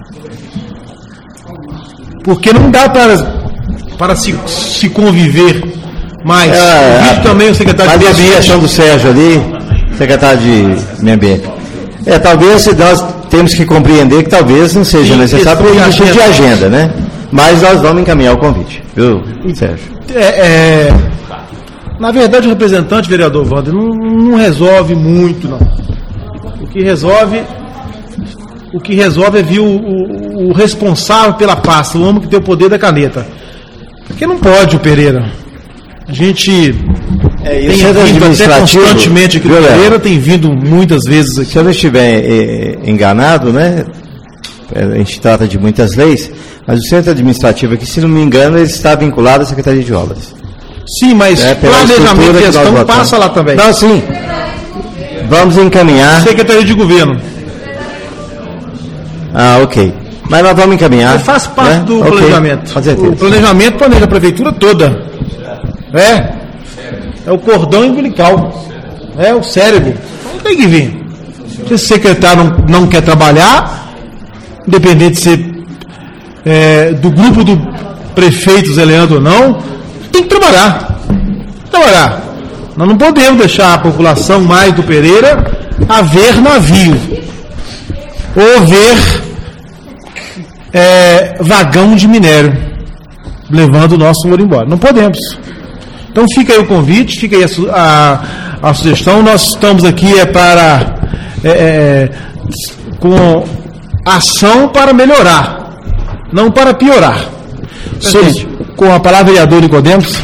Porque não dá para... para se, se conviver mais. É, a, também o secretário de Administração do Sérgio ali, secretário de Meio Ambiente. É, talvez nós temos que compreender que talvez não seja Sim, necessário por motivo de agenda, né? Mas nós vamos encaminhar o convite, viu, Sérgio? É, é, na verdade, o representante, vereador Wander, não, não resolve muito, não. O que resolve, o que resolve é vir o, o, o responsável pela pasta, o homem que tem o poder da caneta. Porque não pode o Pereira. A gente é, tem vindo até constantemente aqui no Pereira, tem vindo muitas vezes aqui. Se eu não estiver é, enganado, né? A gente trata de muitas leis, mas o centro administrativo aqui, se não me engano, ele está vinculado à Secretaria de Obras. Sim, mas é, planejamento e gestão passa lá também. Não, sim. Vamos encaminhar. Secretaria de Governo. Ah, ok. Mas nós vamos encaminhar. Ele faz parte né? do okay. planejamento. O planejamento planeja a prefeitura toda. É. É o cordão umbilical. É o cérebro. Não tem que vir. Se esse secretário não, não quer trabalhar, independente de ser é, do grupo do prefeito Zé Leandro ou não, tem que trabalhar. Trabalhar. Nós não podemos deixar a população mais do Pereira a ver navio. Ou ver É, vagão de minério levando o nosso ouro embora. Não podemos. Então fica aí o convite, fica aí a, a, a sugestão. Nós estamos aqui é para é, é, com ação para melhorar, não para piorar. Sobre, com a palavra vereador Nicodemos.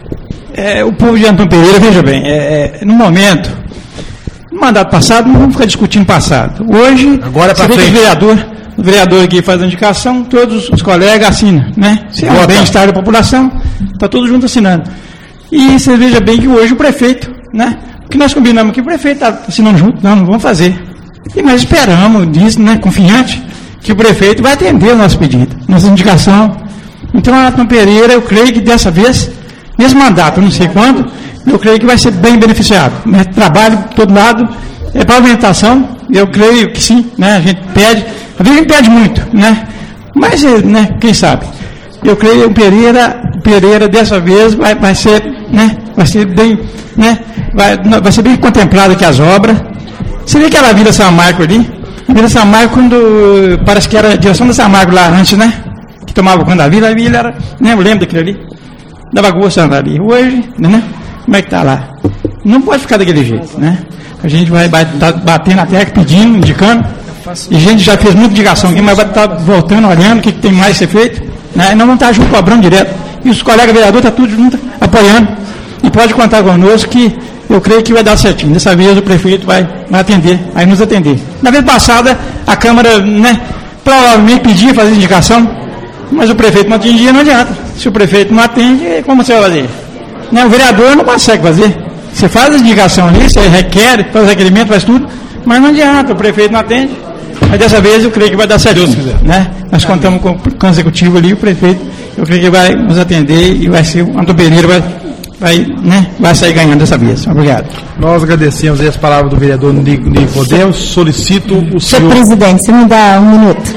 É, o povo de Antônio Pereira, veja bem, é, é, no momento, no mandato passado, não vamos ficar discutindo passado. Hoje, agora é para frente. Vereador O vereador aqui faz a indicação, todos os colegas assinam, né? Se é o bem-estar da população, está todo junto assinando. E você veja bem que hoje o prefeito, né? O que nós combinamos aqui, o prefeito está assinando junto, não, não vamos fazer. E nós esperamos disso, né? Confiante, que o prefeito vai atender o nosso pedido, nossa indicação. Então, a Antônio Pereira, eu creio que dessa vez, nesse mandato, não sei quando, eu creio que vai ser bem beneficiado. Né? Trabalho de todo lado, é pavimentação, eu creio que sim, né? A gente pede. A gente pede muito, né? Mas, né, quem sabe? Eu creio que o Pereira, Pereira dessa vez vai, vai ser, né? Vai ser bem, né? Vai, vai ser bem contemplado aqui as obras. Você vê aquela Vila Samarco ali? A Vila Samarco, quando parece que era a direção da Samarco lá antes, né? Que tomava conta da vila, a vila era, né? Eu lembro daquilo ali. Dava gosto andar ali. Hoje, né? Como é que tá lá? Não pode ficar daquele jeito, né? A gente vai bater na terra, pedindo, indicando. E a gente já fez muita indicação aqui, mas vai estar voltando, olhando o que, que tem mais a ser feito. Né? E nós vamos estar junto cobrando direto. E os colegas vereadores estão tudo junto, apoiando. E pode contar conosco que eu creio que vai dar certinho. Dessa vez o prefeito vai, vai atender, vai nos atender. Na vez passada, a Câmara, né, provavelmente pedia fazer indicação, mas o prefeito não atendia, não adianta. Se o prefeito não atende, como você vai fazer? Né? O vereador não consegue fazer. Você faz a indicação ali, você requer, faz o requerimento, faz tudo, mas não adianta, o prefeito não atende. Mas dessa vez eu creio que vai dar certo, né? Nós contamos com o executivo ali, o prefeito, eu creio que vai nos atender e vai ser, o Antônio Pereira vai, vai, né, vai sair ganhando dessa vez. Obrigado. Nós agradecemos as palavras do vereador Nicodemos, solicito o senhor... Senhor presidente, você me dá um minuto.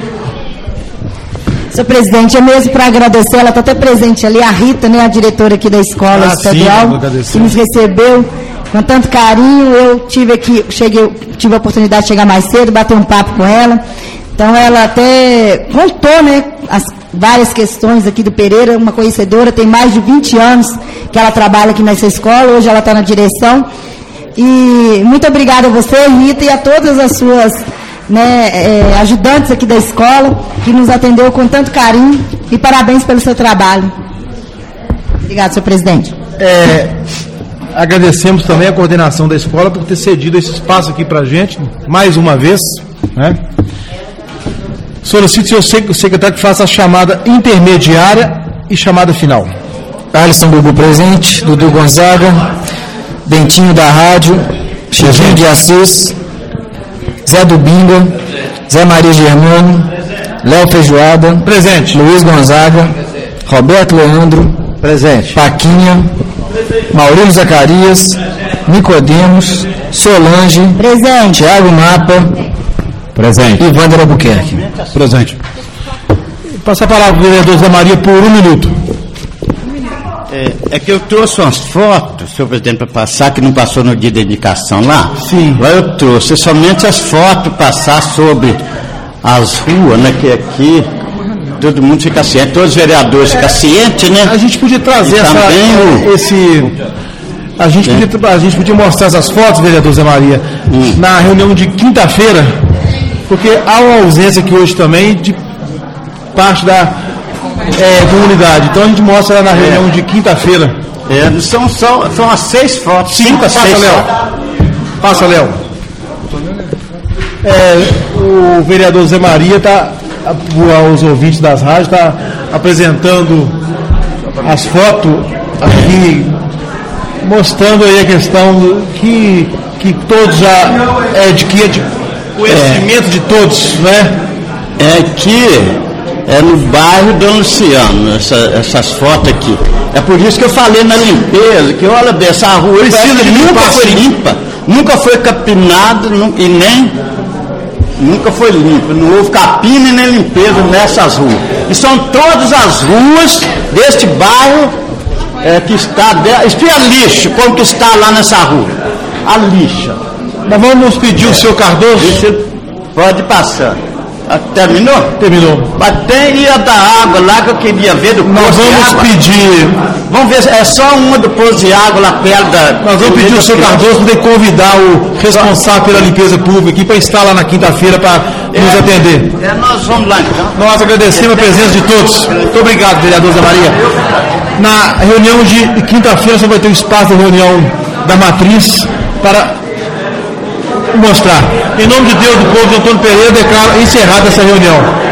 Senhor presidente, é mesmo para agradecer, ela está até presente ali, a Rita, né, a diretora aqui da escola ah, estadual, sim, que nos recebeu. com tanto carinho. Eu tive aqui, cheguei, tive a oportunidade de chegar mais cedo, bater um papo com ela. Então ela até contou, né, as várias questões aqui do Pereira, uma conhecedora, tem mais de vinte anos que ela trabalha aqui nessa escola, hoje ela está na direção. E muito obrigada a você, Rita, e a todas as suas, né, é, ajudantes aqui da escola, que nos atendeu com tanto carinho, e parabéns pelo seu trabalho. Obrigado, senhor presidente. É, agradecemos também a coordenação da escola por ter cedido esse espaço aqui para a gente, mais uma vez, né? Solicito ao secretário que faça a chamada intermediária e chamada final. Alisson Gugu presente, Dudu Gonzaga, Dentinho da Rádio, Chiquinho de Assis, Zé do Bingo, Zé Maria Germano, Léo Feijoada, presente. Luiz Gonzaga, Roberto Leandro, presente. Paquinha, Maurílio Zacarias, Nicodemos, Solange, presente. Thiago Mapa, presente. E Wander Albuquerque. Presente. Passa a palavra ao vereador Zé Maria por um minuto. É, é que eu trouxe umas fotos, senhor presidente, para passar, que não passou no dia da indicação lá. Sim. Lá eu trouxe somente as fotos, passar sobre as ruas, né, que aqui todo mundo fica ciente, todos os vereadores ficam cientes, né? A gente podia trazer e essa, o... esse... A gente, é. podia, a gente podia mostrar essas fotos, vereador Zé Maria, hum. na reunião de quinta-feira, porque há uma ausência aqui hoje também de parte da é, comunidade. Então a gente mostra na reunião é. de quinta-feira. É, são, são, são as seis fotos. Cinco, Passa, seis Léo. Passa, Léo. É, o vereador Zé Maria está, aos ouvintes das rádios, está apresentando as fotos aqui, mostrando aí a questão que, que todos já é de que é de conhecimento é, de todos, né? É que é no bairro Dom Luciano, essa, essas fotos aqui. É por isso que eu falei na limpeza, que olha dessa rua precisa de nunca foi limpa, nunca foi capinada e nem nunca foi limpa, não houve capina e nem limpeza nessas ruas. E são todas as ruas deste bairro é, que está, isto é lixo, como que está lá nessa rua, a lixa. Nós vamos pedir é. o senhor Cardoso. Você pode passar. Ah, terminou? Terminou. Mas tem ia da água lá que eu queria ver do Nós vamos pedir. Vamos ver, é só uma do poço de água lá perto da. Nós vamos pedir o senhor Cardoso para convidar o responsável pela limpeza pública aqui para estar lá na quinta-feira para é, nos atender. É, nós vamos lá então. Nós agradecemos a presença de todos. Muito obrigado, vereador Zé Maria. Na reunião de quinta-feira você vai ter o espaço da reunião da matriz para mostrar. Em nome de Deus, do povo de Antônio Pereira, declaro encerrada essa reunião.